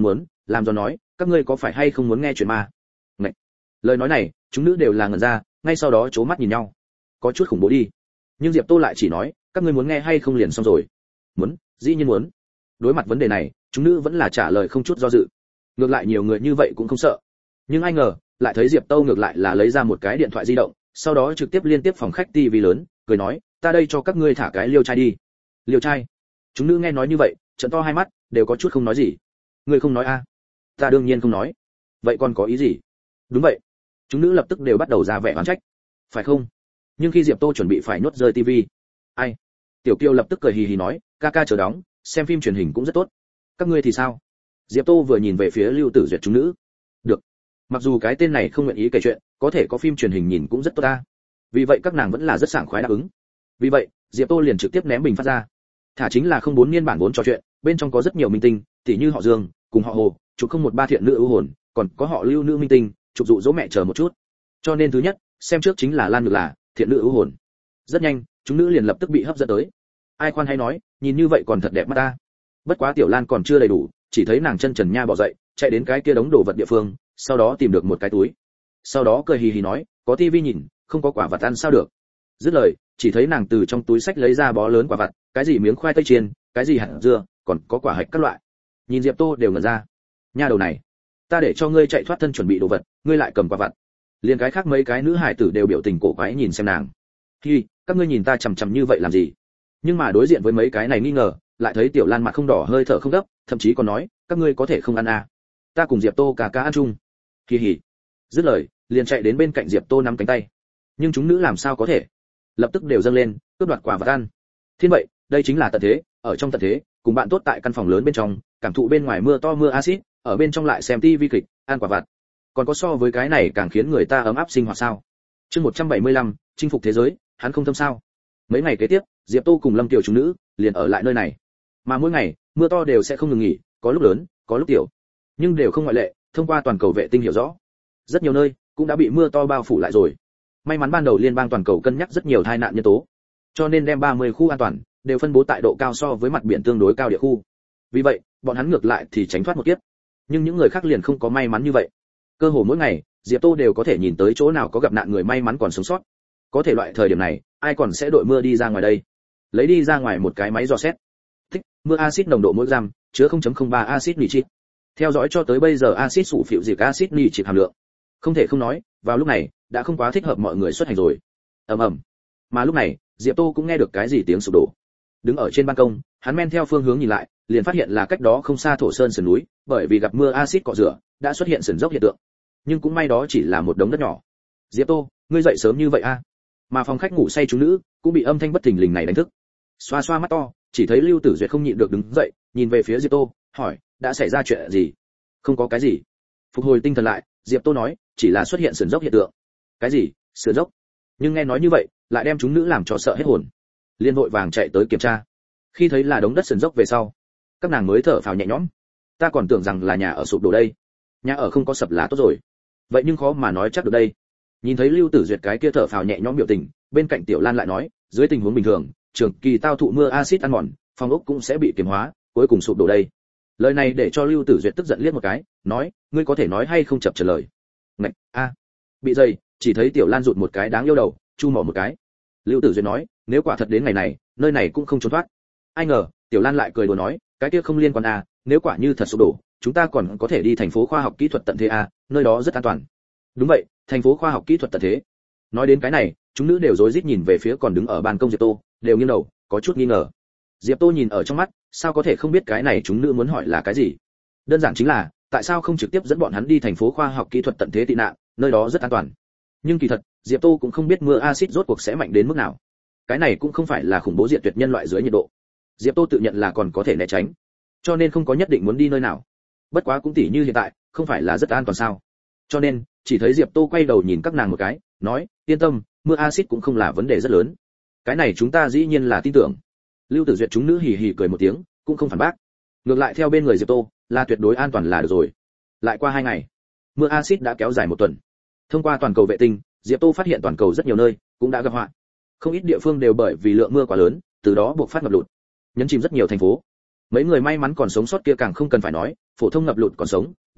làm do nói, các ngươi có phải hay không muốn nghe chuyện ma? Ngậy. Lời nói này, chúng nữ đều là ngẩn ra, ngay sau đó chố mắt nhìn nhau. Có chút khủng bố đi. Nhưng Diệp Tô lại chỉ nói, các ngươi muốn nghe hay không liền xong rồi. Muốn, dĩ nhiên muốn. Đối mặt vấn đề này, chúng nữ vẫn là trả lời không chút do dự. Ngược lại nhiều người như vậy cũng không sợ. Nhưng ai ngờ, lại thấy Diệp Tô ngược lại là lấy ra một cái điện thoại di động, sau đó trực tiếp liên tiếp phòng khách tivi lớn, cười nói, ta đây cho các ngươi thả cái liêu trai đi. Liêu trai? Chúng nữ nghe nói như vậy, trợn to hai mắt, đều có chút không nói gì. Ngươi không nói a? Ta đương nhiên không nói. Vậy còn có ý gì? Đúng vậy. Chúng nữ lập tức đều bắt đầu ra vẻ oán trách. Phải không? Nhưng khi Diệp Tô chuẩn bị phải nhốt rơi tivi, ai? Tiểu Kiều lập tức cười hì hì nói, ca ca chờ đóng, xem phim truyền hình cũng rất tốt. Các ngươi thì sao? Diệp Tô vừa nhìn về phía Lưu Tử Duyệt chúng nữ. Được. Mặc dù cái tên này không nguyện ý kể chuyện, có thể có phim truyền hình nhìn cũng rất tốt ta. Vì vậy các nàng vẫn là rất sảng khoái đáp ứng. Vì vậy, Diệp Tô liền trực tiếp ném bình phát ra. Thả chính là 04 niên bản vốn trò chuyện, bên trong có rất nhiều minh tinh, tỉ như họ Dương, cùng họ Hồ, chụp 013 thiện nữ ưu hồn, còn có họ Lưu nữ minh tinh, chụp dụ dỗ mẹ chờ một chút. Cho nên thứ nhất, xem trước chính là Lan Ngược là thiện nữ ưu hồn. Rất nhanh, chúng nữ liền lập tức bị hấp dẫn tới. Ai khoan hay nói, nhìn như vậy còn thật đẹp mắt ta. Bất quá Tiểu Lan còn chưa đầy đủ, chỉ thấy nàng chân trần nha bỏ dậy, chạy đến cái kia đống đồ vật địa phương, sau đó tìm được một cái túi. Sau đó cười hì hì nói, có tivi nhìn, không có quả vật ăn sao được. Dứt lời, chỉ thấy nàng từ trong túi sách lấy ra bó lớn quả vật, cái gì miếng khoai tây chiên, cái gì hạt dưa, còn có quả hạch các loại. Nhìn Diệp Tô đều ngẩn ra. Nha đầu này, ta để cho ngươi chạy thoát thân chuẩn bị đồ vật, ngươi lại cầm quả vật. Liên cái khác mấy cái nữ hải tử đều biểu tình cổ quái nhìn xem nàng. Hi, các ngươi nhìn ta chằm chằm như vậy làm gì? Nhưng mà đối diện với mấy cái này nghi ngờ, lại thấy Tiểu Lan mặt không đỏ hơi thở không gấp, thậm chí còn nói, các ngươi có thể không ăn à? Ta cùng Diệp Tô cả ăn chung. Hi hi. Dứt lời, liền chạy đến bên cạnh Diệp Tô nắm cánh tay. Nhưng chúng nữ làm sao có thể? Lập tức đều dâng lên, cướp đoạt quả vật ăn. Thiên vậy, đây chính là tận thế, ở trong tận thế, cùng bạn tốt tại căn phòng lớn bên trong, cảm thụ bên ngoài mưa to mưa axit, ở bên trong lại xem tivi kịch, ăn quả vặt. Còn có so với cái này càng khiến người ta ấm áp sinh hoạt sao? Chương 175, chinh phục thế giới, hắn không thâm sao? Mấy ngày kế tiếp, Diệp Tô cùng Lâm Tiểu chúng nữ liền ở lại nơi này. Mà mỗi ngày, mưa to đều sẽ không ngừng nghỉ, có lúc lớn, có lúc tiểu, nhưng đều không ngoại lệ, thông qua toàn cầu vệ tinh hiểu rõ. Rất nhiều nơi cũng đã bị mưa to bao phủ lại rồi. May mắn ban đầu liên bang toàn cầu cân nhắc rất nhiều tai nạn nhân tố, cho nên đem 30 khu an toàn đều phân bố tại độ cao so với mặt biển tương đối cao địa khu. Vì vậy, bọn hắn ngược lại thì tránh thoát một kiếp. Nhưng những người khác liền không có may mắn như vậy. Cơ hồ mỗi ngày, Diệp Tô đều có thể nhìn tới chỗ nào có gặp nạn người may mắn còn sống sót. Có thể loại thời điểm này, ai còn sẽ đội mưa đi ra ngoài đây? Lấy đi ra ngoài một cái máy dò xét. Thích, mưa axit nồng độ mỗi gram chứa 0.03 axit nitric. Theo dõi cho tới bây giờ axit sủ phịu dịch axit nitric hàm lượng. Không thể không nói, vào lúc này đã không quá thích hợp mọi người xuất hành rồi. Ầm ầm. Mà lúc này, Diệp Tô cũng nghe được cái gì tiếng sụp đổ. Đứng ở trên ban công, hắn men theo phương hướng nhìn lại, liền phát hiện là cách đó không xa Thổ Sơn sườn núi, bởi vì gặp mưa axit cọ rửa, đã xuất hiện sườn dốc hiện tượng. Nhưng cũng may đó chỉ là một đống đất nhỏ. Diệp Tô, ngươi dậy sớm như vậy a? Mà phòng khách ngủ say chúng nữ cũng bị âm thanh bất thình lình này đánh thức. Xoa xoa mắt to, chỉ thấy Lưu Tử Duyệt không nhịn được đứng dậy, nhìn về phía Diệp Tô, hỏi, đã xảy ra chuyện gì? Không có cái gì. Phục hồi tinh thần lại, Diệp Tô nói, chỉ là xuất hiện sườn dốc hiện tượng. Cái gì? Sườn dốc? Nhưng nghe nói như vậy, lại đem chúng nữ làm cho sợ hết hồn. Liên vội vàng chạy tới kiểm tra. Khi thấy là đống đất sườn dốc về sau, các nàng mới thở phào nhẹ nhõm. Ta còn tưởng rằng là nhà ở sụp đổ đây. Nhà ở không có sập là tốt rồi. Vậy nhưng khó mà nói chắc được đây. Nhìn thấy Lưu Tử Duyệt cái kia thở phào nhẹ nhõm biểu tình, bên cạnh Tiểu Lan lại nói, dưới tình huống bình thường, trường kỳ tao thụ mưa axit ăn mòn, phòng ốc cũng sẽ bị kiềm hóa, cuối cùng sụp đổ đây. Lời này để cho Lưu Tử Duyệt tức giận liếc một cái, nói, ngươi có thể nói hay không chập chờn lời. Ngạch, a. Bị dày, chỉ thấy Tiểu Lan rụt một cái đáng yêu đầu, chu mỏ một cái. Lưu Tử Duyệt nói, nếu quả thật đến ngày này, nơi này cũng không trốn thoát. Ai ngờ, Tiểu Lan lại cười đùa nói, cái kia không liên quan à, nếu quả như thật sụp đổ, chúng ta còn có thể đi thành phố khoa học kỹ thuật tận thế à, nơi đó rất an toàn. Đúng vậy, thành phố khoa học kỹ thuật tận thế. Nói đến cái này, chúng nữ đều rối rít nhìn về phía còn đứng ở ban công Diệp Tô, đều nghiêng đầu, có chút nghi ngờ. Diệp Tô nhìn ở trong mắt, sao có thể không biết cái này chúng nữ muốn hỏi là cái gì? Đơn giản chính là, tại sao không trực tiếp dẫn bọn hắn đi thành phố khoa học kỹ thuật tận thế tị nạn, nơi đó rất an toàn. Nhưng kỳ thật, Diệp Tô cũng không biết mưa axit rốt cuộc sẽ mạnh đến mức nào. Cái này cũng không phải là khủng bố diệt tuyệt nhân loại dưới nhiệt độ. Diệp Tô tự nhận là còn có thể né tránh, cho nên không có nhất định muốn đi nơi nào. Bất quá cũng tỉ như hiện tại, không phải là rất an toàn sao? Cho nên, chỉ thấy Diệp Tô quay đầu nhìn các nàng một cái, nói, yên tâm, mưa axit cũng không là vấn đề rất lớn. Cái này chúng ta dĩ nhiên là tin tưởng. Lưu Tử Duyệt chúng nữ hì hì cười một tiếng, cũng không phản bác. Ngược lại theo bên người Diệp Tô, là tuyệt đối an toàn là được rồi. Lại qua 2 ngày, mưa axit đã kéo dài 1 tuần. Thông qua toàn cầu vệ tinh, Diệp Tô phát hiện toàn cầu rất nhiều nơi cũng đã gặp họa. Không ít địa phương đều bởi vì lượng mưa quá lớn, từ đó buộc phát ngập lụt, nhấn chìm rất nhiều thành phố. Mấy người may mắn còn sống sót kia càng không cần phải nói, phổ thông ngập lụt còn sống,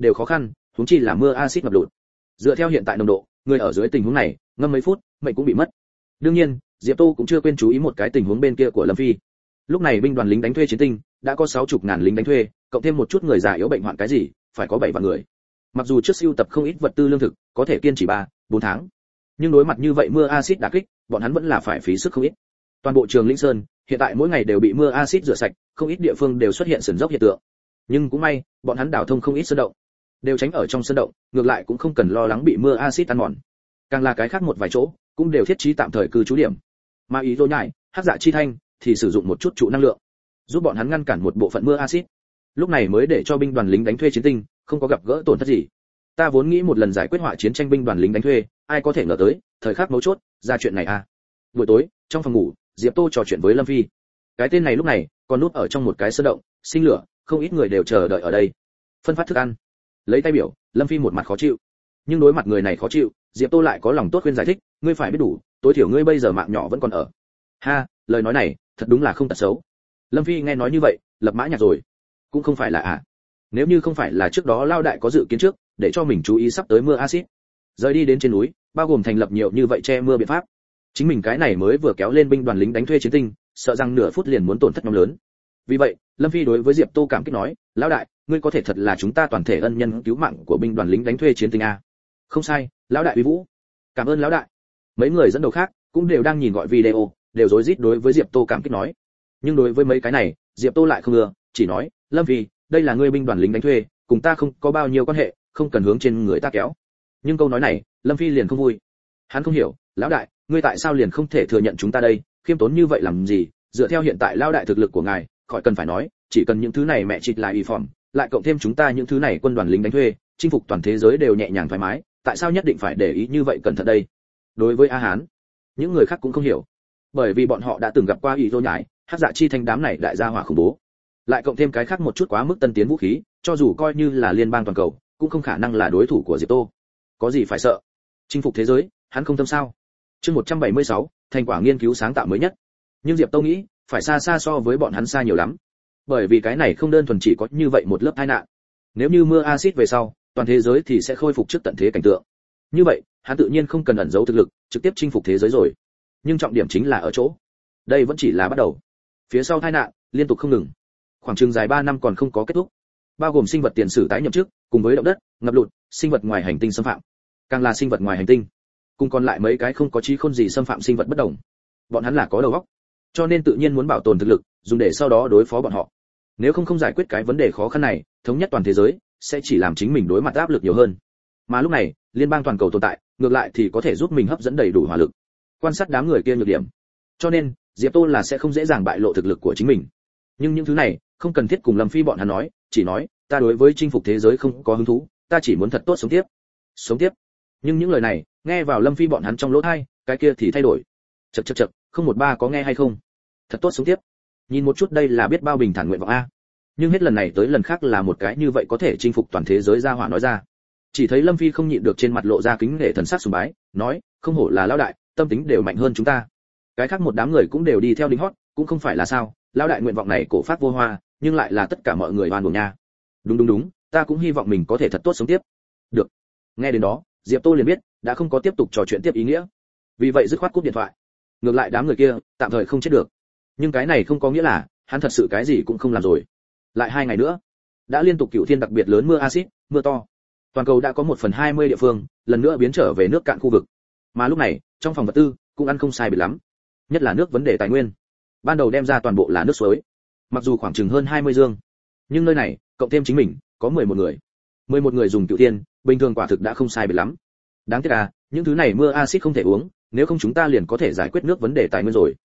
đều khó khăn, huống chi là mưa axit ngập lụt. Dựa theo hiện tại nồng độ, người ở dưới tình huống này, ngâm mấy phút, mệnh cũng bị mất. Đương nhiên, Diệp Tô cũng chưa quên chú ý một cái tình huống bên kia của Lâm Phi. Lúc này binh đoàn lính đánh thuê chiến tinh đã có 60.000 lính đánh thuê, cộng thêm một chút người già yếu bệnh hoạn cái gì, phải có 7 vạn người. Mặc dù trước sưu tập không ít vật tư lương thực, có thể kiên trì 3-4 tháng, nhưng đối mặt như vậy mưa axit đả kích, bọn hắn vẫn là phải phí sức không ít. Toàn bộ Trường Lĩnh Sơn hiện tại mỗi ngày đều bị mưa axit rửa sạch, không ít địa phương đều xuất hiện sườn dốc hiện tượng. Nhưng cũng may, bọn hắn đào thông không ít sơn động, đều tránh ở trong sơn động, ngược lại cũng không cần lo lắng bị mưa axit ăn mòn. Càng là cái khác một vài chỗ, cũng đều thiết trí tạm thời cư trú điểm. Mà ý Dô Nhại, Hắc Dạ Chi Thanh thì sử dụng một chút trụ năng lượng, giúp bọn hắn ngăn cản một bộ phận mưa axit. Lúc này mới để cho binh đoàn lính đánh thuê chiến tinh không có gặp gỡ tổn thất gì. Ta vốn nghĩ một lần giải quyết họa chiến tranh binh đoàn lính đánh thuê, ai có thể ngờ tới, thời khắc mấu chốt, ra chuyện này à. Buổi tối, trong phòng ngủ, Diệp Tô trò chuyện với Lâm Phi. Cái tên này lúc này còn núp ở trong một cái sơn động, sinh lửa, không ít người đều chờ đợi ở đây. Phân phát thức ăn. Lấy tay biểu, Lâm Phi một mặt khó chịu. Nhưng đối mặt người này khó chịu, Diệp Tô lại có lòng tốt khuyên giải thích, ngươi phải biết đủ, tối thiểu ngươi bây giờ mạng nhỏ vẫn còn ở. Ha, lời nói này, thật đúng là không tật xấu. Lâm Phi nghe nói như vậy, lập mã nhạc rồi. Cũng không phải là à. Nếu như không phải là trước đó Lao đại có dự kiến trước, để cho mình chú ý sắp tới mưa axit, rời đi đến trên núi, bao gồm thành lập nhiều như vậy che mưa biện pháp. Chính mình cái này mới vừa kéo lên binh đoàn lính đánh thuê chiến tinh, sợ rằng nửa phút liền muốn tổn thất nhóm lớn. Vì vậy, Lâm Phi đối với Diệp Tô cảm kích nói, Lão đại, ngươi có thể thật là chúng ta toàn thể ân nhân cứu mạng của binh đoàn lính đánh thuê chiến tinh a. Không sai, Lão đại uy vũ. Cảm ơn Lão đại. Mấy người dẫn đầu khác cũng đều đang nhìn gọi video, đều rối rít đối với Diệp Tô cảm kích nói. Nhưng đối với mấy cái này, Diệp Tô lại không ưa, chỉ nói, Lâm Phi, đây là ngươi binh đoàn lính đánh thuê, cùng ta không có bao nhiêu quan hệ, không cần hướng trên người ta kéo. Nhưng câu nói này, Lâm Phi liền không vui. Hắn không hiểu, Lão đại, ngươi tại sao liền không thể thừa nhận chúng ta đây, khiêm tốn như vậy làm gì? Dựa theo hiện tại Lão đại thực lực của ngài, khỏi cần phải nói, chỉ cần những thứ này mẹ trịch lại y phỏng, lại cộng thêm chúng ta những thứ này quân đoàn lính đánh thuê, chinh phục toàn thế giới đều nhẹ nhàng thoải mái, tại sao nhất định phải để ý như vậy cẩn thận đây? Đối với A Hán, những người khác cũng không hiểu, bởi vì bọn họ đã từng gặp qua ý Dô Nhại, Hắc Dạ Chi Thanh đám này đại gia hỏa khủng bố, lại cộng thêm cái khác một chút quá mức tân tiến vũ khí, cho dù coi như là liên bang toàn cầu, cũng không khả năng là đối thủ của Diệp Tô. Có gì phải sợ? Chinh phục thế giới, hắn không tâm sao? Chương 176, thành quả nghiên cứu sáng tạo mới nhất. Nhưng Diệp Tô nghĩ, phải xa xa so với bọn hắn xa nhiều lắm. Bởi vì cái này không đơn thuần chỉ có như vậy một lớp tai nạn. Nếu như mưa axit về sau, toàn thế giới thì sẽ khôi phục trước tận thế cảnh tượng. Như vậy, hắn tự nhiên không cần ẩn giấu thực lực, trực tiếp chinh phục thế giới rồi. Nhưng trọng điểm chính là ở chỗ, đây vẫn chỉ là bắt đầu. Phía sau tai nạn liên tục không ngừng. Khoảng chừng dài 3 năm còn không có kết thúc. Bao gồm sinh vật tiền sử tái nhậm chức, cùng với động đất, ngập lụt, sinh vật ngoài hành tinh xâm phạm. Càng là sinh vật ngoài hành tinh, cùng còn lại mấy cái không có trí khôn gì xâm phạm sinh vật bất đồng. Bọn hắn là có đầu óc, cho nên tự nhiên muốn bảo tồn thực lực, dùng để sau đó đối phó bọn họ. Nếu không giải quyết cái vấn đề khó khăn này, thống nhất toàn thế giới sẽ chỉ làm chính mình đối mặt áp lực nhiều hơn. Mà lúc này, liên bang toàn cầu tồn tại, ngược lại thì có thể giúp mình hấp dẫn đầy đủ hỏa lực. Quan sát đám người kia nhược điểm. Cho nên, Diệp Tô là sẽ không dễ dàng bại lộ thực lực của chính mình. Nhưng những thứ này, không cần thiết cùng Lâm Phi bọn hắn nói, chỉ nói, ta đối với chinh phục thế giới không có hứng thú, ta chỉ muốn thật tốt sống tiếp. Sống tiếp. Nhưng những lời này, nghe vào Lâm Phi bọn hắn trong lỗ tai, cái kia thì thay đổi. Chậc, không một ba có nghe hay không? Thật tốt sống tiếp. Nhìn một chút đây là biết bao bình thản nguyện vọng a. Nhưng hết lần này tới lần khác là một cái như vậy có thể chinh phục toàn thế giới ra hỏa nói ra. Chỉ thấy Lâm Phi không nhịn được trên mặt lộ ra kính nể thần sắc sùng bái, nói, không hổ là lão đại, tâm tính đều mạnh hơn chúng ta. Cái khác một đám người cũng đều đi theo đính hót, cũng không phải là sao, lão đại nguyện vọng này cổ phát vô hoa, nhưng lại là tất cả mọi người oan uổng nha. Đúng, ta cũng hy vọng mình có thể thật tốt sống tiếp. Được. Nghe đến đó, Diệp Tô liền biết, đã không có tiếp tục trò chuyện tiếp ý nghĩa. Vì vậy dứt khoát cúp điện thoại. Ngược lại đám người kia, tạm thời không chết được. Nhưng cái này không có nghĩa là, hắn thật sự cái gì cũng không làm rồi. Lại 2 ngày nữa, đã liên tục cửu thiên đặc biệt lớn mưa axit, mưa to. Toàn cầu đã có 1/20 địa phương, lần nữa biến trở về nước cạn khu vực. Mà lúc này, trong phòng vật tư, cũng ăn không sai biệt lắm. Nhất là nước vấn đề tài nguyên. Ban đầu đem ra toàn bộ là nước suối. Mặc dù khoảng chừng hơn 20 dương, nhưng nơi này, cộng thêm chính mình, có 11 người. 11 người dùng cửu thiên, bình thường quả thực đã không sai biệt lắm. Đáng tiếc à, những thứ này mưa axit không thể uống, nếu không chúng ta liền có thể giải quyết nước vấn đề tài nguyên rồi.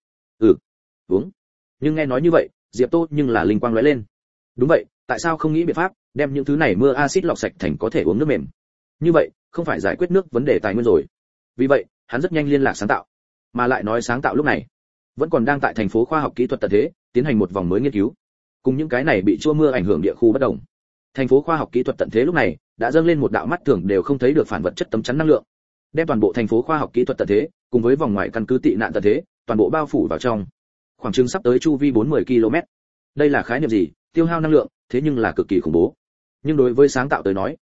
Uống. Nhưng nghe nói như vậy, Diệp Tô nhưng là linh quang lóe lên. Đúng vậy, tại sao không nghĩ biện pháp đem những thứ này mưa axit lọc sạch thành có thể uống nước mềm? Như vậy, không phải giải quyết nước vấn đề tài nguyên rồi. Vì vậy, hắn rất nhanh liên lạc sáng tạo. Mà lại nói sáng tạo lúc này, vẫn còn đang tại thành phố khoa học kỹ thuật tận thế, tiến hành một vòng mới nghiên cứu. Cùng những cái này bị chua mưa ảnh hưởng địa khu bất động. Thành phố khoa học kỹ thuật tận thế lúc này đã dâng lên một đạo mắt thường đều không thấy được phản vật chất tấm chắn năng lượng, đem toàn bộ thành phố khoa học kỹ thuật tận thế cùng với vòng ngoài căn cứ tị nạn tận thế toàn bộ bao phủ vào trong. Khoảng chừng sắp tới chu vi 40 km. Đây là khái niệm gì? Tiêu hao năng lượng, thế nhưng là cực kỳ khủng bố. Nhưng đối với sáng tạo tới nói,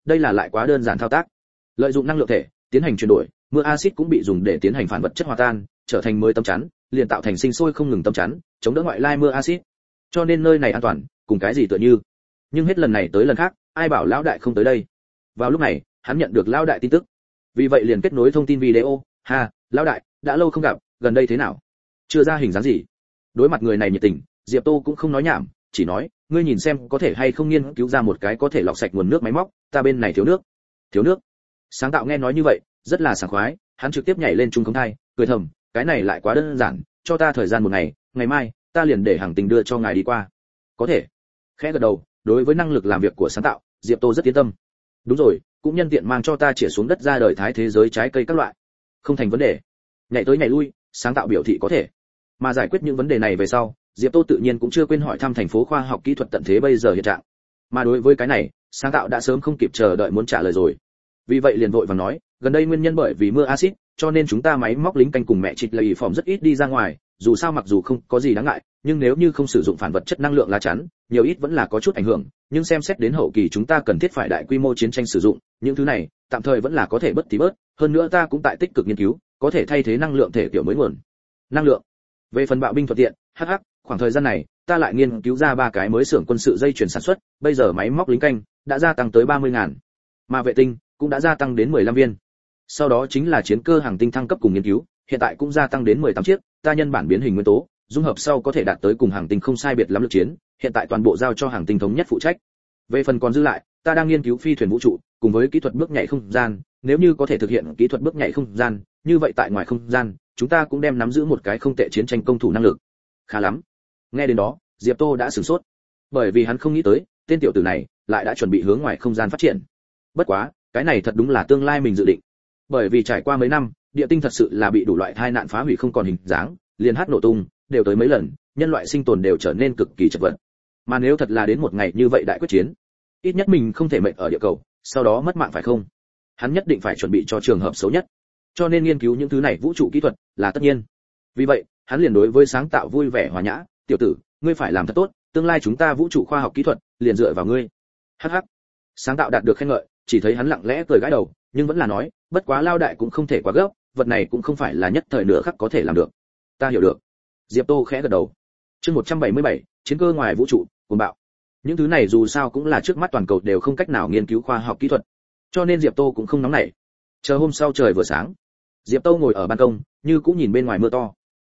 đây là lại quá đơn giản thao tác. Lợi dụng năng lượng thể tiến hành chuyển đổi, mưa axit cũng bị dùng để tiến hành phản vật chất hòa tan, trở thành mới tấm chắn, liền tạo thành sinh sôi không ngừng tấm chắn, chống đỡ ngoại lai mưa axit. Cho nên nơi này an toàn, cùng cái gì tựa như. Nhưng hết lần này tới lần khác, ai bảo lão đại không tới đây. Vào lúc này, hắn nhận được lão đại tin tức. Vì vậy liền kết nối thông tin video, "Ha, lão đại, đã lâu không gặp, gần đây thế nào?" Chưa ra hình dáng gì. Đối mặt người này nhiệt tình, Diệp Tô cũng không nói nhảm, chỉ nói, "Ngươi nhìn xem có thể hay không nghiên cứu ra một cái có thể lọc sạch nguồn nước máy móc, ta bên này thiếu nước." Thiếu nước? Sáng tạo nghe nói như vậy, rất là sảng khoái, hắn trực tiếp nhảy lên trung khống thai, cười thầm, cái này lại quá đơn giản, cho ta thời gian một ngày, ngày mai ta liền để hàng tình đưa cho ngài đi qua. Có thể. Khẽ gật đầu, đối với năng lực làm việc của sáng tạo, Diệp Tô rất yên tâm. Đúng rồi, cũng nhân tiện mang cho ta chĩa xuống đất ra đời thái thế giới trái cây các loại. Không thành vấn đề. Nhảy tới nhảy lui, sáng tạo biểu thị có thể. Mà giải quyết những vấn đề này về sau, Diệp Tô tự nhiên cũng chưa quên hỏi thăm thành phố khoa học kỹ thuật tận thế bây giờ hiện trạng. Mà đối với cái này, sáng tạo đã sớm không kịp chờ đợi muốn trả lời rồi. Vì vậy liền vội vàng nói, gần đây nguyên nhân bởi vì mưa axit, cho nên chúng ta máy móc lính canh cùng mẹ trịch lầy phỏng rất ít đi ra ngoài, dù sao mặc dù không có gì đáng ngại, nhưng nếu như không sử dụng phản vật chất năng lượng lá chắn, nhiều ít vẫn là có chút ảnh hưởng, nhưng xem xét đến hậu kỳ chúng ta cần thiết phải đại quy mô chiến tranh sử dụng, những thứ này tạm thời vẫn là có thể bớt tí bớt, hơn nữa ta cũng tại tích cực nghiên cứu, có thể thay thế năng lượng thể kiểu mới nguồn. Năng lượng. Về phần bạo binh thuận tiện, hắc, khoảng thời gian này, ta lại nghiên cứu ra 3 cái mới xưởng quân sự dây chuyển sản xuất, bây giờ máy móc lính canh đã gia tăng tới 30.000, mà vệ tinh cũng đã gia tăng đến 15 viên. Sau đó chính là chiến cơ hàng tinh thăng cấp cùng nghiên cứu, hiện tại cũng gia tăng đến 18 chiếc, ta nhân bản biến hình nguyên tố, dung hợp sau có thể đạt tới cùng hàng tinh không sai biệt lắm lực chiến, hiện tại toàn bộ giao cho hàng tinh thống nhất phụ trách. Về phần còn dư lại, ta đang nghiên cứu phi thuyền vũ trụ, cùng với kỹ thuật bước nhảy không gian, nếu như có thể thực hiện kỹ thuật bước nhảy không gian, như vậy tại ngoài không gian, chúng ta cũng đem nắm giữ một cái không tệ chiến tranh công thủ năng lực. Khá lắm. Nghe đến đó, Diệp Tô đã sửng sốt, bởi vì hắn không nghĩ tới, tên tiểu tử này lại đã chuẩn bị hướng ngoài không gian phát triển. Bất quá, cái này thật đúng là tương lai mình dự định. Bởi vì trải qua mấy năm, địa tinh thật sự là bị đủ loại tai nạn phá hủy không còn hình dáng, liền hát nổ tung, đều tới mấy lần, nhân loại sinh tồn đều trở nên cực kỳ chật vật. Mà nếu thật là đến một ngày như vậy đại quyết chiến, ít nhất mình không thể mệnh ở địa cầu, sau đó mất mạng phải không? Hắn nhất định phải chuẩn bị cho trường hợp xấu nhất. Cho nên nghiên cứu những thứ này vũ trụ kỹ thuật là tất nhiên. Vì vậy, hắn liền đối với sáng tạo vui vẻ hòa nhã, "Tiểu tử, ngươi phải làm thật tốt, tương lai chúng ta vũ trụ khoa học kỹ thuật liền dựa vào ngươi." Hắc. Sáng tạo đạt được khen ngợi, chỉ thấy hắn lặng lẽ cười gãi đầu, nhưng vẫn là nói, "Bất quá lao đại cũng không thể quá gấp, vật này cũng không phải là nhất thời nửa khắc có thể làm được." Ta hiểu được. Diệp Tô khẽ gật đầu. Chương 177, chiến cơ ngoài vũ trụ, cuồng bạo. Những thứ này dù sao cũng là trước mắt toàn cầu đều không cách nào nghiên cứu khoa học kỹ thuật, cho nên Diệp Tô cũng không nóng nảy. Chờ hôm sau trời vừa sáng, Diệp Tô ngồi ở ban công, như cũng nhìn bên ngoài mưa to.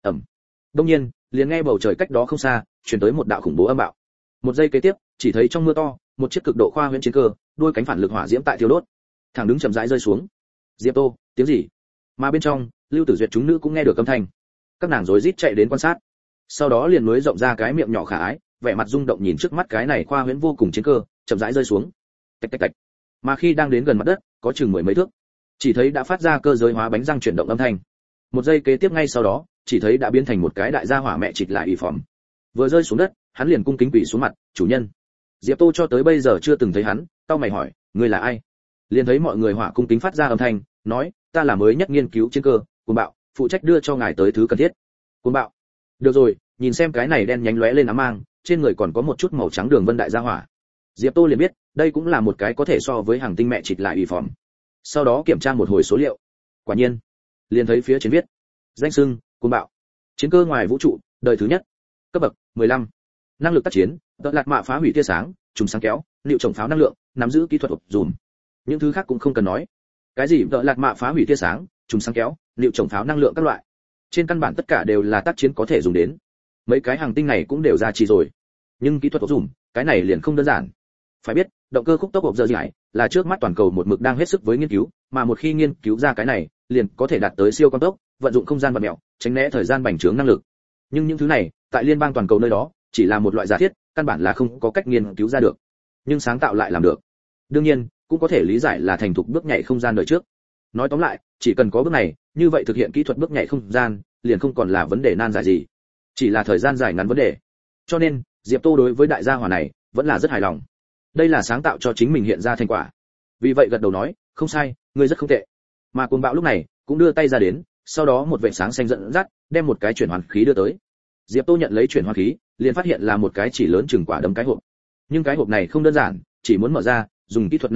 Đông nhiên, liền nghe bầu trời cách đó không xa, truyền tới một đạo khủng bố âm bạo. Một giây kế tiếp, chỉ thấy trong mưa to, một chiếc cực độ khoa huyễn chiến cơ, đuôi cánh phản lực hỏa diễm tại thiêu đốt, thẳng đứng chậm rãi rơi xuống. Diệp Tô, tiếng gì? Mà bên trong, Lưu Tử Duyệt chúng nữ cũng nghe được âm thanh. Các nàng rối rít chạy đến quan sát. Sau đó liền nối rộng ra cái miệng nhỏ khả ái, vẻ mặt rung động nhìn trước mắt cái này khoa huyễn vô cùng chiến cơ, chậm rãi rơi xuống. Tạch tạch tạch. Mà khi đang đến gần mặt đất, có chừng 10 mấy thước, chỉ thấy đã phát ra cơ giới hóa bánh răng chuyển động âm thanh. Một giây kế tiếp ngay sau đó, chỉ thấy đã biến thành một cái đại gia hỏa mẹ chịch lại y phỏng. Vừa rơi xuống đất, hắn liền cung kính quỳ xuống mặt, "Chủ nhân." Diệp Tô cho tới bây giờ chưa từng thấy hắn, cau mày hỏi, "Ngươi là ai?" Liền thấy mọi người hỏa cung kính phát ra âm thanh, nói, "Ta là mới nhất nghiên cứu chiến cơ, Cuồng Bạo, phụ trách đưa cho ngài tới thứ cần thiết." Cuồng Bạo. Được rồi, nhìn xem cái này đen nhánh lóe lên ám mang, trên người còn có một chút màu trắng đường vân đại gia hỏa. Diệp Tô liền biết, đây cũng là một cái có thể so với hàng tinh mẹ chịch lại y phỏng. Sau đó kiểm tra một hồi số liệu. Quả nhiên, liền thấy phía trên viết, danh xưng, Cuồng Bạo, chiến cơ ngoài vũ trụ, đời thứ nhất, cấp bậc 15, năng lực tác chiến, đợt lạt mạ phá hủy tia sáng, trùng sáng kéo, liệu trồng pháo năng lượng, nắm giữ kỹ thuật ộp dùm. Những thứ khác cũng không cần nói. Cái gì đợt lạt mạ phá hủy tia sáng, trùng sáng kéo, liệu trồng pháo năng lượng các loại, trên căn bản tất cả đều là tác chiến có thể dùng đến. Mấy cái hàng tinh này cũng đều ra chỉ rồi. Nhưng kỹ thuật ộp dùm, cái này liền không đơn giản. Phải biết, động cơ khúc tốc hộp giờ giải là trước mắt toàn cầu một mực đang hết sức với nghiên cứu, mà một khi nghiên cứu ra cái này, liền có thể đạt tới siêu quang tốc, vận dụng không gian vật mèo, tránh né thời gian bành trướng năng lực. Nhưng những thứ này, tại liên bang toàn cầu nơi đó, chỉ là một loại giả thiết, căn bản là không có cách nghiên cứu ra được. Nhưng sáng tạo lại làm được. Đương nhiên, cũng có thể lý giải là thành thục bước nhảy không gian đời trước. Nói tóm lại, chỉ cần có bước này, như vậy thực hiện kỹ thuật bước nhảy không gian, liền không còn là vấn đề nan giải gì. Chỉ là thời gian dài ngắn vấn đề. Cho nên, Diệp Tô đối với đại gia hỏa này vẫn là rất hài lòng. Đây là sáng tạo cho chính mình hiện ra thành quả. Vì vậy gật đầu nói, "Không sai, ngươi rất không tệ." Mà Cuồng Bạo lúc này cũng đưa tay ra đến, sau đó một vệt sáng xanh dẫn dắt, đem một cái chuyển hoàn khí đưa tới. Diệp Tô nhận lấy chuyển hoàn khí, liền phát hiện là một cái chỉ lớn chừng quả đấm cái hộp. Nhưng cái hộp này không đơn giản, chỉ muốn mở ra, dùng kỹ thuật nano,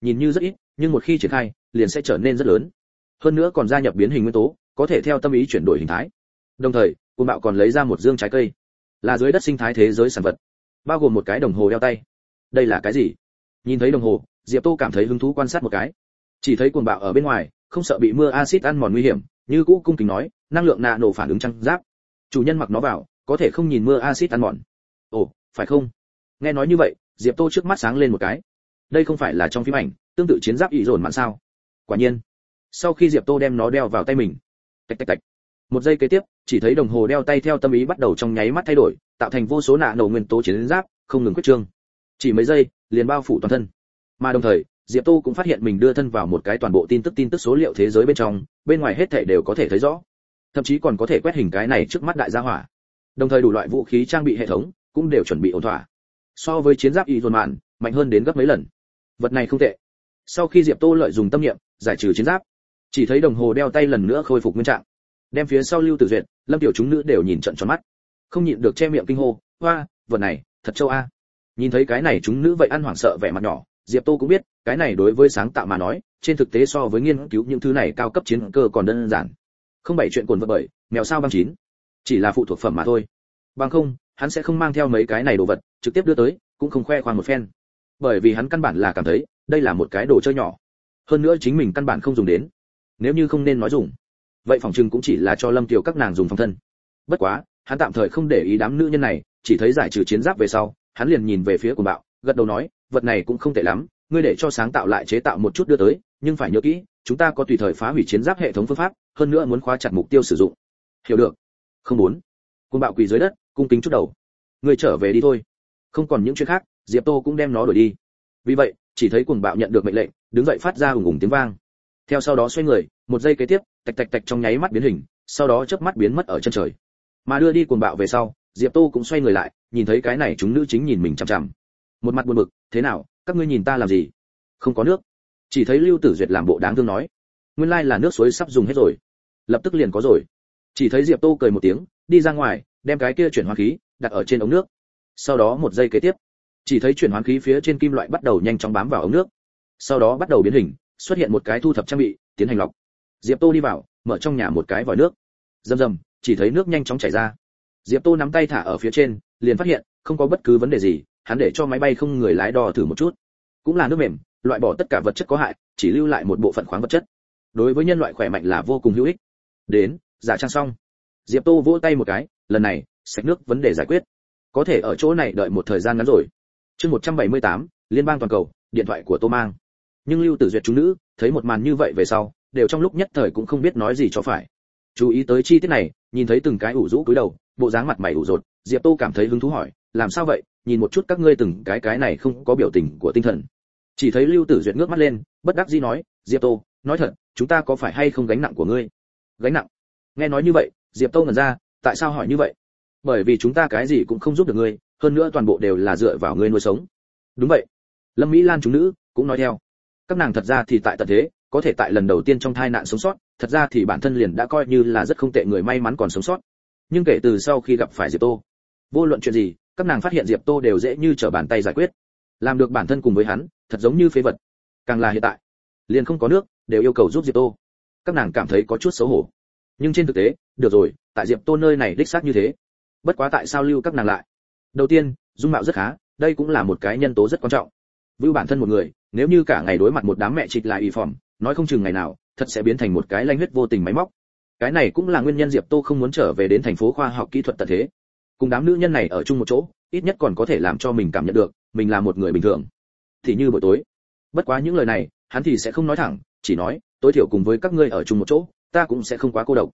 nhìn như rất ít nhưng một khi triển khai liền sẽ trở nên rất lớn, hơn nữa còn gia nhập biến hình nguyên tố, có thể theo tâm ý chuyển đổi hình thái. Đồng thời cuồng bạo còn lấy ra một dương trái cây, là dưới đất sinh thái thế giới sản vật, bao gồm một cái đồng hồ đeo tay. Đây là cái gì? Nhìn thấy đồng hồ, Diệp Tô cảm thấy hứng thú quan sát một cái. Chỉ thấy cuồng bạo ở bên ngoài không sợ bị mưa axit ăn mòn nguy hiểm, như cũ cung kính nói, năng lượng nạ nổ phản ứng trang giáp, chủ nhân mặc nó vào có thể không nhìn mưa axit ăn mòn. Ồ, phải không? Nghe nói như vậy, Diệp Tô trước mắt sáng lên một cái. Đây không phải là trong phim ảnh tương tự chiến giáp ỷ dồn mạn sao? Quả nhiên. Sau khi Diệp Tô đem nó đeo vào tay mình, tạch tạch tạch, một giây kế tiếp, chỉ thấy đồng hồ đeo tay theo tâm ý bắt đầu trong nháy mắt thay đổi, tạo thành vô số nạ nổ nguyên tố chiến giáp, không ngừng quyết trương. Chỉ mấy giây, liền bao phủ toàn thân. Mà đồng thời, Diệp Tô cũng phát hiện mình đưa thân vào một cái toàn bộ tin tức số liệu thế giới bên trong, bên ngoài hết thảy đều có thể thấy rõ, thậm chí còn có thể quét hình cái này trước mắt đại gia hỏa. Đồng thời đủ loại vũ khí trang bị hệ thống cũng đều chuẩn bị ổn thỏa. So với chiến giáp y dồn mạn, mạnh hơn đến gấp mấy lần. Vật này không tệ. Sau khi Diệp Tô lợi dụng tâm niệm giải trừ chiến giáp, chỉ thấy đồng hồ đeo tay lần nữa khôi phục nguyên trạng. Đem phía sau Lưu Tử Duyệt, Lâm Tiểu chúng nữ đều nhìn trợn tròn mắt, không nhịn được che miệng kinh hô, "Oa, vật này, thật châu a." Nhìn thấy cái này chúng nữ vậy ăn hoảng sợ vẻ mặt nhỏ, Diệp Tô cũng biết, cái này đối với sáng tạo mà nói, trên thực tế so với nghiên cứu những thứ này cao cấp chiến cơ còn đơn giản. Không bảy chuyện cuồng vật bởi, mèo sao băng chín, chỉ là phụ thuộc phẩm mà thôi. Bằng không, hắn sẽ không mang theo mấy cái này đồ vật, trực tiếp đưa tới, cũng không khoe khoang một phen. Bởi vì hắn căn bản là cảm thấy, đây là một cái đồ chơi nhỏ. Hơn nữa chính mình căn bản không dùng đến. Nếu như không nên nói dùng, vậy phòng trưng cũng chỉ là cho Lâm Tiểu các nàng dùng phòng thân. Bất quá, hắn tạm thời không để ý đám nữ nhân này, chỉ thấy giải trừ chiến giáp về sau, hắn liền nhìn về phía Cuồng Bạo, gật đầu nói, vật này cũng không tệ lắm, ngươi để cho sáng tạo lại chế tạo một chút đưa tới, nhưng phải nhớ kỹ, chúng ta có tùy thời phá hủy chiến giáp hệ thống phương pháp, hơn nữa muốn khóa chặt mục tiêu sử dụng. Hiểu được? Không muốn. Cuồng Bạo quỳ dưới đất, cung kính chút đầu. Ngươi trở về đi thôi. Không còn những chuyện khác, Diệp Tô cũng đem nó đuổi đi. Vì vậy, chỉ thấy Cuồng Bạo nhận được mệnh lệnh, đứng dậy phát ra ùng ùng tiếng vang. Theo sau đó xoay người, một giây kế tiếp, tạch tạch tạch trong nháy mắt biến hình, sau đó chớp mắt biến mất ở chân trời. Mà đưa đi Cuồng Bạo về sau, Diệp Tô cũng xoay người lại, nhìn thấy cái này chúng nữ chính nhìn mình chằm chằm. Một mặt buồn bực, thế nào, các ngươi nhìn ta làm gì? Không có nước. Chỉ thấy Lưu Tử Duyệt làm bộ đáng thương nói, nguyên lai là nước suối sắp dùng hết rồi. Lập tức liền có rồi. Chỉ thấy Diệp Tô cười một tiếng, đi ra ngoài, đem cái kia chuyển hóa khí đặt ở trên ống nước. Sau đó một giây kế tiếp, chỉ thấy chuyển hóa khí phía trên kim loại bắt đầu nhanh chóng bám vào ống nước. Sau đó bắt đầu biến hình, xuất hiện một cái thu thập trang bị, tiến hành lọc. Diệp Tô đi vào, mở trong nhà một cái vòi nước. Rầm rầm, chỉ thấy nước nhanh chóng chảy ra. Diệp Tô nắm tay thả ở phía trên, liền phát hiện không có bất cứ vấn đề gì, hắn để cho máy bay không người lái đo thử một chút. Cũng là nước mềm, loại bỏ tất cả vật chất có hại, chỉ lưu lại một bộ phận khoáng vật chất. Đối với nhân loại khỏe mạnh là vô cùng hữu ích. Đến, giả trang xong. Diệp Tô vỗ tay một cái, lần này, sạch nước vấn đề giải quyết. Có thể ở chỗ này đợi một thời gian ngắn rồi. Chương 178, Liên bang toàn cầu, điện thoại của Tô Mang. Nhưng Lưu Tử Duyệt chúng nữ, thấy một màn như vậy về sau, đều trong lúc nhất thời cũng không biết nói gì cho phải. Chú ý tới chi tiết này, nhìn thấy từng cái ủ rũ cúi đầu, bộ dáng mặt mày ủ rột, Diệp Tô cảm thấy hứng thú hỏi, làm sao vậy, nhìn một chút các ngươi từng cái này không có biểu tình của tinh thần. Chỉ thấy Lưu Tử Duyệt ngước mắt lên, bất đắc dĩ nói, Diệp Tô, nói thật, chúng ta có phải hay không gánh nặng của ngươi? Gánh nặng? Nghe nói như vậy, Diệp Tô ngẩn ra, tại sao hỏi như vậy? Bởi vì chúng ta cái gì cũng không giúp được ngươi, hơn nữa toàn bộ đều là dựa vào ngươi nuôi sống. Đúng vậy. Lâm Mỹ Lan chúng nữ cũng nói theo. Các nàng thật ra thì tại tận thế, có thể tại lần đầu tiên trong tai nạn sống sót, thật ra thì bản thân liền đã coi như là rất không tệ người may mắn còn sống sót. Nhưng kể từ sau khi gặp phải Diệp Tô, vô luận chuyện gì, các nàng phát hiện Diệp Tô đều dễ như trở bàn tay giải quyết, làm được bản thân cùng với hắn, thật giống như phế vật. Càng là hiện tại, liền không có nước, đều yêu cầu giúp Diệp Tô. Các nàng cảm thấy có chút xấu hổ. Nhưng trên thực tế, được rồi, tại Diệp Tô nơi này đích xác như thế. Bất quá tại sao lưu các nàng lại? Đầu tiên, dung mạo rất khá, đây cũng là một cái nhân tố rất quan trọng. Vưu bản thân một người, nếu như cả ngày đối mặt một đám mẹ trịch lại y phỏng, nói không chừng ngày nào, thật sẽ biến thành một cái lanh huyết vô tình máy móc. Cái này cũng là nguyên nhân Diệp Tô không muốn trở về đến thành phố khoa học kỹ thuật tận thế. Cùng đám nữ nhân này ở chung một chỗ, ít nhất còn có thể làm cho mình cảm nhận được, mình là một người bình thường. Thì như buổi tối. Bất quá những lời này, hắn thì sẽ không nói thẳng, chỉ nói, tối thiểu cùng với các ngươi ở chung một chỗ, ta cũng sẽ không quá cô độc.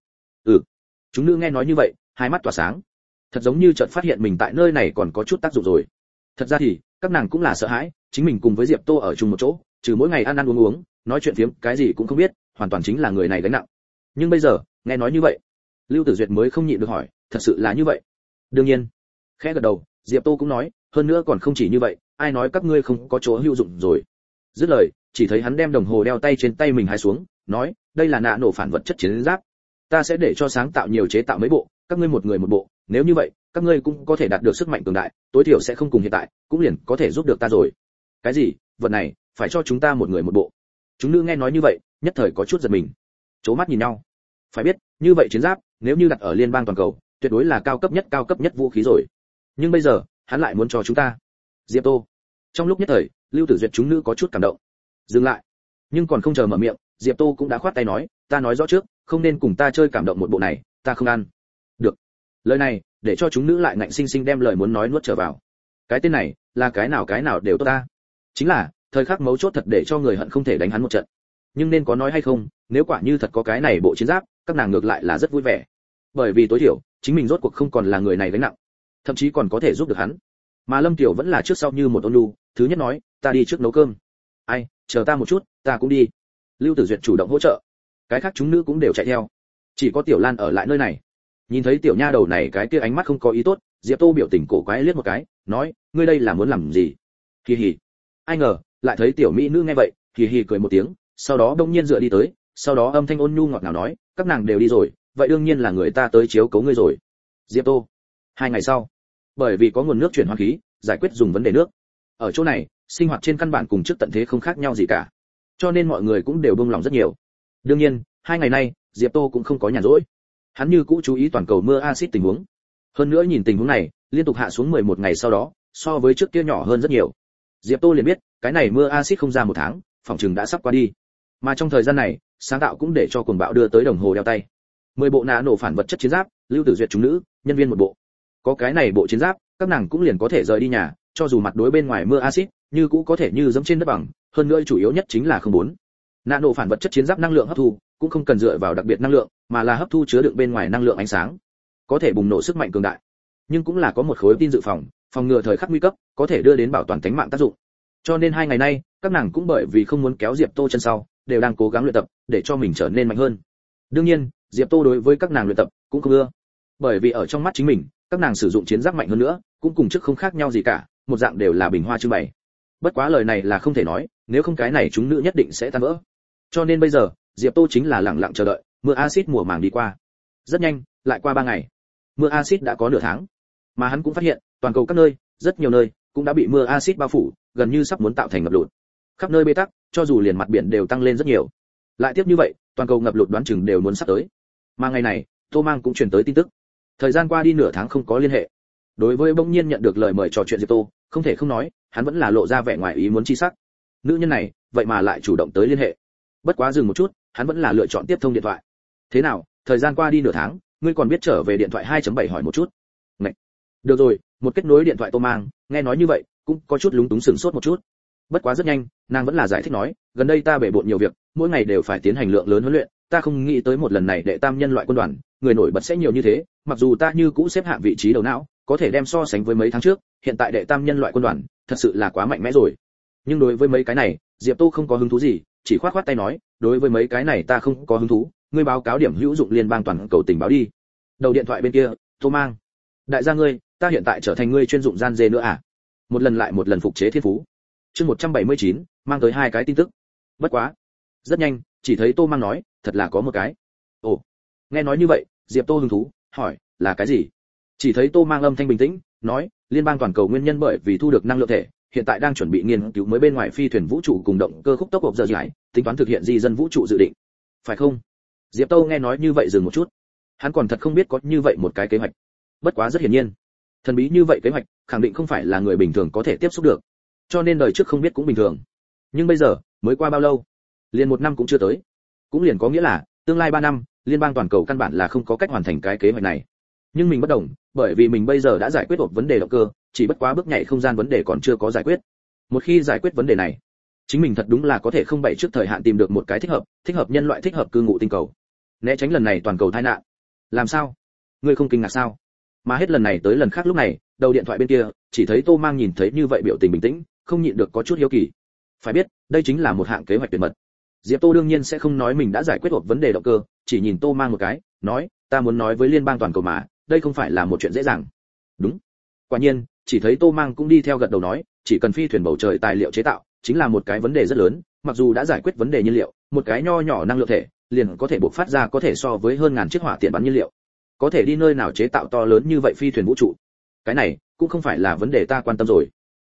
Chúng nữ nghe nói như vậy, hai mắt tỏa sáng. Thật giống như chợt phát hiện mình tại nơi này còn có chút tác dụng rồi. Thật ra thì, các nàng cũng là sợ hãi, chính mình cùng với Diệp Tô ở chung một chỗ, trừ mỗi ngày ăn ăn uống uống, nói chuyện phiếm, cái gì cũng không biết, hoàn toàn chính là người này gánh nặng. Nhưng bây giờ, nghe nói như vậy, Lưu Tử Duyệt mới không nhịn được hỏi, thật sự là như vậy? Đương nhiên. Khẽ gật đầu, Diệp Tô cũng nói, hơn nữa còn không chỉ như vậy, ai nói các ngươi không có chỗ hữu dụng rồi. Dứt lời, chỉ thấy hắn đem đồng hồ đeo tay trên tay mình hái xuống, nói, đây là nạ nổ phản vật chất chiến giáp. Ta sẽ để cho sáng tạo nhiều chế tạo mấy bộ, các ngươi một người một bộ, nếu như vậy, các ngươi cũng có thể đạt được sức mạnh cường đại, tối thiểu sẽ không cùng hiện tại, cũng liền có thể giúp được ta rồi. Cái gì? Vật này phải cho chúng ta một người một bộ. Chúng nữ nghe nói như vậy, nhất thời có chút giật mình, chố mắt nhìn nhau. Phải biết, như vậy chiến giáp, nếu như đặt ở liên bang toàn cầu, tuyệt đối là cao cấp nhất vũ khí rồi. Nhưng bây giờ, hắn lại muốn cho chúng ta. Diệp Tô. Trong lúc nhất thời, Lưu Tử Duyệt chúng nữ có chút cảm động. Dừng lại. Nhưng còn không chờ mở miệng, Diệp Tô cũng đã khoát tay nói, ta nói rõ trước, không nên cùng ta chơi cảm động một bộ này, ta không ăn. Được. Lời này, để cho chúng nữ lại ngạnh sinh sinh đem lời muốn nói nuốt trở vào. Cái tên này, là cái nào đều tốt ta. Chính là, thời khắc mấu chốt thật để cho người hận không thể đánh hắn một trận. Nhưng nên có nói hay không, nếu quả như thật có cái này bộ chiến giáp, các nàng ngược lại là rất vui vẻ. Bởi vì tối thiểu, chính mình rốt cuộc không còn là người này gánh nặng, thậm chí còn có thể giúp được hắn. Mà Lâm Tiểu vẫn là trước sau như một ôn nhu, thứ nhất nói, ta đi trước nấu cơm. Ai, chờ ta một chút, ta cũng đi. Lưu Tử Duyệt chủ động hỗ trợ. Cái khác chúng nữ cũng đều chạy theo. Chỉ có Tiểu Lan ở lại nơi này. Nhìn thấy tiểu nha đầu này cái kia ánh mắt không có ý tốt, Diệp Tô biểu tình cổ quái liếc một cái, nói, ngươi đây là muốn làm gì? Kỳ hỉ. Ai ngờ, lại thấy tiểu mỹ nữ nghe vậy, kỳ hỉ cười một tiếng, sau đó đông nhiên dựa đi tới, sau đó âm thanh ôn nhu ngọt ngào nói, các nàng đều đi rồi, vậy đương nhiên là người ta tới chiếu cố ngươi rồi. Diệp Tô. 2 ngày sau, bởi vì có nguồn nước chuyển hóa khí, giải quyết dùng vấn đề nước. Ở chỗ này, sinh hoạt trên căn bản cùng trước tận thế không khác nhau gì cả, cho nên mọi người cũng đều buông lòng rất nhiều. Đương nhiên, 2 ngày nay, Diệp Tô cũng không có nhàn rỗi. Hắn như cũ chú ý toàn cầu mưa axit tình huống. Hơn nữa nhìn tình huống này, liên tục hạ xuống 11 ngày sau đó, so với trước kia nhỏ hơn rất nhiều. Diệp Tô liền biết, cái này mưa axit không ra 1 tháng, phòng trường đã sắp qua đi. Mà trong thời gian này, sáng tạo cũng để cho cuồng bạo đưa tới đồng hồ đeo tay. 10 bộ nã nổ phản vật chất chiến giáp, Lưu Tử Duyệt chúng nữ, nhân viên một bộ. Có cái này bộ chiến giáp, các nàng cũng liền có thể rời đi nhà, cho dù mặt đối bên ngoài mưa axit, như cũ có thể như dẫm trên đất bằng, hơn nữa chủ yếu nhất chính là không bốn. Nã nổ phản vật chất chiến giáp năng lượng hấp thu, cũng không cần dựa vào đặc biệt năng lượng, mà là hấp thu chứa đựng bên ngoài năng lượng ánh sáng, có thể bùng nổ sức mạnh cường đại. Nhưng cũng là có một khối tin dự phòng, phòng ngừa thời khắc nguy cấp, có thể đưa đến bảo toàn tính mạng tác dụng. Cho nên 2 ngày nay, các nàng cũng bởi vì không muốn kéo Diệp Tô chân sau, đều đang cố gắng luyện tập, để cho mình trở nên mạnh hơn. Đương nhiên, Diệp Tô đối với các nàng luyện tập cũng không ưa, bởi vì ở trong mắt chính mình, các nàng sử dụng chiến giáp mạnh hơn nữa, cũng cùng trước không khác nhau gì cả, một dạng đều là bình hoa trưng bày. Bất quá lời này là không thể nói, nếu không cái này chúng nữ nhất định sẽ tan vỡ. Cho nên bây giờ, Diệp Tô chính là lặng lặng chờ đợi, mưa axit mùa màng đi qua. Rất nhanh, lại qua 3 ngày. Mưa axit đã có nửa tháng, mà hắn cũng phát hiện, toàn cầu các nơi, rất nhiều nơi cũng đã bị mưa axit bao phủ, gần như sắp muốn tạo thành ngập lụt. Khắp nơi bế tắc, cho dù liền mặt biển đều tăng lên rất nhiều. Lại tiếp như vậy, toàn cầu ngập lụt đoán chừng đều muốn sắp tới. Mà ngày này, Tô Mang cũng truyền tới tin tức. Thời gian qua đi nửa tháng không có liên hệ. Đối với bỗng nhiên nhận được lời mời trò chuyện Diệp Tô, không thể không nói, hắn vẫn là lộ ra vẻ ngoài ý muốn chi sắc. Nữ nhân này, vậy mà lại chủ động tới liên hệ. Bất quá dừng một chút, hắn vẫn là lựa chọn tiếp thông điện thoại. Thế nào, thời gian qua đi nửa tháng, ngươi còn biết trở về điện thoại 2.7 hỏi một chút. Này. Được rồi, một kết nối điện thoại Tô Mang, nghe nói như vậy, cũng có chút lúng túng sửng sốt một chút. Bất quá rất nhanh, nàng vẫn là giải thích nói, gần đây ta bể bộn nhiều việc, mỗi ngày đều phải tiến hành lượng lớn huấn luyện, ta không nghĩ tới một lần này đệ tam nhân loại quân đoàn, người nổi bật sẽ nhiều như thế, mặc dù ta như cũ xếp hạng vị trí đầu não, có thể đem so sánh với mấy tháng trước, hiện tại đệ tam nhân loại quân đoàn, thật sự là quá mạnh mẽ rồi. Nhưng đối với mấy cái này, Diệp Tô không có hứng thú gì, chỉ khoát tay nói, đối với mấy cái này ta không có hứng thú, ngươi báo cáo điểm hữu dụng liên bang toàn cầu tình báo đi. Đầu điện thoại bên kia, Tô Mang, đại gia ngươi, ta hiện tại trở thành ngươi chuyên dụng gian dê nữa à? Một lần lại một lần phục chế thiên phú. Chương 179, mang tới 2 cái tin tức. Bất quá, rất nhanh, chỉ thấy Tô Mang nói, thật là có một cái. Ồ, nghe nói như vậy, Diệp Tô hứng thú, hỏi, là cái gì? Chỉ thấy Tô Mang âm thanh bình tĩnh, nói, liên bang toàn cầu nguyên nhân bởi vì thu được năng lượng thể, hiện tại đang chuẩn bị nghiên cứu mới bên ngoài phi thuyền vũ trụ cùng động cơ khúc tốc hộp giờ giải, tính toán thực hiện di dân vũ trụ dự định. Phải không? Diệp Tô nghe nói như vậy dừng một chút. Hắn còn thật không biết có như vậy một cái kế hoạch. Bất quá rất hiển nhiên, thần bí như vậy kế hoạch, khẳng định không phải là người bình thường có thể tiếp xúc được. Cho nên đời trước không biết cũng bình thường. Nhưng bây giờ, mới qua bao lâu? Liền 1 năm cũng chưa tới. Cũng liền có nghĩa là, tương lai 3 năm, liên bang toàn cầu căn bản là không có cách hoàn thành cái kế hoạch này. Nhưng mình bất đồng, bởi vì mình bây giờ đã giải quyết được vấn đề động cơ, chỉ bất quá bước nhảy không gian vấn đề còn chưa có giải quyết. Một khi giải quyết vấn đề này, chính mình thật đúng là có thể không bậy trước thời hạn tìm được một cái thích hợp nhân loại thích hợp cư ngụ tinh cầu, né tránh lần này toàn cầu tai nạn. Làm sao? Ngươi không kinh ngạc sao? Mà hết lần này tới lần khác lúc này, đầu điện thoại bên kia, chỉ thấy Tô Mang nhìn thấy như vậy biểu tình bình tĩnh, không nhịn được có chút hiếu kỳ. Phải biết, đây chính là một hạng kế hoạch tuyệt mật. Diệp Tô đương nhiên sẽ không nói mình đã giải quyết được vấn đề động cơ, chỉ nhìn Tô Mang một cái, nói, ta muốn nói với liên bang toàn cầu mà, đây không phải là một chuyện dễ dàng. Đúng. Quả nhiên, chỉ thấy Tô Mang cũng đi theo gật đầu nói, chỉ cần phi thuyền bầu trời tài liệu chế tạo, chính là một cái vấn đề rất lớn, mặc dù đã giải quyết vấn đề nhiên liệu, một cái nho nhỏ năng lượng thể, liền có thể bộc phát ra có thể so với hơn ngàn chiếc hỏa tiện bắn nhiên liệu. Có thể đi nơi nào chế tạo to lớn như vậy phi thuyền vũ trụ? Cái này cũng không phải là vấn đề ta quan tâm rồi.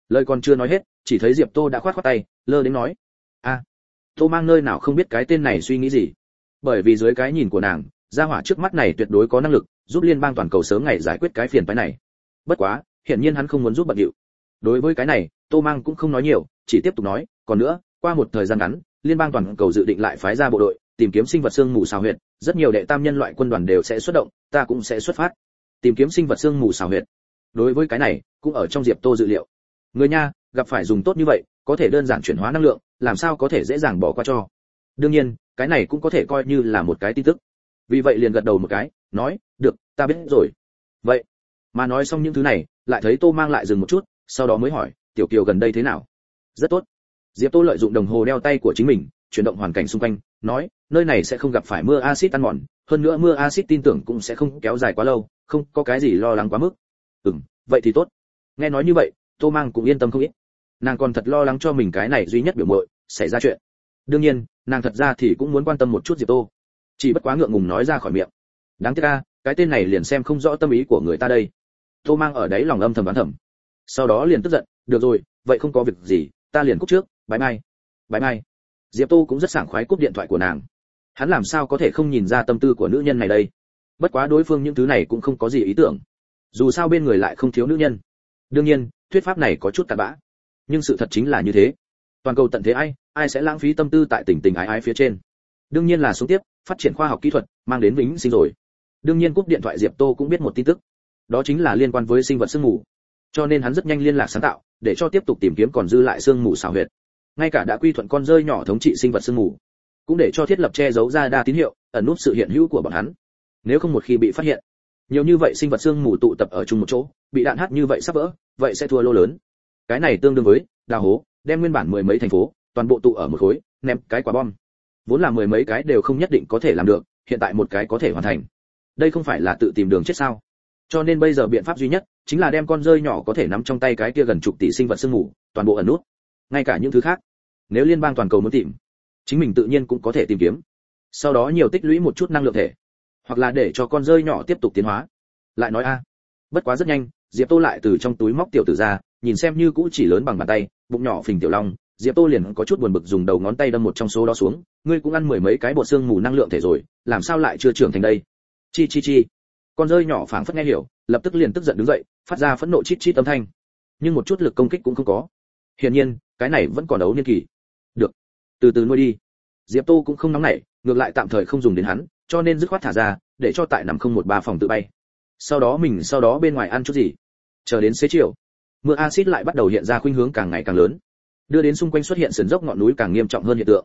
Lời còn chưa nói hết, chỉ thấy Diệp Tô đã khoát khoát tay, lơ đến nói: "A." Tô Mang nơi nào không biết cái tên này suy nghĩ gì, bởi vì dưới cái nhìn của nàng, gia hỏa trước mắt này tuyệt đối có năng lực giúp liên bang toàn cầu sớm ngày giải quyết cái phiền phức này. Bất quá, hiển nhiên hắn không muốn giúp bận điệu. Đối với cái này, Tô Mang cũng không nói nhiều, chỉ tiếp tục nói: "Còn nữa, qua một thời gian ngắn, liên bang toàn cầu dự định lại phái ra bộ đội tìm kiếm sinh vật xương mù xào huyệt, rất nhiều đệ tam nhân loại quân đoàn đều sẽ xuất động, ta cũng sẽ xuất phát tìm kiếm sinh vật xương mù xào huyệt." Đối với cái này, cũng ở trong Diệp Tô dự liệu. Người nha, gặp phải dùng tốt như vậy, có thể đơn giản chuyển hóa năng lượng, làm sao có thể dễ dàng bỏ qua cho. Đương nhiên, cái này cũng có thể coi như là một cái tin tức. Vì vậy liền gật đầu một cái, nói: "Được, ta biết rồi." Vậy, mà nói xong những thứ này, lại thấy Tô Mang lại dừng một chút, sau đó mới hỏi: "Tiểu Kiều gần đây thế nào?" "Rất tốt." Diệp Tô lợi dụng đồng hồ đeo tay của chính mình, chuyển động hoàn cảnh xung quanh, nói: "Nơi này sẽ không gặp phải mưa axit ăn mòn, hơn nữa mưa axit tin tưởng cũng sẽ không kéo dài quá lâu, không có cái gì lo lắng quá mức." Vậy thì tốt." Nghe nói như vậy, Tô Mang cũng yên tâm không ít. Nàng còn thật lo lắng cho mình cái này duy nhất biểu muội xảy ra chuyện. Đương nhiên, nàng thật ra thì cũng muốn quan tâm một chút Diệp Tô, chỉ bất quá ngượng ngùng nói ra khỏi miệng. Đáng tiếc a, cái tên này liền xem không rõ tâm ý của người ta đây. Tô Mang ở đấy lòng âm thầm đoán thầm. Sau đó liền tức giận: "Được rồi, vậy không có việc gì, ta liền cúp trước, bye bye." Bye bye. Diệp Tô cũng rất sảng khoái cúp điện thoại của nàng. Hắn làm sao có thể không nhìn ra tâm tư của nữ nhân này đây? Bất quá đối phương những thứ này cũng không có gì ý tưởng. Dù sao bên người lại không thiếu nữ nhân. Đương nhiên, thuyết pháp này có chút tàn bã, nhưng sự thật chính là như thế. Toàn cầu tận thế ai sẽ lãng phí tâm tư tại tình tình ái ái phía trên? Đương nhiên là xuống tiếp, phát triển khoa học kỹ thuật, mang đến vĩnh sinh rồi. Đương nhiên cúp điện thoại Diệp Tô cũng biết một tin tức, đó chính là liên quan với sinh vật sương mù. Cho nên hắn rất nhanh liên lạc sáng tạo, để cho tiếp tục tìm kiếm còn dư lại sương mù xảo huyệt. Ngay cả đã quy thuận con rơi nhỏ thống trị sinh vật sương mù, cũng để cho thiết lập che giấu ra đa tín hiệu, ẩn núp sự hiện hữu của bọn hắn. Nếu không một khi bị phát hiện, nhiều như vậy sinh vật sương mù tụ tập ở chung một chỗ, bị đạn hắt như vậy sắp vỡ, vậy sẽ thua lô lớn. Cái này tương đương với đào hố, đem nguyên bản mười mấy thành phố toàn bộ tụ ở một khối, ném cái quả bom. Vốn là mười mấy cái đều không nhất định có thể làm được, hiện tại một cái có thể hoàn thành. Đây không phải là tự tìm đường chết sao? Cho nên bây giờ biện pháp duy nhất chính là đem con rơi nhỏ có thể nắm trong tay cái kia gần chục tỷ sinh vật sương mù, toàn bộ ẩn nút. Ngay cả những thứ khác, nếu liên bang toàn cầu muốn tìm, chính mình tự nhiên cũng có thể tìm kiếm. Sau đó nhiều tích lũy một chút năng lượng thể, hoặc là để cho con rơi nhỏ tiếp tục tiến hóa. Lại nói a, bất quá rất nhanh, Diệp Tô lại từ trong túi móc tiểu tử ra, nhìn xem như cũ chỉ lớn bằng bàn tay, bụng nhỏ phình tiểu long, Diệp Tô liền có chút buồn bực dùng đầu ngón tay đâm một trong số đó xuống, ngươi cũng ăn mười mấy cái bột xương mù năng lượng thể rồi, làm sao lại chưa trưởng thành đây? Chi chi chi. Con rơi nhỏ phảng phất nghe hiểu, lập tức liền tức giận đứng dậy, phát ra phẫn nộ chít chít âm thanh. Nhưng một chút lực công kích cũng không có. Hiển nhiên, cái này vẫn còn ấu niên kỳ. Được, từ từ nuôi đi. Diệp Tô cũng không nóng nảy, ngược lại tạm thời không dùng đến hắn, cho nên dứt khoát thả ra, để cho tại nằm 013 phòng tự bay. Sau đó bên ngoài ăn chút gì. Chờ đến xế chiều, mưa axit lại bắt đầu hiện ra khuynh hướng càng ngày càng lớn, đưa đến xung quanh xuất hiện sườn dốc ngọn núi càng nghiêm trọng hơn hiện tượng.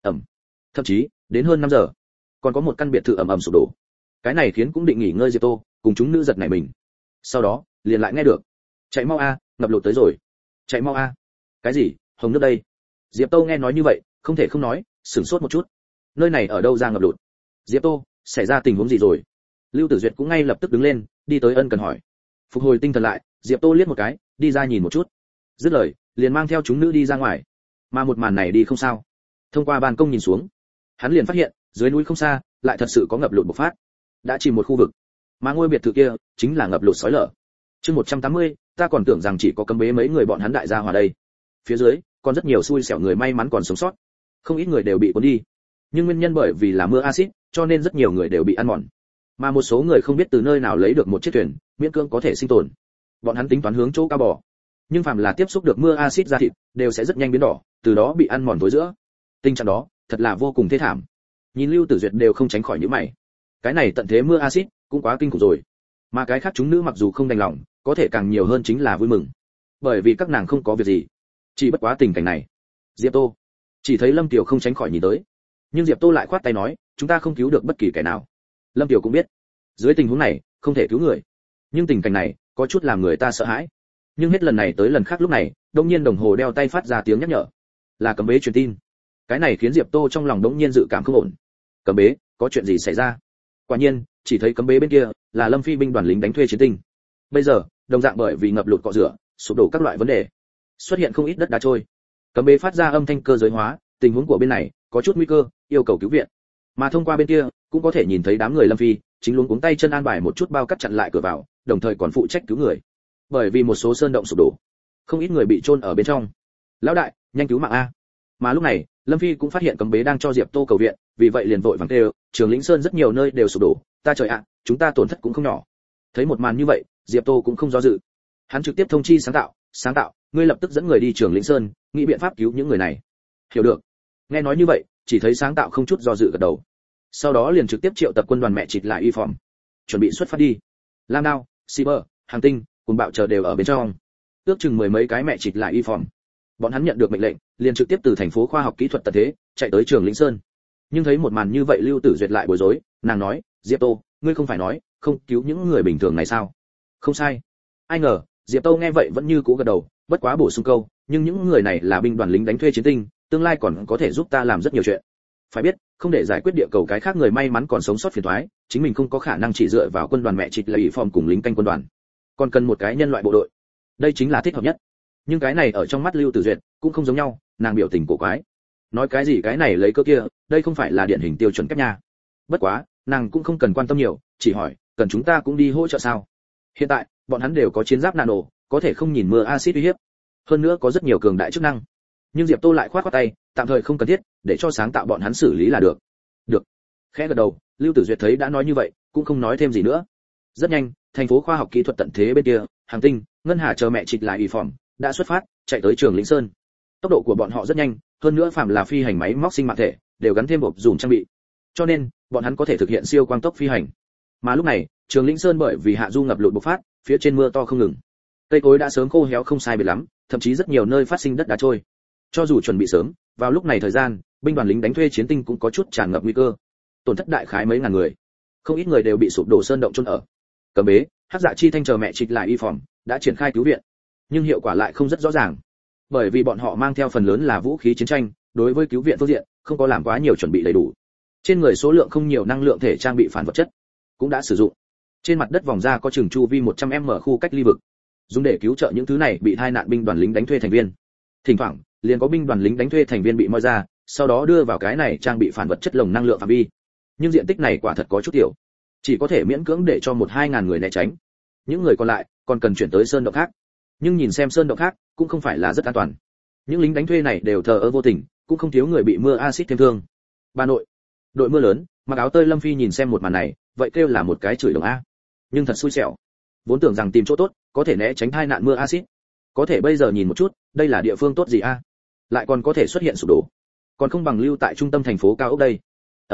Thậm chí đến hơn 5 giờ, còn có một căn biệt thự ầm ầm sụp đổ. Cái này khiến cũng định nghỉ ngơi Diệp Tô cùng chúng nữ giật nảy mình. Sau đó liền lại nghe được: chạy mau a, ngập lụt tới rồi. Chạy mau a. Cái gì? Hồng nước đây? Diệp Tô nghe nói như vậy, không thể không nói, sửng sốt một chút. Nơi này ở đâu ra ngập lụt? Diệp Tô, xảy ra tình huống gì rồi? Lưu Tử Duyệt cũng ngay lập tức đứng lên, đi tới ân cần hỏi. Phục hồi tinh thần lại, Diệp Tô liếc một cái, đi ra nhìn một chút. Dứt lời, liền mang theo chúng nữ đi ra ngoài. Mà một màn này đi không sao. Thông qua ban công nhìn xuống, hắn liền phát hiện, dưới núi không xa, lại thật sự có ngập lụt bộc phát. Đã chìm một khu vực. Mà ngôi biệt thự kia chính là ngập lụt sói lở. Chương 180, ta còn tưởng rằng chỉ có cấm bế mấy người bọn hắn đại gia hòa đây. Phía dưới, còn rất nhiều xui xẻo người may mắn còn sống sót. Không ít người đều bị cuốn đi. Nhưng nguyên nhân bởi vì là mưa axit, cho nên rất nhiều người đều bị ăn mòn. Mà một số người không biết từ nơi nào lấy được một chiếc thuyền, miễn cưỡng có thể sinh tồn. Bọn hắn tính toán hướng chỗ cao bò. Nhưng phàm là tiếp xúc được mưa axit ra thịt, đều sẽ rất nhanh biến đỏ, từ đó bị ăn mòn tối giữa. Tình trạng đó, thật là vô cùng thê thảm. Nhìn Lưu Tử Duyệt đều không tránh khỏi nhíu mày. Cái này tận thế mưa axit, cũng quá kinh khủng rồi. Mà cái khác chúng nữ mặc dù không đành lòng, có thể càng nhiều hơn chính là vui mừng. Bởi vì các nàng không có việc gì. Chỉ bất quá tình cảnh này. Diệp Tô chỉ thấy Lâm Tiểu không tránh khỏi nhìn tới. Nhưng Diệp Tô lại khoát tay nói, chúng ta không cứu được bất kỳ kẻ nào. Lâm Tiểu cũng biết, dưới tình huống này, không thể cứu người. Nhưng tình cảnh này, có chút làm người ta sợ hãi. Nhưng hết lần này tới lần khác lúc này, đột nhiên đồng hồ đeo tay phát ra tiếng nhắc nhở. Là cấm bế truyền tin. Cái này khiến Diệp Tô trong lòng đột nhiên dự cảm không ổn. Cấm bế, có chuyện gì xảy ra? Quả nhiên, chỉ thấy cấm bế bên kia là Lâm Phi binh đoàn lính đánh thuê chiến tinh. Bây giờ, đồng dạng bởi vì ngập lụt cọ rửa, sụp đổ các loại vấn đề, xuất hiện không ít đất đá trôi. Cấm bế phát ra âm thanh cơ giới hóa, tình huống của bên này có chút nguy cơ, yêu cầu cứu viện. Mà thông qua bên kia, cũng có thể nhìn thấy đám người Lâm Phi chính luống cuống tay chân an bài một chút bao cắt chặn lại cửa vào, đồng thời còn phụ trách cứu người. Bởi vì một số sơn động sụp đổ, không ít người bị chôn ở bên trong. Lão đại, nhanh cứu mạng a. Mà lúc này, Lâm Phi cũng phát hiện cấm bế đang cho Diệp Tô cầu viện, vì vậy liền vội vàng kêu, Trường Lĩnh Sơn rất nhiều nơi đều sụp đổ, ta trời ạ, chúng ta tổn thất cũng không nhỏ. Thấy một màn như vậy, Diệp Tô cũng không do dự. Hắn trực tiếp thông chi sáng tạo, ngươi lập tức dẫn người đi Trường Lĩnh Sơn, nghĩ biện pháp cứu những người này. Hiểu được. Nghe nói như vậy, chỉ thấy sáng tạo không chút do dự gật đầu. Sau đó liền trực tiếp triệu tập quân đoàn mẹ chịt lại y phòm, chuẩn bị xuất phát đi. Lam Đao, Cyber, Hàng Tinh, cùng bạo chờ đều ở bên trong. Ước chừng mười mấy cái mẹ chịt lại y phòm. Bọn hắn nhận được mệnh lệnh, liền trực tiếp từ thành phố khoa học kỹ thuật tận thế chạy tới Trường Lĩnh Sơn. Nhưng thấy một màn như vậy, Lưu Tử Duyệt lại bối rối, nàng nói, Diệp Tô, ngươi không phải nói không cứu những người bình thường này sao? Không sai. Ai ngờ, Diệp Tô nghe vậy vẫn như cũ gật đầu, bất quá bổ sung câu, nhưng những người này là binh đoàn lính đánh thuê chiến tinh, tương lai còn có thể giúp ta làm rất nhiều chuyện. Phải biết, không để giải quyết địa cầu cái khác người may mắn còn sống sót phiền toái, chính mình không có khả năng chỉ dựa vào quân đoàn mẹ chịt lầy phòm cùng lính canh quân đoàn, còn cần một cái nhân loại bộ đội. Đây chính là thích hợp nhất. Nhưng cái này ở trong mắt Lưu Tử Duyệt cũng không giống nhau, nàng biểu tình cổ quái. Nói cái gì cái này lấy cơ kia, đây không phải là điển hình tiêu chuẩn kép nha. Bất quá, nàng cũng không cần quan tâm nhiều, chỉ hỏi, cần chúng ta cũng đi hỗ trợ sao? Hiện tại, bọn hắn đều có chiến giáp nano, có thể không nhìn mưa axit uy hiếp. Hơn nữa có rất nhiều cường đại chức năng. Nhưng Diệp Tô lại khoát khoát tay, tạm thời không cần thiết, để cho sáng tạo bọn hắn xử lý là được. Được. Khẽ gật đầu, Lưu Tử Duyệt thấy đã nói như vậy, cũng không nói thêm gì nữa. Rất nhanh, thành phố khoa học kỹ thuật tận thế bên kia, Hàng Tinh, Ngân Hà chờ mẹ chịt lại y phòm, đã xuất phát, chạy tới Trường Lĩnh Sơn. Tốc độ của bọn họ rất nhanh, hơn nữa phàm là phi hành máy móc sinh mạng thể, đều gắn thêm hộp dùm trang bị. Cho nên, bọn hắn có thể thực hiện siêu quang tốc phi hành. Mà lúc này, Trường Lĩnh Sơn bởi vì hạ du ngập lụt bộc phát, phía trên mưa to không ngừng. Cây cối đã sớm khô héo không sai biệt lắm, thậm chí rất nhiều nơi phát sinh đất đá trôi. Cho dù chuẩn bị sớm, vào lúc này thời gian, binh đoàn lính đánh thuê chiến tinh cũng có chút tràn ngập nguy cơ. Tổn thất đại khái mấy ngàn người. Không ít người đều bị sụp đổ sơn động chôn ở. Cấm bế, Hắc Dạ Chi Thanh chờ mẹ trịch lại y phòm, đã triển khai cứu viện. Nhưng hiệu quả lại không rất rõ ràng. Bởi vì bọn họ mang theo phần lớn là vũ khí chiến tranh, đối với cứu viện phương diện, không có làm quá nhiều chuẩn bị đầy đủ. Trên người số lượng không nhiều năng lượng thể trang bị phản vật chất, cũng đã sử dụng. Trên mặt đất vòng ra có chừng chu vi 100m khu cách ly vực, dùng để cứu trợ những thứ này bị tai nạn binh đoàn lính đánh thuê thành viên. Thỉnh thoảng, liền có binh đoàn lính đánh thuê thành viên bị moi ra, sau đó đưa vào cái này trang bị phản vật chất lồng năng lượng phạm vi. Nhưng diện tích này quả thật có chút tiểu, chỉ có thể miễn cưỡng để cho 1-2 ngàn người né tránh. Những người còn lại còn cần chuyển tới sơn động khác. Nhưng nhìn xem sơn động khác cũng không phải là rất an toàn. Những lính đánh thuê này đều thờ ơ vô tình, cũng không thiếu người bị mưa axit thêm thương. Bà nội, đội mưa lớn, mặc áo tơi Lâm Phi nhìn xem một màn này, vậy kêu là một cái chửi đồng a. Nhưng thật xui xẻo, vốn tưởng rằng tìm chỗ tốt có thể né tránh tai nạn mưa axit, có thể bây giờ nhìn một chút, đây là địa phương tốt gì a? Lại còn có thể xuất hiện sụp đổ, còn không bằng lưu tại trung tâm thành phố cao ốc đây.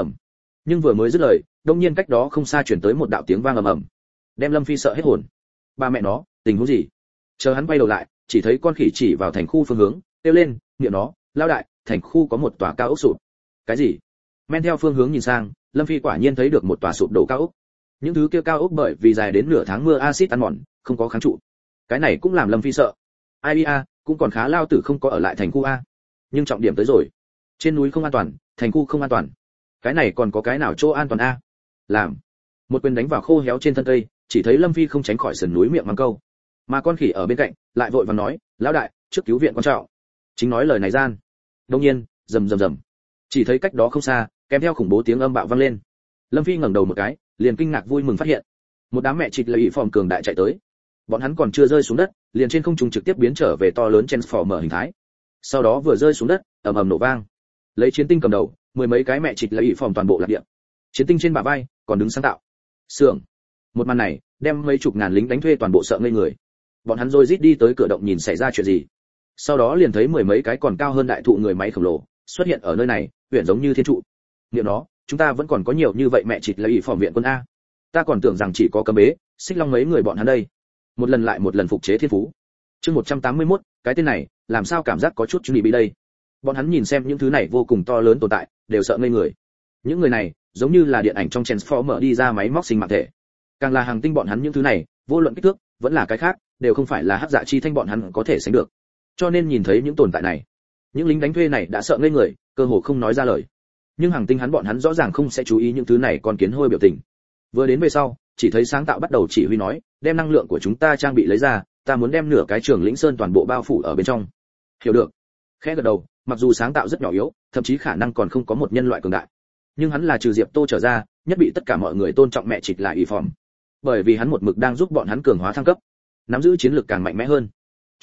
Nhưng vừa mới dứt lời, đột nhiên cách đó không xa chuyển tới một đạo tiếng vang ầm ầm, đem Lâm Phi sợ hết hồn. Ba mẹ nó, tình huống gì? Chờ hắn quay đầu lại, chỉ thấy con khỉ chỉ vào thành khu phương hướng, kêu lên, miệng nó, lao đại, thành khu có một tòa cao ốc sụp. Cái gì? Men theo phương hướng nhìn sang, Lâm Phi quả nhiên thấy được một tòa sụp đổ cao ốc. Những thứ kia cao ốc bởi vì dài đến nửa tháng mưa axit ăn mòn, không có kháng trụ. Cái này cũng làm Lâm Phi sợ. Ai a, cũng còn khá lao tử không có ở lại thành khu a. Nhưng trọng điểm tới rồi. Trên núi không an toàn, thành khu không an toàn. Cái này còn có cái nào chỗ an toàn a? Làm. Một quyền đánh vào khô héo trên thân cây, chỉ thấy Lâm Phi không tránh khỏi sườn núi miệng mắng câu. Mà con khỉ ở bên cạnh, lại vội vàng nói, lão đại, trước cứu viện quan trọng. Chính nói lời này gian. Đột nhiên, rầm rầm rầm. Chỉ thấy cách đó không xa, kèm theo khủng bố tiếng âm bạo vang lên. Lâm Phi ngẩng đầu một cái, liền kinh ngạc vui mừng phát hiện, một đám mẹ chịt lợi phòm cường đại chạy tới. Bọn hắn còn chưa rơi xuống đất, liền trên không trung trực tiếp biến trở về to lớn transformer hình thái. Sau đó vừa rơi xuống đất, ầm ầm nổ vang. Lấy chiến tinh cầm đầu, mười mấy cái mẹ chịt lợi phòm toàn bộ lạc địa. Chiến tinh trên bả vai, còn đứng sáng tạo. Sưởng. Một màn này, đem mấy chục ngàn lính đánh thuê toàn bộ sợ ngây người. Bọn hắn rồi rít đi tới cửa động nhìn xảy ra chuyện gì. Sau đó liền thấy mười mấy cái còn cao hơn đại thụ người máy khổng lồ xuất hiện ở nơi này, huyền giống như thiên trụ. Niệm nó, chúng ta vẫn còn có nhiều như vậy mẹ chịt lợi phòm viện quân a. Ta còn tưởng rằng chỉ có Cấm Bế, Xích Long mấy người bọn hắn đây. Một lần lại một lần phục chế thiên phú. Chương 181, cái tên này, làm sao cảm giác có chút chuẩn bị đây. Bọn hắn nhìn xem những thứ này vô cùng to lớn tồn tại, đều sợ ngây người. Những người này, giống như là điện ảnh trong Transformer đi ra máy móc sinh mạng thể. Càng là hàng tinh bọn hắn những thứ này, vô luận kích thước, vẫn là cái khác, đều không phải là Hắc Dạ Chi Thanh bọn hắn có thể sánh được. Cho nên nhìn thấy những tồn tại này, những lính đánh thuê này đã sợ ngây người, cơ hồ không nói ra lời. Nhưng hàng tinh hắn bọn hắn rõ ràng không sẽ chú ý những thứ này còn kiến hôi biểu tình. Vừa đến về sau, chỉ thấy sáng tạo bắt đầu chỉ huy nói, đem năng lượng của chúng ta trang bị lấy ra, ta muốn đem nửa cái Trường Lĩnh Sơn toàn bộ bao phủ ở bên trong. Hiểu được. Khẽ gật đầu, mặc dù sáng tạo rất nhỏ yếu, thậm chí khả năng còn không có một nhân loại cường đại, nhưng hắn là trừ Diệp Tô trở ra, nhất bị tất cả mọi người tôn trọng mẹ chịch lại y phòm. Bởi vì hắn một mực đang giúp bọn hắn cường hóa thăng cấp, nắm giữ chiến lược càng mạnh mẽ hơn.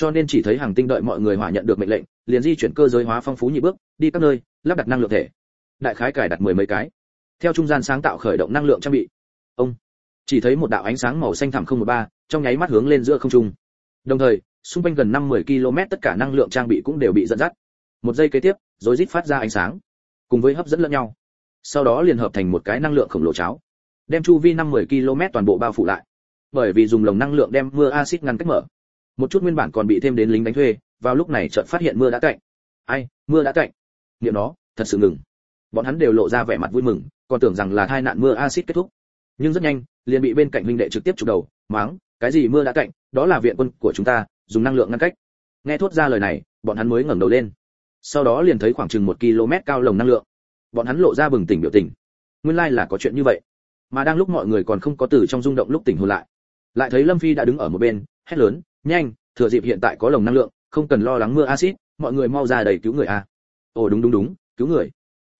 cho nên chỉ thấy Hàng Tinh đợi mọi người hỏa nhận được mệnh lệnh, liền di chuyển cơ giới hóa phong phú nhị bước, đi các nơi, lắp đặt năng lượng thể. Đại khái cài đặt 10 mấy cái. Theo trung gian sáng tạo khởi động năng lượng trang bị. Ông chỉ thấy một đạo ánh sáng màu xanh thẳm 013, trong nháy mắt hướng lên giữa không trung. Đồng thời, xung quanh gần 50 km tất cả năng lượng trang bị cũng đều bị dẫn dắt. Một giây kế tiếp, rối rít phát ra ánh sáng, cùng với hấp dẫn lẫn nhau. Sau đó liền hợp thành một cái năng lượng khổng lồ cháo, đem chu vi 50 km toàn bộ bao phủ lại. Bởi vì dùng lồng năng lượng đem mưa axit ngăn cách mở. Một chút nguyên bản còn bị thêm đến lính đánh thuê, vào lúc này chợt phát hiện mưa đã cạnh. Ai, mưa đã cạnh. Niệm nó, thật sự ngừng. Bọn hắn đều lộ ra vẻ mặt vui mừng, còn tưởng rằng là tai nạn mưa axit kết thúc. Nhưng rất nhanh, liền bị bên cạnh huynh đệ trực tiếp chụp đầu, mắng, cái gì mưa đã cạnh, đó là viện quân của chúng ta, dùng năng lượng ngăn cách. Nghe thốt ra lời này, bọn hắn mới ngẩng đầu lên. Sau đó liền thấy khoảng chừng 1 km cao lồng năng lượng. Bọn hắn lộ ra bừng tỉnh biểu tình. Nguyên lai là có chuyện như vậy. Mà đang lúc mọi người còn không có từ trong rung động lúc tỉnh hồn lại thấy Lâm Phi đã đứng ở một bên, hét lớn, nhanh, thừa dịp hiện tại có lồng năng lượng, không cần lo lắng mưa axit, mọi người mau ra đầy cứu người a. Ồ đúng, cứu người.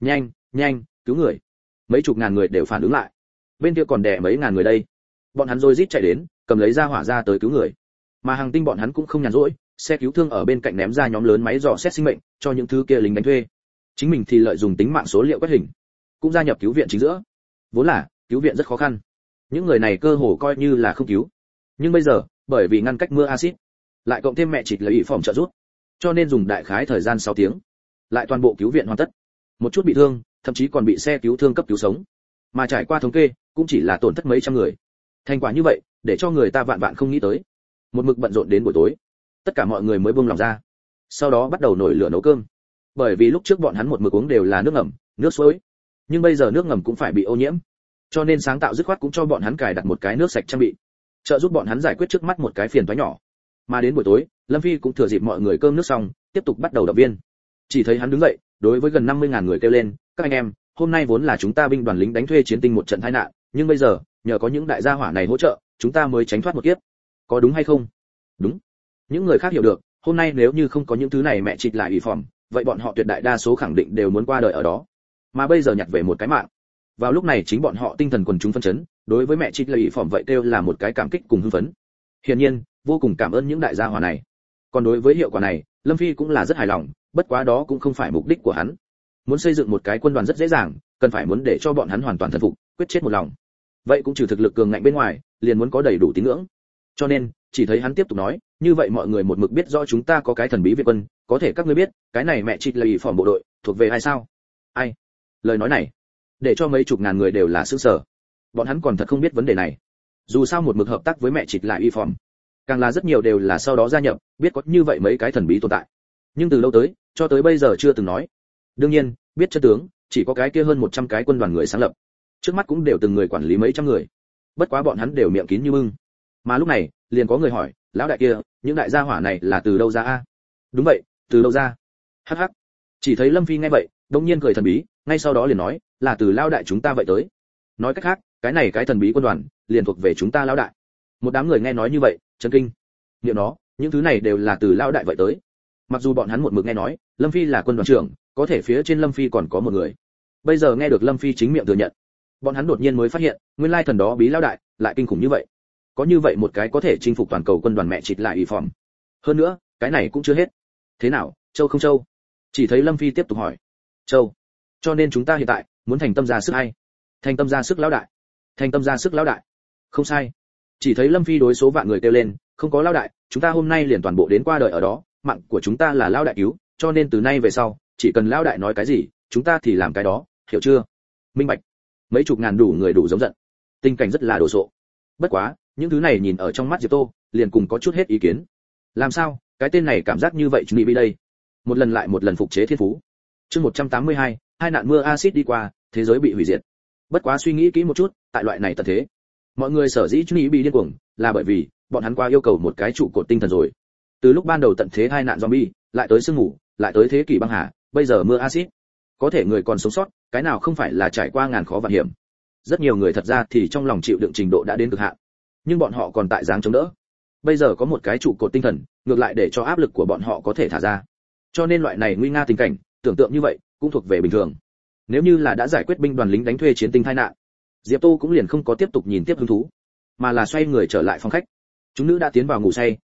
Nhanh, cứu người. Mấy chục ngàn người đều phản ứng lại. Bên kia còn đè mấy ngàn người đây. Bọn hắn rồi rít chạy đến, cầm lấy ra hỏa ra tới cứu người. Mà Hàng Tinh bọn hắn cũng không nhàn rỗi, xe cứu thương ở bên cạnh ném ra nhóm lớn máy dò xét sinh mệnh cho những thứ kia lính đánh thuê. Chính mình thì lợi dụng tính mạng số liệu quét hình, cũng gia nhập cứu viện chính giữa. Vốn là cứu viện rất khó khăn, những người này cơ hồ coi như là không cứu. Nhưng bây giờ, bởi vì ngăn cách mưa axit, lại cộng thêm mẹ chịt lấy phòng trợ giúp, cho nên dùng đại khái thời gian 6 tiếng, lại toàn bộ cứu viện hoàn tất. Một chút bị thương, thậm chí còn bị xe cứu thương cấp cứu sống. Mà trải qua thống kê, cũng chỉ là tổn thất mấy trăm người. Thành quả như vậy, để cho người ta vạn vạn không nghĩ tới. Một mực bận rộn đến buổi tối, tất cả mọi người mới buông lòng ra. Sau đó bắt đầu nổi lửa nấu cơm. Bởi vì lúc trước bọn hắn một mực uống đều là nước ngầm, nước suối. Nhưng bây giờ nước ngầm cũng phải bị ô nhiễm. Cho nên sáng tạo dứt khoát cũng cho bọn hắn cài đặt một cái nước sạch trang bị, trợ giúp bọn hắn giải quyết trước mắt một cái phiền toái nhỏ. Mà đến buổi tối, Lâm Phi cũng thừa dịp mọi người cơm nước xong, tiếp tục bắt đầu động viên. Chỉ thấy hắn đứng dậy, đối với gần 50.000 người kêu lên, các anh em, hôm nay vốn là chúng ta binh đoàn lính đánh thuê chiến tinh một trận tai nạn, nhưng bây giờ, nhờ có những đại gia hỏa này hỗ trợ, chúng ta mới tránh thoát một kiếp. Có đúng hay không? Đúng. Những người khác hiểu được, hôm nay nếu như không có những thứ này mẹ trịch lại ủy phỏng, vậy bọn họ tuyệt đại đa số khẳng định đều muốn qua đời ở đó. Mà bây giờ nhặt về một cái mạng. Vào lúc này chính bọn họ tinh thần quần chúng phân chấn, đối với mẹ trịch lại ủy phỏng vậy kêu là một cái cảm kích cùng hưng phấn. Hiển nhiên, vô cùng cảm ơn những đại gia hỏa này. Còn đối với hiệu quả này, Lâm Phi cũng là rất hài lòng, bất quá đó cũng không phải mục đích của hắn. Muốn xây dựng một cái quân đoàn rất dễ dàng, cần phải muốn để cho bọn hắn hoàn toàn thần phục, quyết chết một lòng. Vậy cũng trừ thực lực cường ngạnh bên ngoài, liền muốn có đầy đủ tín ngưỡng. Cho nên, chỉ thấy hắn tiếp tục nói, như vậy mọi người một mực biết rõ chúng ta có cái thần bí Việt quân, có thể các ngươi biết, cái này mẹ trịch là ủy phỏng bộ đội, thuộc về ai sao? Ai? Lời nói này, để cho mấy chục ngàn người đều là sửng sở. Bọn hắn còn thật không biết vấn đề này. Dù sao một mực hợp tác với mẹ trịch lại ủy phỏng, càng là rất nhiều đều là sau đó gia nhập, biết có như vậy mấy cái thần bí tồn tại. Nhưng từ lâu tới, cho tới bây giờ chưa từng nói. Đương nhiên, biết chân tướng, chỉ có cái kia hơn 100 cái quân đoàn người sáng lập. Trước mắt cũng đều từng người quản lý mấy trăm người. Bất quá bọn hắn đều miệng kín như bưng. Mà lúc này, liền có người hỏi, lão đại kia, những đại gia hỏa này là từ đâu ra a? Đúng vậy, từ đâu ra? Hắc hắc. Chỉ thấy Lâm Phi nghe vậy, đột nhiên cười thần bí, ngay sau đó liền nói, là từ lão đại chúng ta vậy tới. Nói cách khác, cái này cái thần bí quân đoàn, liền thuộc về chúng ta lão đại. Một đám người nghe nói như vậy, chấn kinh. Niệm nó, những thứ này đều là từ lão đại vậy tới. Mặc dù bọn hắn một mực nghe nói, Lâm Phi là quân đoàn trưởng, có thể phía trên Lâm Phi còn có một người. Bây giờ nghe được Lâm Phi chính miệng thừa nhận, bọn hắn đột nhiên mới phát hiện, nguyên lai thần đó bí lão đại lại kinh khủng như vậy. Có như vậy một cái có thể chinh phục toàn cầu quân đoàn mẹ trịch lại ủy phỏng. Hơn nữa, cái này cũng chưa hết. Thế nào, Châu không Châu? Chỉ thấy Lâm Phi tiếp tục hỏi. Châu. Cho nên chúng ta hiện tại muốn thành tâm ra sức hay? Thành tâm ra sức lão đại. Thành tâm ra sức lão đại. Không sai. Chỉ thấy Lâm Phi đối số vạn người kêu lên, không có lão đại, chúng ta hôm nay liền toàn bộ đến qua đời ở đó, mạng của chúng ta là lão đại cứu, cho nên từ nay về sau, chỉ cần lão đại nói cái gì, chúng ta thì làm cái đó, hiểu chưa? Minh bạch. Mấy chục ngàn đủ người đủ giống giận. Tình cảnh rất là đồ sộ. Bất quá, những thứ này nhìn ở trong mắt Diệp Tô, liền cùng có chút hết ý kiến. Làm sao, cái tên này cảm giác như vậy chúng đi đây. Một lần lại một lần phục chế thiên phú. Chương 182, hai nạn mưa axit đi qua, thế giới bị hủy diệt. Bất quá suy nghĩ kỹ một chút, tại loại này tận thế, mọi người sở dĩ chúng bị điên cuồng, là bởi vì bọn hắn qua yêu cầu một cái trụ cột tinh thần rồi. Từ lúc ban đầu tận thế hai nạn zombie, lại tới sương mù, lại tới thế kỷ băng hà, bây giờ mưa axit. Có thể người còn sống sót, cái nào không phải là trải qua ngàn khó vạn hiểm. Rất nhiều người thật ra thì trong lòng chịu đựng trình độ đã đến cực hạn, nhưng bọn họ còn tại dáng chống đỡ. Bây giờ có một cái trụ cột tinh thần, ngược lại để cho áp lực của bọn họ có thể thả ra. Cho nên loại này nguy nga tình cảnh, tưởng tượng như vậy, cũng thuộc về bình thường. Nếu như là đã giải quyết binh đoàn lính đánh thuê chiến tinh tai nạn, Diệp Tô cũng liền không có tiếp tục nhìn tiếp hứng thú, mà là xoay người trở lại phòng khách. Chúng nữ đã tiến vào ngủ say,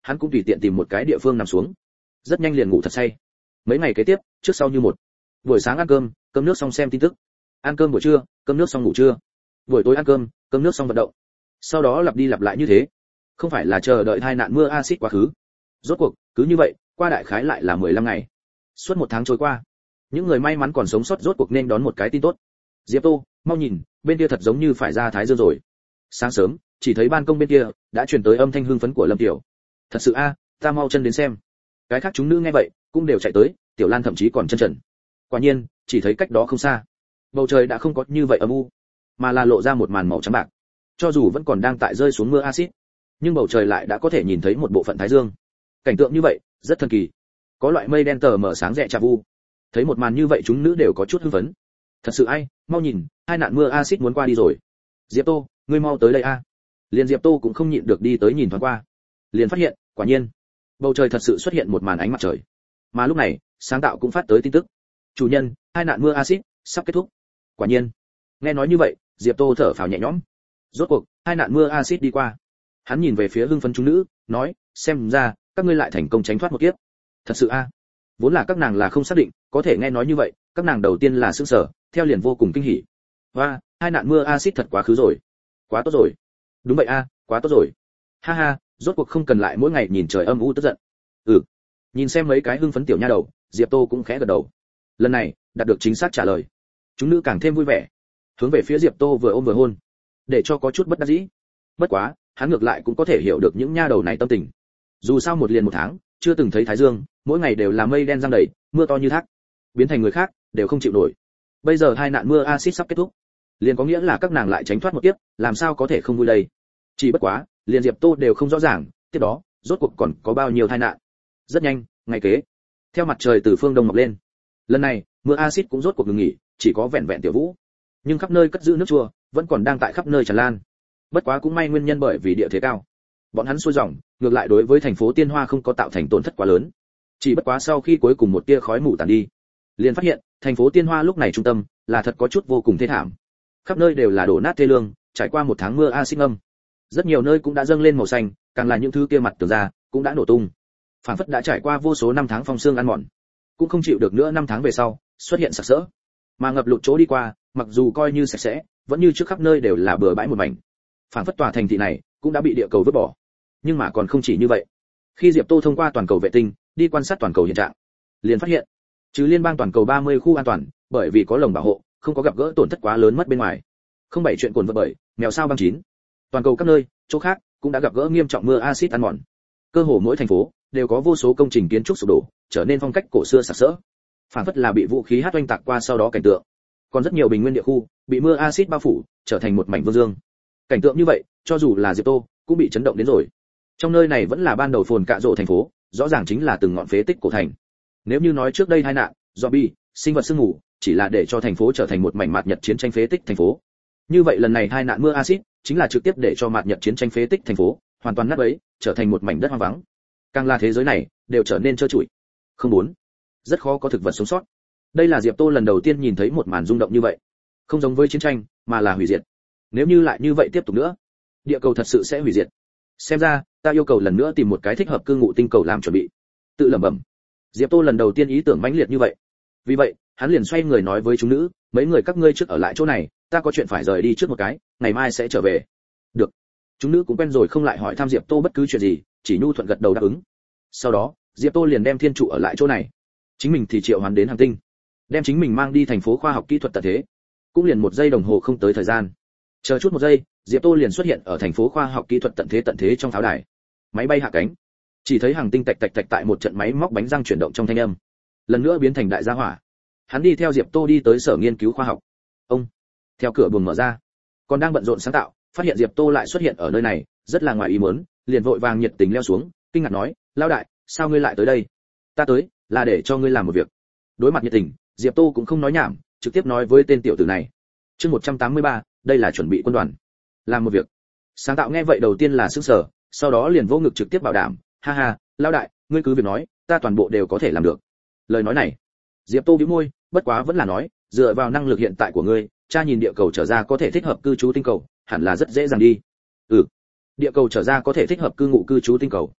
hắn cũng tùy tiện tìm một cái địa phương nằm xuống, rất nhanh liền ngủ thật say. Mấy ngày kế tiếp trước sau như một. Buổi sáng ăn cơm, cơm nước xong xem tin tức, ăn cơm buổi trưa, cơm nước xong ngủ trưa, buổi tối ăn cơm, cơm nước xong vận động, sau đó lặp đi lặp lại như thế. Không phải là chờ đợi tai nạn mưa axit quá khứ. Rốt cuộc cứ như vậy qua đại khái lại là 15 ngày. Suốt một tháng trôi qua, những người may mắn còn sống sót rốt cuộc nên đón một cái tin tốt. Diệp Tô, mau nhìn, bên kia thật giống như phải ra thái dương rồi. Sáng sớm chỉ thấy ban công bên kia đã truyền tới âm thanh hưng phấn của Lâm Tiểu. Thật sự a, ta mau chân đến xem. Cái khác chúng nữ nghe vậy cũng đều chạy tới, Tiểu Lan thậm chí còn chân trần. Quả nhiên chỉ thấy cách đó không xa, bầu trời đã không có như vậy âm u, mà là lộ ra một màn màu trắng bạc. Cho dù vẫn còn đang tại rơi xuống mưa axit, nhưng bầu trời lại đã có thể nhìn thấy một bộ phận thái dương. Cảnh tượng như vậy rất thần kỳ, có loại mây đen tờ mờ sáng rẽ chà vu. Thấy một màn như vậy chúng nữ đều có chút hưng phấn. Thật sự ai, mau nhìn, hai nạn mưa axit muốn qua đi rồi. Diệp Tô, ngươi mau tới đây a. Liên Diệp Tô cũng không nhịn được đi tới nhìn thoáng qua, liền phát hiện, quả nhiên, bầu trời thật sự xuất hiện một màn ánh mặt trời. Mà lúc này, sáng tạo cũng phát tới tin tức. Chủ nhân, hai nạn mưa axit sắp kết thúc. Quả nhiên, nghe nói như vậy, Diệp Tô thở phào nhẹ nhõm. Rốt cuộc, hai nạn mưa axit đi qua. Hắn nhìn về phía hưng phấn chúng nữ, nói, xem ra các ngươi lại thành công tránh thoát một kiếp. Thật sự a? Vốn là các nàng là không xác định, có thể nghe nói như vậy, các nàng đầu tiên là sửng sở, theo liền vô cùng kinh hỉ. Và, hai nạn mưa axit thật quá khứ rồi. Quá tốt rồi. Đúng vậy a, quá tốt rồi. Ha ha, rốt cuộc không cần lại mỗi ngày nhìn trời âm u tức giận. Nhìn xem mấy cái hưng phấn tiểu nha đầu, Diệp Tô cũng khẽ gật đầu. Lần này, đạt được chính xác trả lời. Chúng nữ càng thêm vui vẻ, hướng về phía Diệp Tô vừa ôm vừa hôn, để cho có chút bất đắc dĩ. Bất quá, hắn ngược lại cũng có thể hiểu được những nha đầu này tâm tình. Dù sao một liền một tháng, chưa từng thấy thái dương, mỗi ngày đều là mây đen giăng đầy, mưa to như thác, biến thành người khác đều không chịu nổi. Bây giờ hai nạn mưa axit sắp kết thúc, liền có nghĩa là các nàng lại tránh thoát một kiếp, làm sao có thể không vui đây? Chỉ bất quá, liền Diệp Tô đều không rõ ràng, tiếp đó, rốt cuộc còn có bao nhiêu tai nạn. Rất nhanh, ngày kế, theo mặt trời từ phương đông mọc lên, lần này mưa axit cũng rốt cuộc ngừng nghỉ, chỉ có vẹn vẹn tiểu vũ, nhưng khắp nơi cất giữ nước chua vẫn còn đang tại khắp nơi tràn lan. Bất quá cũng may nguyên nhân bởi vì địa thế cao, bọn hắn xuôi dòng, ngược lại đối với thành phố Tiên Hoa không có tạo thành tổn thất quá lớn. Chỉ bất quá sau khi cuối cùng một tia khói mù tàn đi, liền phát hiện thành phố Tiên Hoa lúc này trung tâm là thật có chút vô cùng thê thảm, khắp nơi đều là đổ nát thê lương, trải qua một tháng mưa axit ngâm, rất nhiều nơi cũng đã dâng lên màu xanh, càng là những thứ kia mặt tường ra cũng đã nổ tung, phản phất đã trải qua vô số năm tháng phong sương ăn mòn, cũng không chịu được nữa năm tháng về sau xuất hiện sặc sỡ. Mà ngập lụt chỗ đi qua, mặc dù coi như sạch sẽ, vẫn như trước khắp nơi đều là bừa bãi một mảnh, phản phất tòa thành thị này cũng đã bị địa cầu vứt bỏ. Nhưng mà còn không chỉ như vậy, khi Diệp Tô thông qua toàn cầu vệ tinh đi quan sát toàn cầu hiện trạng, liền phát hiện trừ liên bang toàn cầu 30 khu an toàn, bởi vì có lồng bảo hộ, không có gặp gỡ tổn thất quá lớn mất bên ngoài. Không bảy chuyện cuồn vật bởi mèo sao băng chín, toàn cầu các nơi chỗ khác cũng đã gặp gỡ nghiêm trọng mưa axit ăn mòn. Cơ hồ mỗi thành phố đều có vô số công trình kiến trúc sụp đổ, trở nên phong cách cổ xưa sặc sỡ, phản phất là bị vũ khí hát oanh tạc qua sau đó cảnh tượng. Còn rất nhiều bình nguyên địa khu bị mưa axit bao phủ, trở thành một mảnh vương dương. Cảnh tượng như vậy, cho dù là Diệp Tô cũng bị chấn động đến rồi. Trong nơi này vẫn là ban đầu phồn cạ rộ thành phố, rõ ràng chính là từng ngọn phế tích cổ thành. Nếu như nói trước đây tai nạn, zombie, sinh vật sương mù, chỉ là để cho thành phố trở thành một mảnh mạt nhật chiến tranh phế tích thành phố, như vậy lần này tai nạn mưa axit chính là trực tiếp để cho mạt nhật chiến tranh phế tích thành phố hoàn toàn nát bấy, trở thành một mảnh đất hoang vắng. Càng là thế giới này đều trở nên trơ trụi, không muốn, rất khó có thực vật sống sót. Đây là Diệp Tô lần đầu tiên nhìn thấy một màn rung động như vậy, không giống với chiến tranh, mà là hủy diệt. Nếu như lại như vậy tiếp tục nữa, địa cầu thật sự sẽ hủy diệt. Xem ra, ta yêu cầu lần nữa tìm một cái thích hợp cư ngụ tinh cầu làm chuẩn bị. Tự lẩm bẩm. Diệp Tô lần đầu tiên ý tưởng mãnh liệt như vậy. Vì vậy, hắn liền xoay người nói với chúng nữ, mấy người các ngươi trước ở lại chỗ này, ta có chuyện phải rời đi trước một cái, ngày mai sẽ trở về. Được. Chúng nữ cũng quen rồi không lại hỏi thăm Diệp Tô bất cứ chuyện gì, chỉ nhu thuận gật đầu đáp ứng. Sau đó, Diệp Tô liền đem thiên trụ ở lại chỗ này, chính mình thì triệu hoán đến hành tinh, đem chính mình mang đi thành phố khoa học kỹ thuật tận thế. Cũng liền 1 giây đồng hồ không tới thời gian, chờ chút 1 giây, Diệp Tô liền xuất hiện ở thành phố khoa học kỹ thuật tận thế trong pháo đài. Máy bay hạ cánh, chỉ thấy hàng tinh tạch tạch tạch tại một trận máy móc bánh răng chuyển động trong thanh âm, lần nữa biến thành đại gia hỏa. Hắn đi theo Diệp Tô đi tới sở nghiên cứu khoa học. Ông, theo cửa buồng mở ra, còn đang bận rộn sáng tạo, phát hiện Diệp Tô lại xuất hiện ở nơi này, rất là ngoài ý muốn, liền vội vàng nhiệt tình leo xuống, kinh ngạc nói, lão đại, sao ngươi lại tới đây? Ta tới là để cho ngươi làm một việc. Đối mặt nhiệt tình, Diệp Tô cũng không nói nhảm, trực tiếp nói với tên tiểu tử này. Chương 183, đây là chuẩn bị quân đoàn. Làm một việc. Sáng tạo nghe vậy đầu tiên là sửng sở, sau đó liền vô ngực trực tiếp bảo đảm, ha ha, lão đại, ngươi cứ việc nói, ta toàn bộ đều có thể làm được. Lời nói này, Diệp Tô bĩu môi, bất quá vẫn là nói, dựa vào năng lực hiện tại của ngươi, cha nhìn địa cầu trở ra có thể thích hợp cư trú tinh cầu, hẳn là rất dễ dàng đi. Địa cầu trở ra có thể thích hợp cư ngụ cư trú tinh cầu.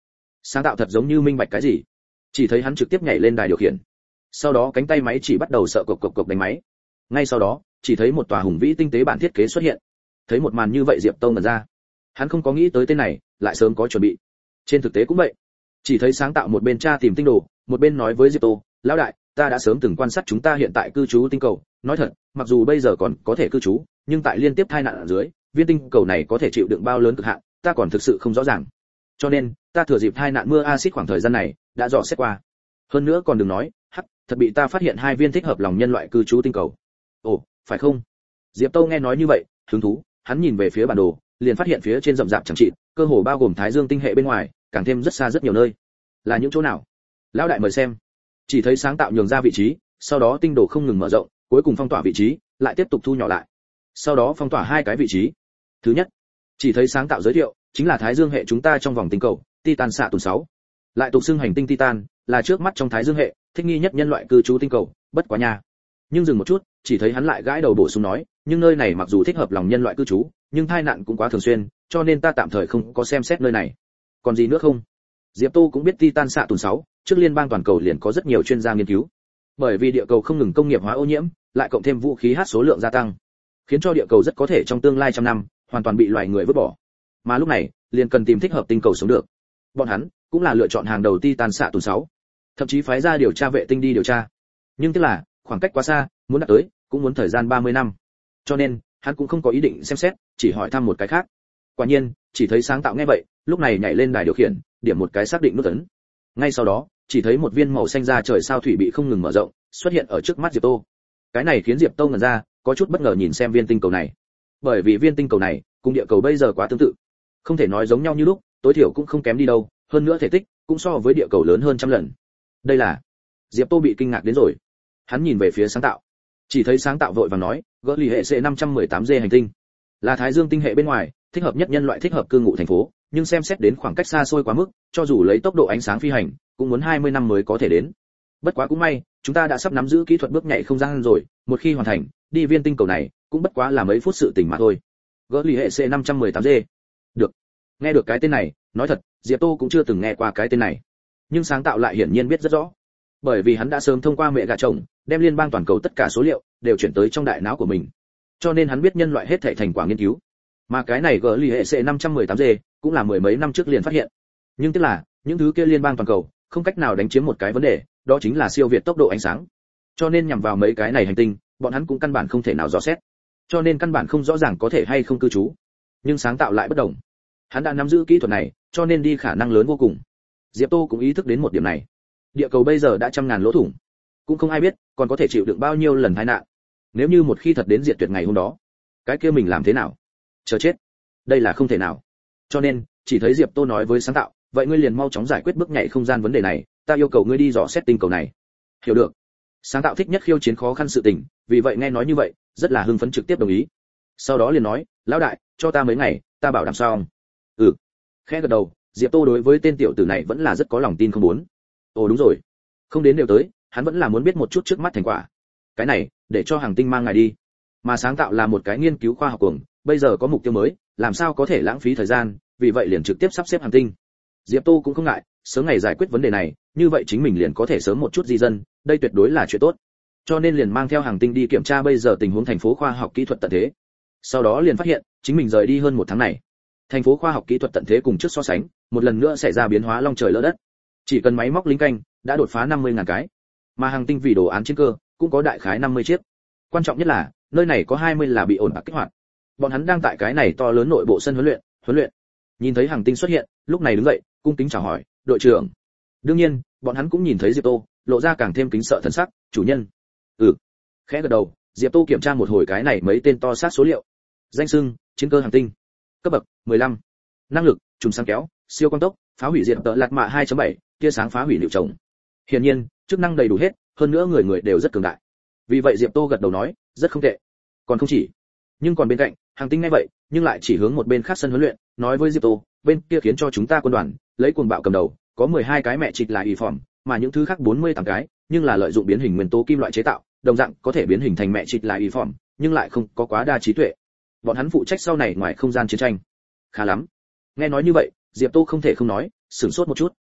Sáng tạo thật giống như minh bạch cái gì, chỉ thấy hắn trực tiếp nhảy lên đài điều khiển, sau đó cánh tay máy chỉ bắt đầu sợ cộc cộc cộc đánh máy. Ngay sau đó chỉ thấy một tòa hùng vĩ tinh tế bản thiết kế xuất hiện. Thấy một màn như vậy Diệp Tông ngẩn ra, hắn không có nghĩ tới tên này lại sớm có chuẩn bị. Trên thực tế cũng vậy, chỉ thấy sáng tạo một bên tra tìm tinh đồ, một bên nói với Diệp Tô, lão đại, ta đã sớm từng quan sát chúng ta hiện tại cư trú tinh cầu, nói thật, mặc dù bây giờ còn có thể cư trú, nhưng tại liên tiếp tai nạn ở dưới, viên tinh cầu này có thể chịu đựng bao lớn cực hạn, ta còn thực sự không rõ ràng. Cho nên, ta thừa dịp tai nạn mưa axit khoảng thời gian này, đã dò xét qua. Hơn nữa còn đừng nói, thật bị ta phát hiện 2 viên thích hợp lòng nhân loại cư trú tinh cầu. Ồ, phải không? Diệp Tô nghe nói như vậy, hứng thú, hắn nhìn về phía bản đồ, liền phát hiện phía trên rậm rạp chẳng chịt, cơ hồ bao gồm Thái Dương tinh hệ bên ngoài, càng thêm rất xa rất nhiều nơi. Là những chỗ nào? Lão đại mời xem. Chỉ thấy sáng tạo nhường ra vị trí, sau đó tinh đồ không ngừng mở rộng, cuối cùng phong tỏa vị trí, lại tiếp tục thu nhỏ lại. Sau đó phong tỏa 2 cái vị trí. Thứ nhất, chỉ thấy sáng tạo giới thiệu, chính là Thái Dương hệ chúng ta trong vòng tinh cầu, Titan xạ tùn 6. Lại tục xưng hành tinh Titan, là trước mắt trong Thái Dương hệ, thích nghi nhất nhân loại cư trú tinh cầu, bất quá nha. Nhưng dừng một chút, chỉ thấy hắn lại gãi đầu bổ sung nói, nhưng nơi này mặc dù thích hợp lòng nhân loại cư trú, nhưng tai nạn cũng quá thường xuyên, cho nên ta tạm thời không có xem xét nơi này. Còn gì nữa không? Diệp Tô cũng biết Titan xạ tùn 6, trước liên bang toàn cầu liền có rất nhiều chuyên gia nghiên cứu. Bởi vì địa cầu không ngừng công nghiệp hóa ô nhiễm, lại cộng thêm vũ khí hát số lượng gia tăng, khiến cho địa cầu rất có thể trong tương lai trăm năm hoàn toàn bị loài người vứt bỏ. Mà lúc này, liền cần tìm thích hợp tinh cầu sống được. Bọn hắn cũng là lựa chọn hàng đầu Titan xạ tùn 6, thậm chí phái ra điều tra vệ tinh đi điều tra. Nhưng tức là, khoảng cách quá xa, muốn đạt tới, cũng muốn thời gian 30 năm. Cho nên, hắn cũng không có ý định xem xét, chỉ hỏi thăm một cái khác. Quả nhiên, chỉ thấy sáng tạo nghe vậy, lúc này nhảy lên đài điều khiển, điểm một cái xác định nút ấn. Ngay sau đó, chỉ thấy một viên màu xanh da trời sao thủy bị không ngừng mở rộng, xuất hiện ở trước mắt Diệp Tô. Cái này khiến Diệp Tô ngẩn ra, có chút bất ngờ nhìn xem viên tinh cầu này. Bởi vì viên tinh cầu này, cùng địa cầu bây giờ quá tương tự. Không thể nói giống nhau như lúc, tối thiểu cũng không kém đi đâu, hơn nữa thể tích cũng so với địa cầu lớn hơn trăm lần. Đây là... Diệp Tô bị kinh ngạc đến rồi. Hắn nhìn về phía sáng tạo, chỉ thấy sáng tạo vội vàng nói, gỡ lì hệ C518G hành tinh, là Thái Dương tinh hệ bên ngoài, thích hợp nhất nhân loại thích hợp cư ngụ thành phố, nhưng xem xét đến khoảng cách xa xôi quá mức, cho dù lấy tốc độ ánh sáng phi hành, cũng muốn 20 năm mới có thể đến. Bất quá cũng may, chúng ta đã sắp nắm giữ kỹ thuật bước nhảy không gian rồi, một khi hoàn thành, đi viên tinh cầu này, cũng bất quá là mấy phút sự tình mà thôi. Gỡ lì hệ C518G. Được. Nghe được cái tên này, nói thật, Diệp Tô cũng chưa từng nghe qua cái tên này. Nhưng sáng tạo lại hiển nhiên biết rất rõ. Bởi vì hắn đã sớm thông qua mẹ gà chồng, đem liên bang toàn cầu tất cả số liệu đều chuyển tới trong đại não của mình. Cho nên hắn biết nhân loại hết thảy thành quả nghiên cứu. Mà cái này gỡ lì hệ C518G cũng là mười mấy năm trước liền phát hiện. Nhưng tức là, những thứ kia liên bang toàn cầu không cách nào đánh chiếm một cái vấn đề, đó chính là siêu việt tốc độ ánh sáng. Cho nên nhằm vào mấy cái này hành tinh, bọn hắn cũng căn bản không thể nào dò xét. Cho nên căn bản không rõ ràng có thể hay không cư trú. Nhưng sáng tạo lại bất đồng. Hắn đã nắm giữ kỹ thuật này, cho nên đi khả năng lớn vô cùng. Diệp Tô cũng ý thức đến một điểm này. Địa cầu bây giờ đã trăm ngàn lỗ thủng, cũng không ai biết còn có thể chịu đựng bao nhiêu lần tai nạn. Nếu như một khi thật đến diệt tuyệt ngày hôm đó, cái kia mình làm thế nào? Chờ chết. Đây là không thể nào. Cho nên, chỉ thấy Diệp Tô nói với sáng tạo, vậy ngươi liền mau chóng giải quyết bước nhảy không gian vấn đề này, ta yêu cầu ngươi đi dò xét tinh cầu này. Hiểu được. Sáng tạo thích nhất khiêu chiến khó khăn sự tình, vì vậy nghe nói như vậy, rất là hưng phấn trực tiếp đồng ý. Sau đó liền nói, lão đại, cho ta mấy ngày, ta bảo đảm xong. Ừ. Khẽ gật đầu, Diệp Tô đối với tên tiểu tử này vẫn là rất có lòng tin không muốn. Ồ đúng rồi, không đến đều tới, hắn vẫn là muốn biết một chút trước mắt thành quả. Cái này, để cho Hàng Tinh mang ngài đi. Mà sáng tạo là một cái nghiên cứu khoa học cuồng, bây giờ có mục tiêu mới, làm sao có thể lãng phí thời gian, vì vậy liền trực tiếp sắp xếp Hàng Tinh. Diệp Tô cũng không ngại, sớm ngày giải quyết vấn đề này, như vậy chính mình liền có thể sớm một chút di dân, đây tuyệt đối là chuyện tốt. Cho nên liền mang theo Hàng Tinh đi kiểm tra bây giờ tình huống thành phố khoa học kỹ thuật tận thế. Sau đó liền phát hiện, chính mình rời đi hơn 1 tháng này, thành phố khoa học kỹ thuật tận thế cùng trước so sánh, một lần nữa xảy ra biến hóa long trời lỡ đất. Chỉ cần máy móc lính canh đã đột phá 50.000 cái, mà Hàng Tinh vì đồ án chiến cơ cũng có đại khái 50 chiếc. Quan trọng nhất là nơi này có 20 là bị ổn bạc kích hoạt. Bọn hắn đang tại cái này to lớn nội bộ sân huấn luyện. Nhìn thấy Hàng Tinh xuất hiện, lúc này đứng dậy, cung kính chào hỏi, đội trưởng. Đương nhiên, bọn hắn cũng nhìn thấy Diệp Tô, lộ ra càng thêm kính sợ thần sắc, chủ nhân. Ừ. Khẽ gật đầu, Diệp Tô kiểm tra một hồi cái này mấy tên to xác số liệu. Danh xưng, chiến cơ Hàng Tinh. Cấp bậc 15. Năng lực, trùm sáng kéo, siêu quang tốc, phá hủy diệt tợ lạt mạ 2.7, tia sáng phá hủy liệu trồng. Hiển nhiên, chức năng đầy đủ hết, hơn nữa người đều rất cường đại. Vì vậy Diệp Tô gật đầu nói, rất không tệ. Còn không chỉ, nhưng còn bên cạnh, Hàng Tinh nghe vậy, nhưng lại chỉ hướng một bên khác sân huấn luyện, nói với Diệp Tô, bên kia khiến cho chúng ta quân đoàn lấy cuồng bạo cầm đầu, có 12 cái mẹ trịch là y phỏm, mà những thứ khác 48 cái, nhưng là lợi dụng biến hình nguyên tố kim loại chế tạo, đồng dạng có thể biến hình thành mẹ trịch là y phỏm, nhưng lại không có quá đa trí tuệ. Bọn hắn phụ trách sau này ngoài không gian chiến tranh. Khá lắm. Nghe nói như vậy, Diệp Tô không thể không nói, sửng sốt một chút.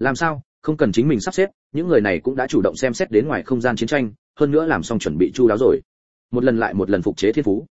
Làm sao? Không cần chính mình sắp xếp, những người này cũng đã chủ động xem xét đến ngoài không gian chiến tranh, hơn nữa làm xong chuẩn bị chu đáo rồi. Một lần lại một lần phục chế thiên phú,